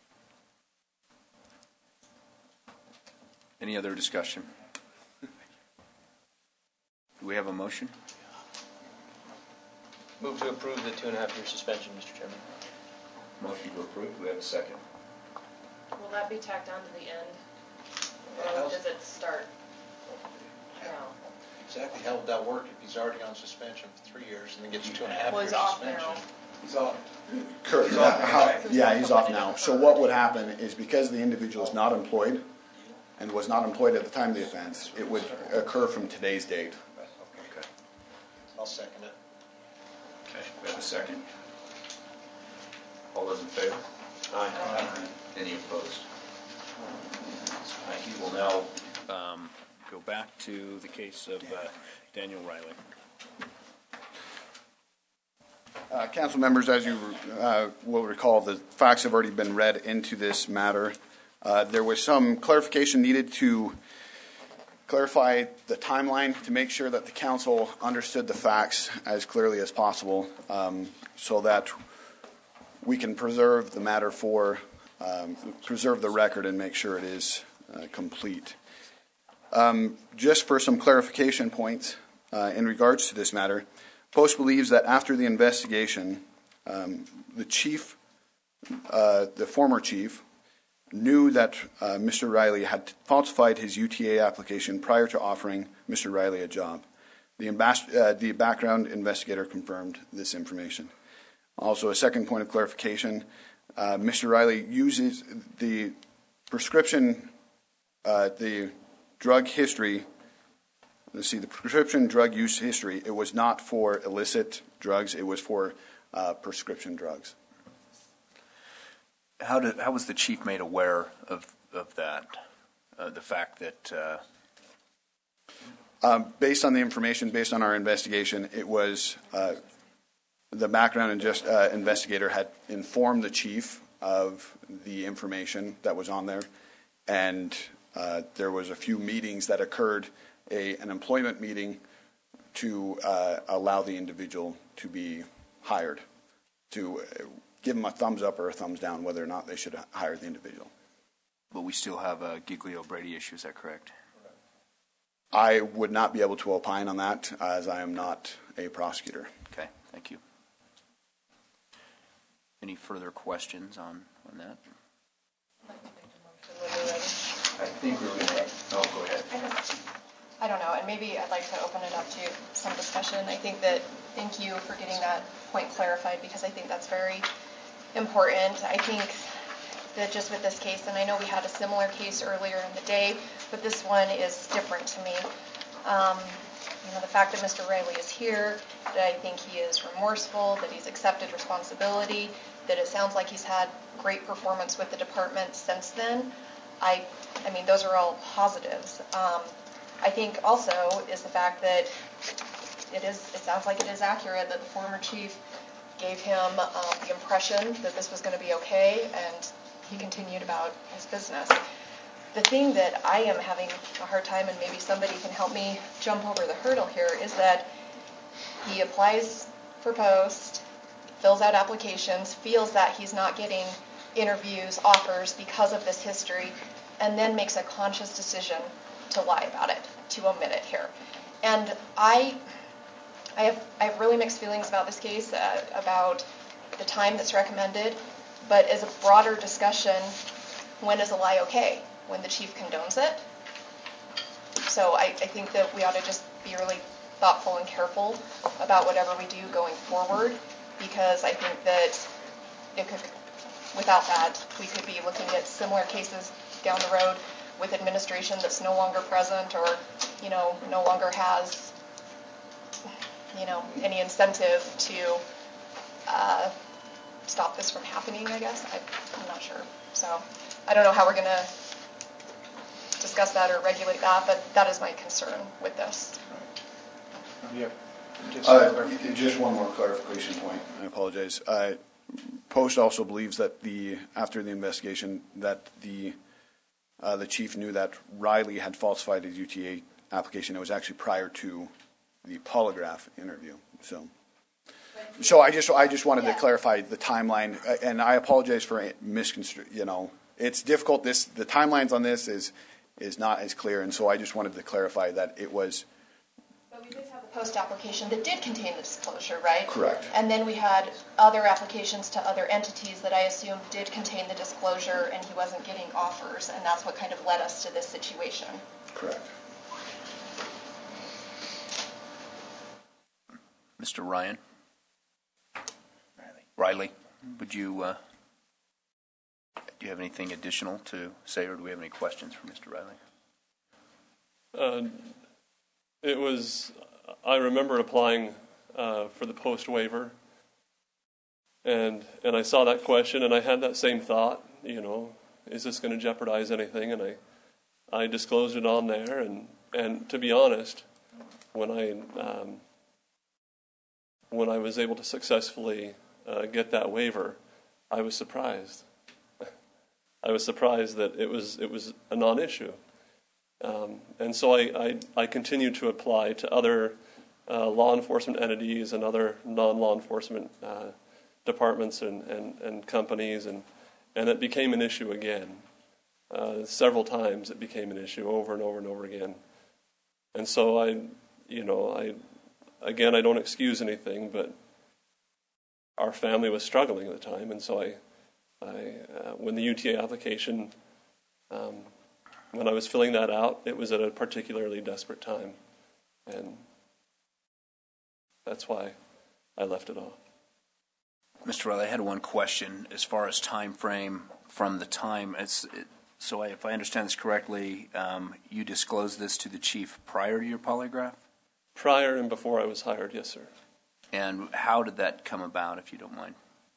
Any other discussion? Do we have a motion? Move to approve the two and a half year suspension, Mister Chairman. Motion to approve. Do we have a second? Will that be tacked on to the end? Or does it start now? Exactly how would that work if he's already on suspension for three years and then gets two and a half Well, years he's off suspension? now. He's off. Correct. Uh, how- yeah, he's off now. So what would happen is because the individual is not employed and was not employed at the time of the offense, it would occur from today's date. Okay. I'll second it. Okay, we have a second. All those in favor? Aye. Aye. Any opposed? Thank you. We'll now um, go back to the case of uh, Daniel Riley. Uh, council members, as you uh, will recall, the facts have already been read into this matter. Uh, there was some clarification needed to clarify the timeline to make sure that the council understood the facts as clearly as possible, um, so that we can preserve the matter for, um, preserve the record and make sure it is uh, complete. Um, just for some clarification points uh, in regards to this matter, Post believes that after the investigation, um, the chief, uh, the former chief, knew that uh, Mister Riley had falsified his U T A application prior to offering Mister Riley a job. The, ambas- uh, the background investigator confirmed this information. Also, a second point of clarification, uh, Mister Riley uses the prescription, uh, the drug history. Let's see, the prescription drug use history, it was not for illicit drugs, it was for uh, prescription drugs. How did how was the chief made aware of of that? Uh, the fact that uh... um, based on the information, based on our investigation, it was uh, the background and just uh, investigator had informed the chief of the information that was on there, and uh, there was a few meetings that occurred. A, an employment meeting to uh, allow the individual to be hired, to give them a thumbs up or a thumbs down whether or not they should hire the individual. But we still have a Giglio-Brady issue, is that correct? I would not be able to opine on that as I am not a prosecutor. Okay, thank you. Any further questions on, on that? I think we're going to, oh, go ahead. I don't know, and maybe I'd like to open it up to some discussion. I think that, thank you for getting that point clarified, because I think that's very important. I think that just with this case, and I know we had a similar case earlier in the day, but this one is different to me. Um, you know, the fact that Mister Riley is here, that I think he is remorseful, that he's accepted responsibility, that it sounds like he's had great performance with the department since then. I, I mean, those are all positives. Um, I think also is the fact that it is, it sounds like it is accurate that the former chief gave him um, the impression that this was going to be okay, and he continued about his business. The thing that I am having a hard time, and maybe somebody can help me jump over the hurdle here, is that he applies for post, fills out applications, feels that he's not getting interviews, offers because of this history, and then makes a conscious decision to lie about it, to omit it here. And I I have I have really mixed feelings about this case, uh, about the time that's recommended, but as a broader discussion, when is a lie okay? When the chief condones it? So I, I think that we ought to just be really thoughtful and careful about whatever we do going forward, because I think that it could, without that, we could be looking at similar cases down the road with administration that's no longer present, or, you know, no longer has, you know, any incentive to uh, stop this from happening, I guess. I, I'm not sure. So I don't know how we're going to discuss that or regulate that, but that is my concern with this. Yeah. Uh, just one more clarification point. I apologize. Uh, Post also believes that the after the investigation that the uh, the chief knew that Riley had falsified his U T A application. It was actually prior to the polygraph interview. So, so I just I just wanted yeah. to clarify the timeline, and I apologize for misconstru. You know, it's difficult. This the timelines on this is is not as clear, and so I just wanted to clarify that it was. But we did have the post application that did contain the disclosure, right? Correct. And then we had other applications to other entities that I assume did contain the disclosure, and he wasn't getting offers, and that's what kind of led us to this situation. Correct. Mister Ryan? Riley. Riley, would you, uh, do you have anything additional to say, or do we have any questions for Mister Riley? Uh, it was, I remember applying uh, for the post waiver And and I saw that question, and I had that same thought, you know, is this going to jeopardize anything? And I I disclosed it on there, and, and to be honest, when I um, when I was able to successfully uh, get that waiver, I was surprised. I was surprised that it was it was a non-issue, um, and so I, I I continued to apply to other uh, law enforcement entities and other non-law enforcement uh, departments and, and, and companies, and and it became an issue again. Uh, several times it became an issue over and over and over again, and so I, you know, I again I don't excuse anything, but our family was struggling at the time, and so I. I, uh, when the U T A application, um, when I was filling that out, it was at a particularly desperate time, and that's why I left it off. Mister Riley, I had one question as far as time frame from the time. It's it, so I, if I understand this correctly, um, you disclosed this to the chief prior to your polygraph? Prior and before I was hired, yes, sir. And how did that come about, if you don't mind?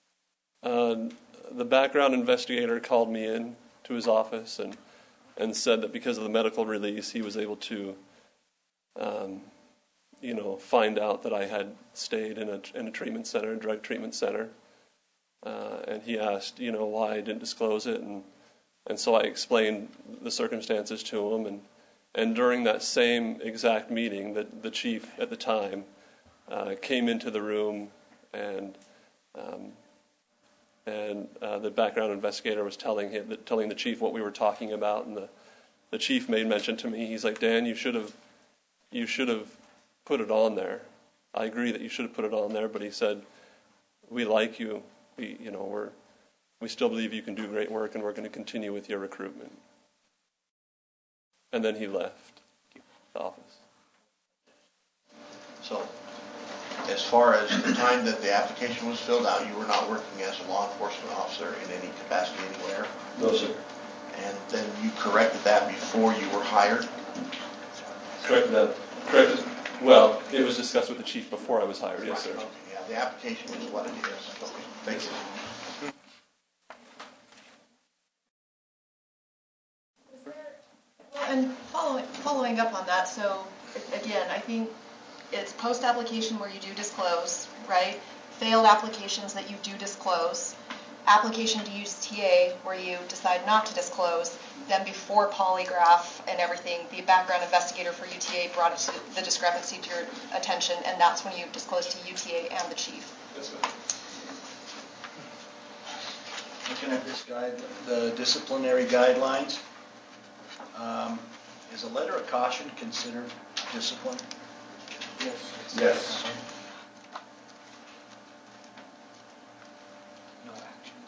Uh, the background investigator called me in to his office and and said that because of the medical release, he was able to, um, you know, find out that I had stayed in a in a treatment center, a drug treatment center, uh, and he asked, you know, why I didn't disclose it, and and so I explained the circumstances to him, and and during that same exact meeting, the the chief at the time uh, came into the room and. Um, And uh, the background investigator was telling him, telling the chief what we were talking about, and the, the chief made mention to me. He's like, Dan, you should have, you should have put it on there. I agree that you should have put it on there, but he said, we like you. We, you know, we're, we still believe you can do great work, and we're going to continue with your recruitment. And then he left the office. So, as far as the time that the application was filled out, you were not working as a law enforcement officer in any capacity anywhere? No, sir. And then you corrected that before you were hired? Corrected that. Corrected. Well, it was discussed with the chief before I was hired, yes, sir. Okay, yeah, the application was what it is. Okay, thank you. And following, following up on that, so again, I think it's post-application where you do disclose, right? Failed applications that you do disclose. Application to U T A where you decide not to disclose. Then before polygraph and everything, the background investigator for U T A brought it to the discrepancy to your attention, and that's when you disclosed to U T A and the chief. Yes, ma'am. Looking at this guide, the disciplinary guidelines, um, is a letter of caution considered discipline? Yes. Yes. No actions.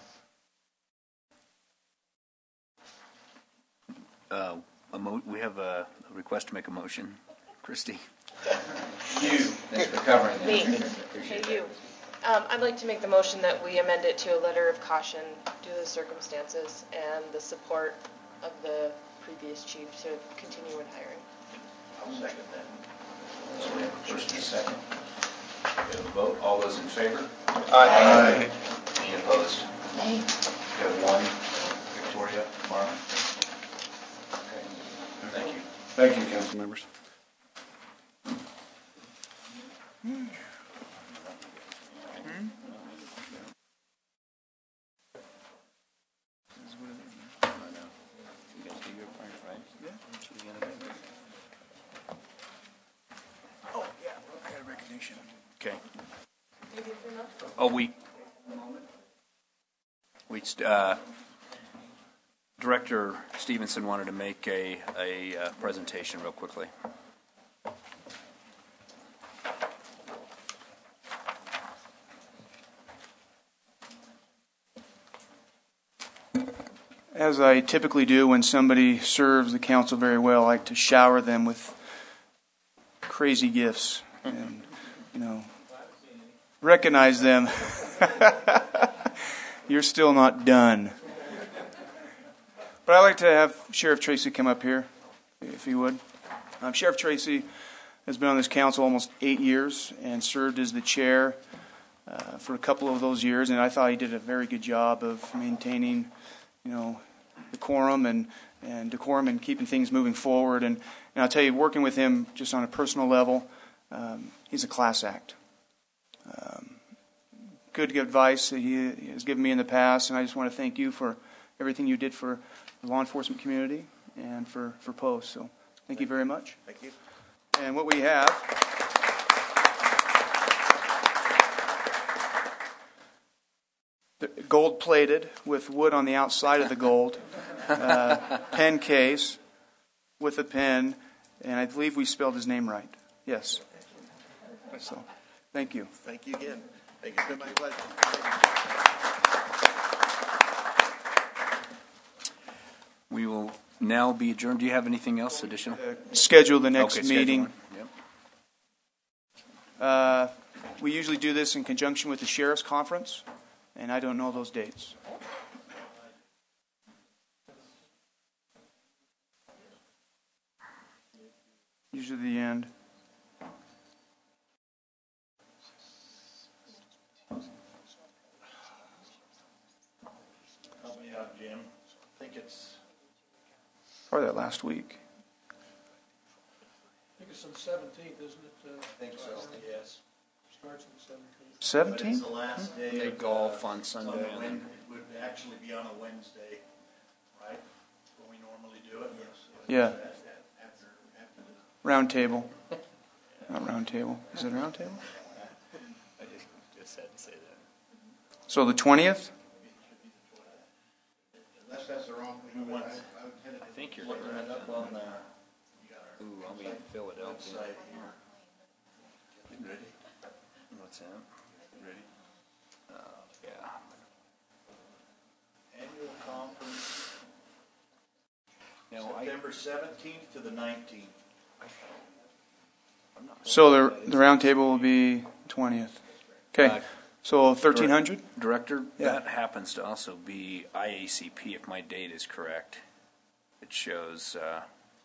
Uh, a mo- we have a, a request to make a motion. Christy. You. Thanks for covering that. Me. Appreciate Hey, you. Um, I'd like to make the motion that we amend it to a letter of caution due to the circumstances and the support of the previous chief to continue with hiring. I'll second that. So we have a first and a second. We have a vote. All those in favor? Aye. Any opposed? Nay. We have one. Victoria, Marlon. Okay. Thank you. Thank you, council members. Oh, yeah, I got a recognition. Okay. Oh, we, we, uh, Director Stevenson wanted to make a, a uh, presentation real quickly. As I typically do when somebody serves the council very well, I like to shower them with crazy gifts and, you know, recognize them. You're still not done. But I'd like to have Sheriff Tracy come up here, if he would. Um, Sheriff Tracy has been on this council almost eight years and served as the chair uh, for a couple of those years, and I thought he did a very good job of maintaining, you know, the quorum and, and decorum and keeping things moving forward. And, and I'll tell you, working with him just on a personal level, um, he's a class act. Um, good advice that he has given me in the past, and I just want to thank you for everything you did for the law enforcement community and for, for Post. So thank you very much. Thank you. And what we have gold plated with wood on the outside of the gold, uh, pen case with a pen, and I believe we spelled his name right. Yes. So, thank you. Thank you again. Thank you. It's been my pleasure. We will now be adjourned. Do you have anything else additional? Uh, schedule the next okay, meeting. Yep. Uh, we usually do this in conjunction with the sheriff's conference, and I don't know those dates. Usually the end. Help me out, Jim. I think it's Probably that last week. I think it's on the seventeenth, isn't it? Uh, I think so, yes. Starts on the seventeenth. But seventeenth? it's the last day. They of, golf uh, on it's on Sunday the and Wed- then- It would actually be on a Wednesday, right? When we normally do it? Yes. Yeah. After, after the Round table. Not round table. Is it a round table? I just, just had to say that. So the twentieth? Unless that's the wrong We week. went, I think you're looking correct. it up on the Ooh, I'll be in Philadelphia. website here. Ready? What's that? Ready? Uh, yeah. Annual conference, Now, I, September seventeenth to the nineteenth. I'm not So the the round table will be twentieth. Okay. Uh, So thirteen hundred? Director, Yeah. that happens to also be I A C P, if my date is correct. It shows uh,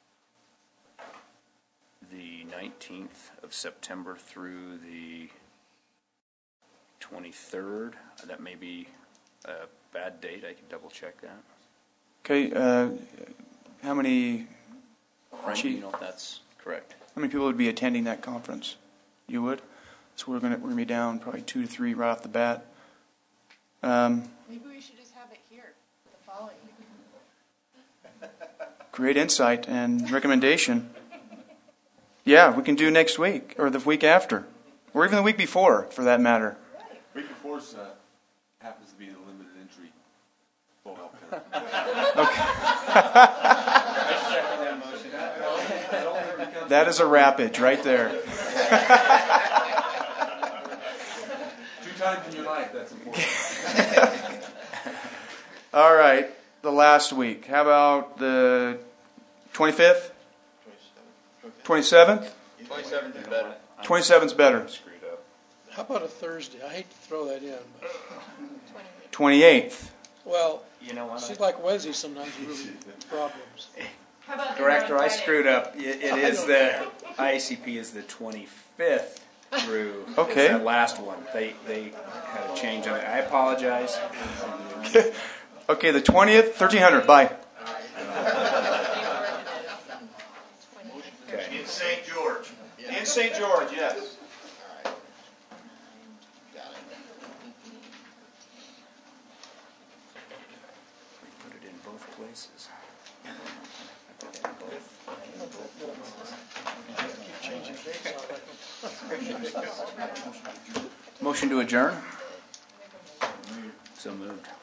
the nineteenth of September through the twenty-third. That may be a bad date. I can double check that. Okay. Uh, how many Frank, Chief. you know if that's correct? How many people would be attending that conference? You would? So we're gonna we're gonna be down probably two to three right off the bat. Um, Maybe we should just have it here the following week. great insight and recommendation. Yeah, we can do next week or the week after, or even the week before, for that matter. Week before uh, happens to be the limited entry full health That is a rapid right there. Two times in your life, that's important. All right, the last week. How about the twenty-fifth? twenty-seventh? Twenty-seventh is better. twenty-seventh's better. Screwed up. How about a Thursday? I hate to throw that in, but, twenty-eighth. well, You know what? seems like Wednesday sometimes are really problems. How about the Director, round I Friday? screwed up. It, it is the I A C P is the twenty-fifth through. Okay. It's that last one. They they had a change on it. I apologize. Okay, the twentieth, thirteen hundred. Bye. Okay. In Saint George. In Saint George, yes. Put it in both places. Motion to adjourn. So moved.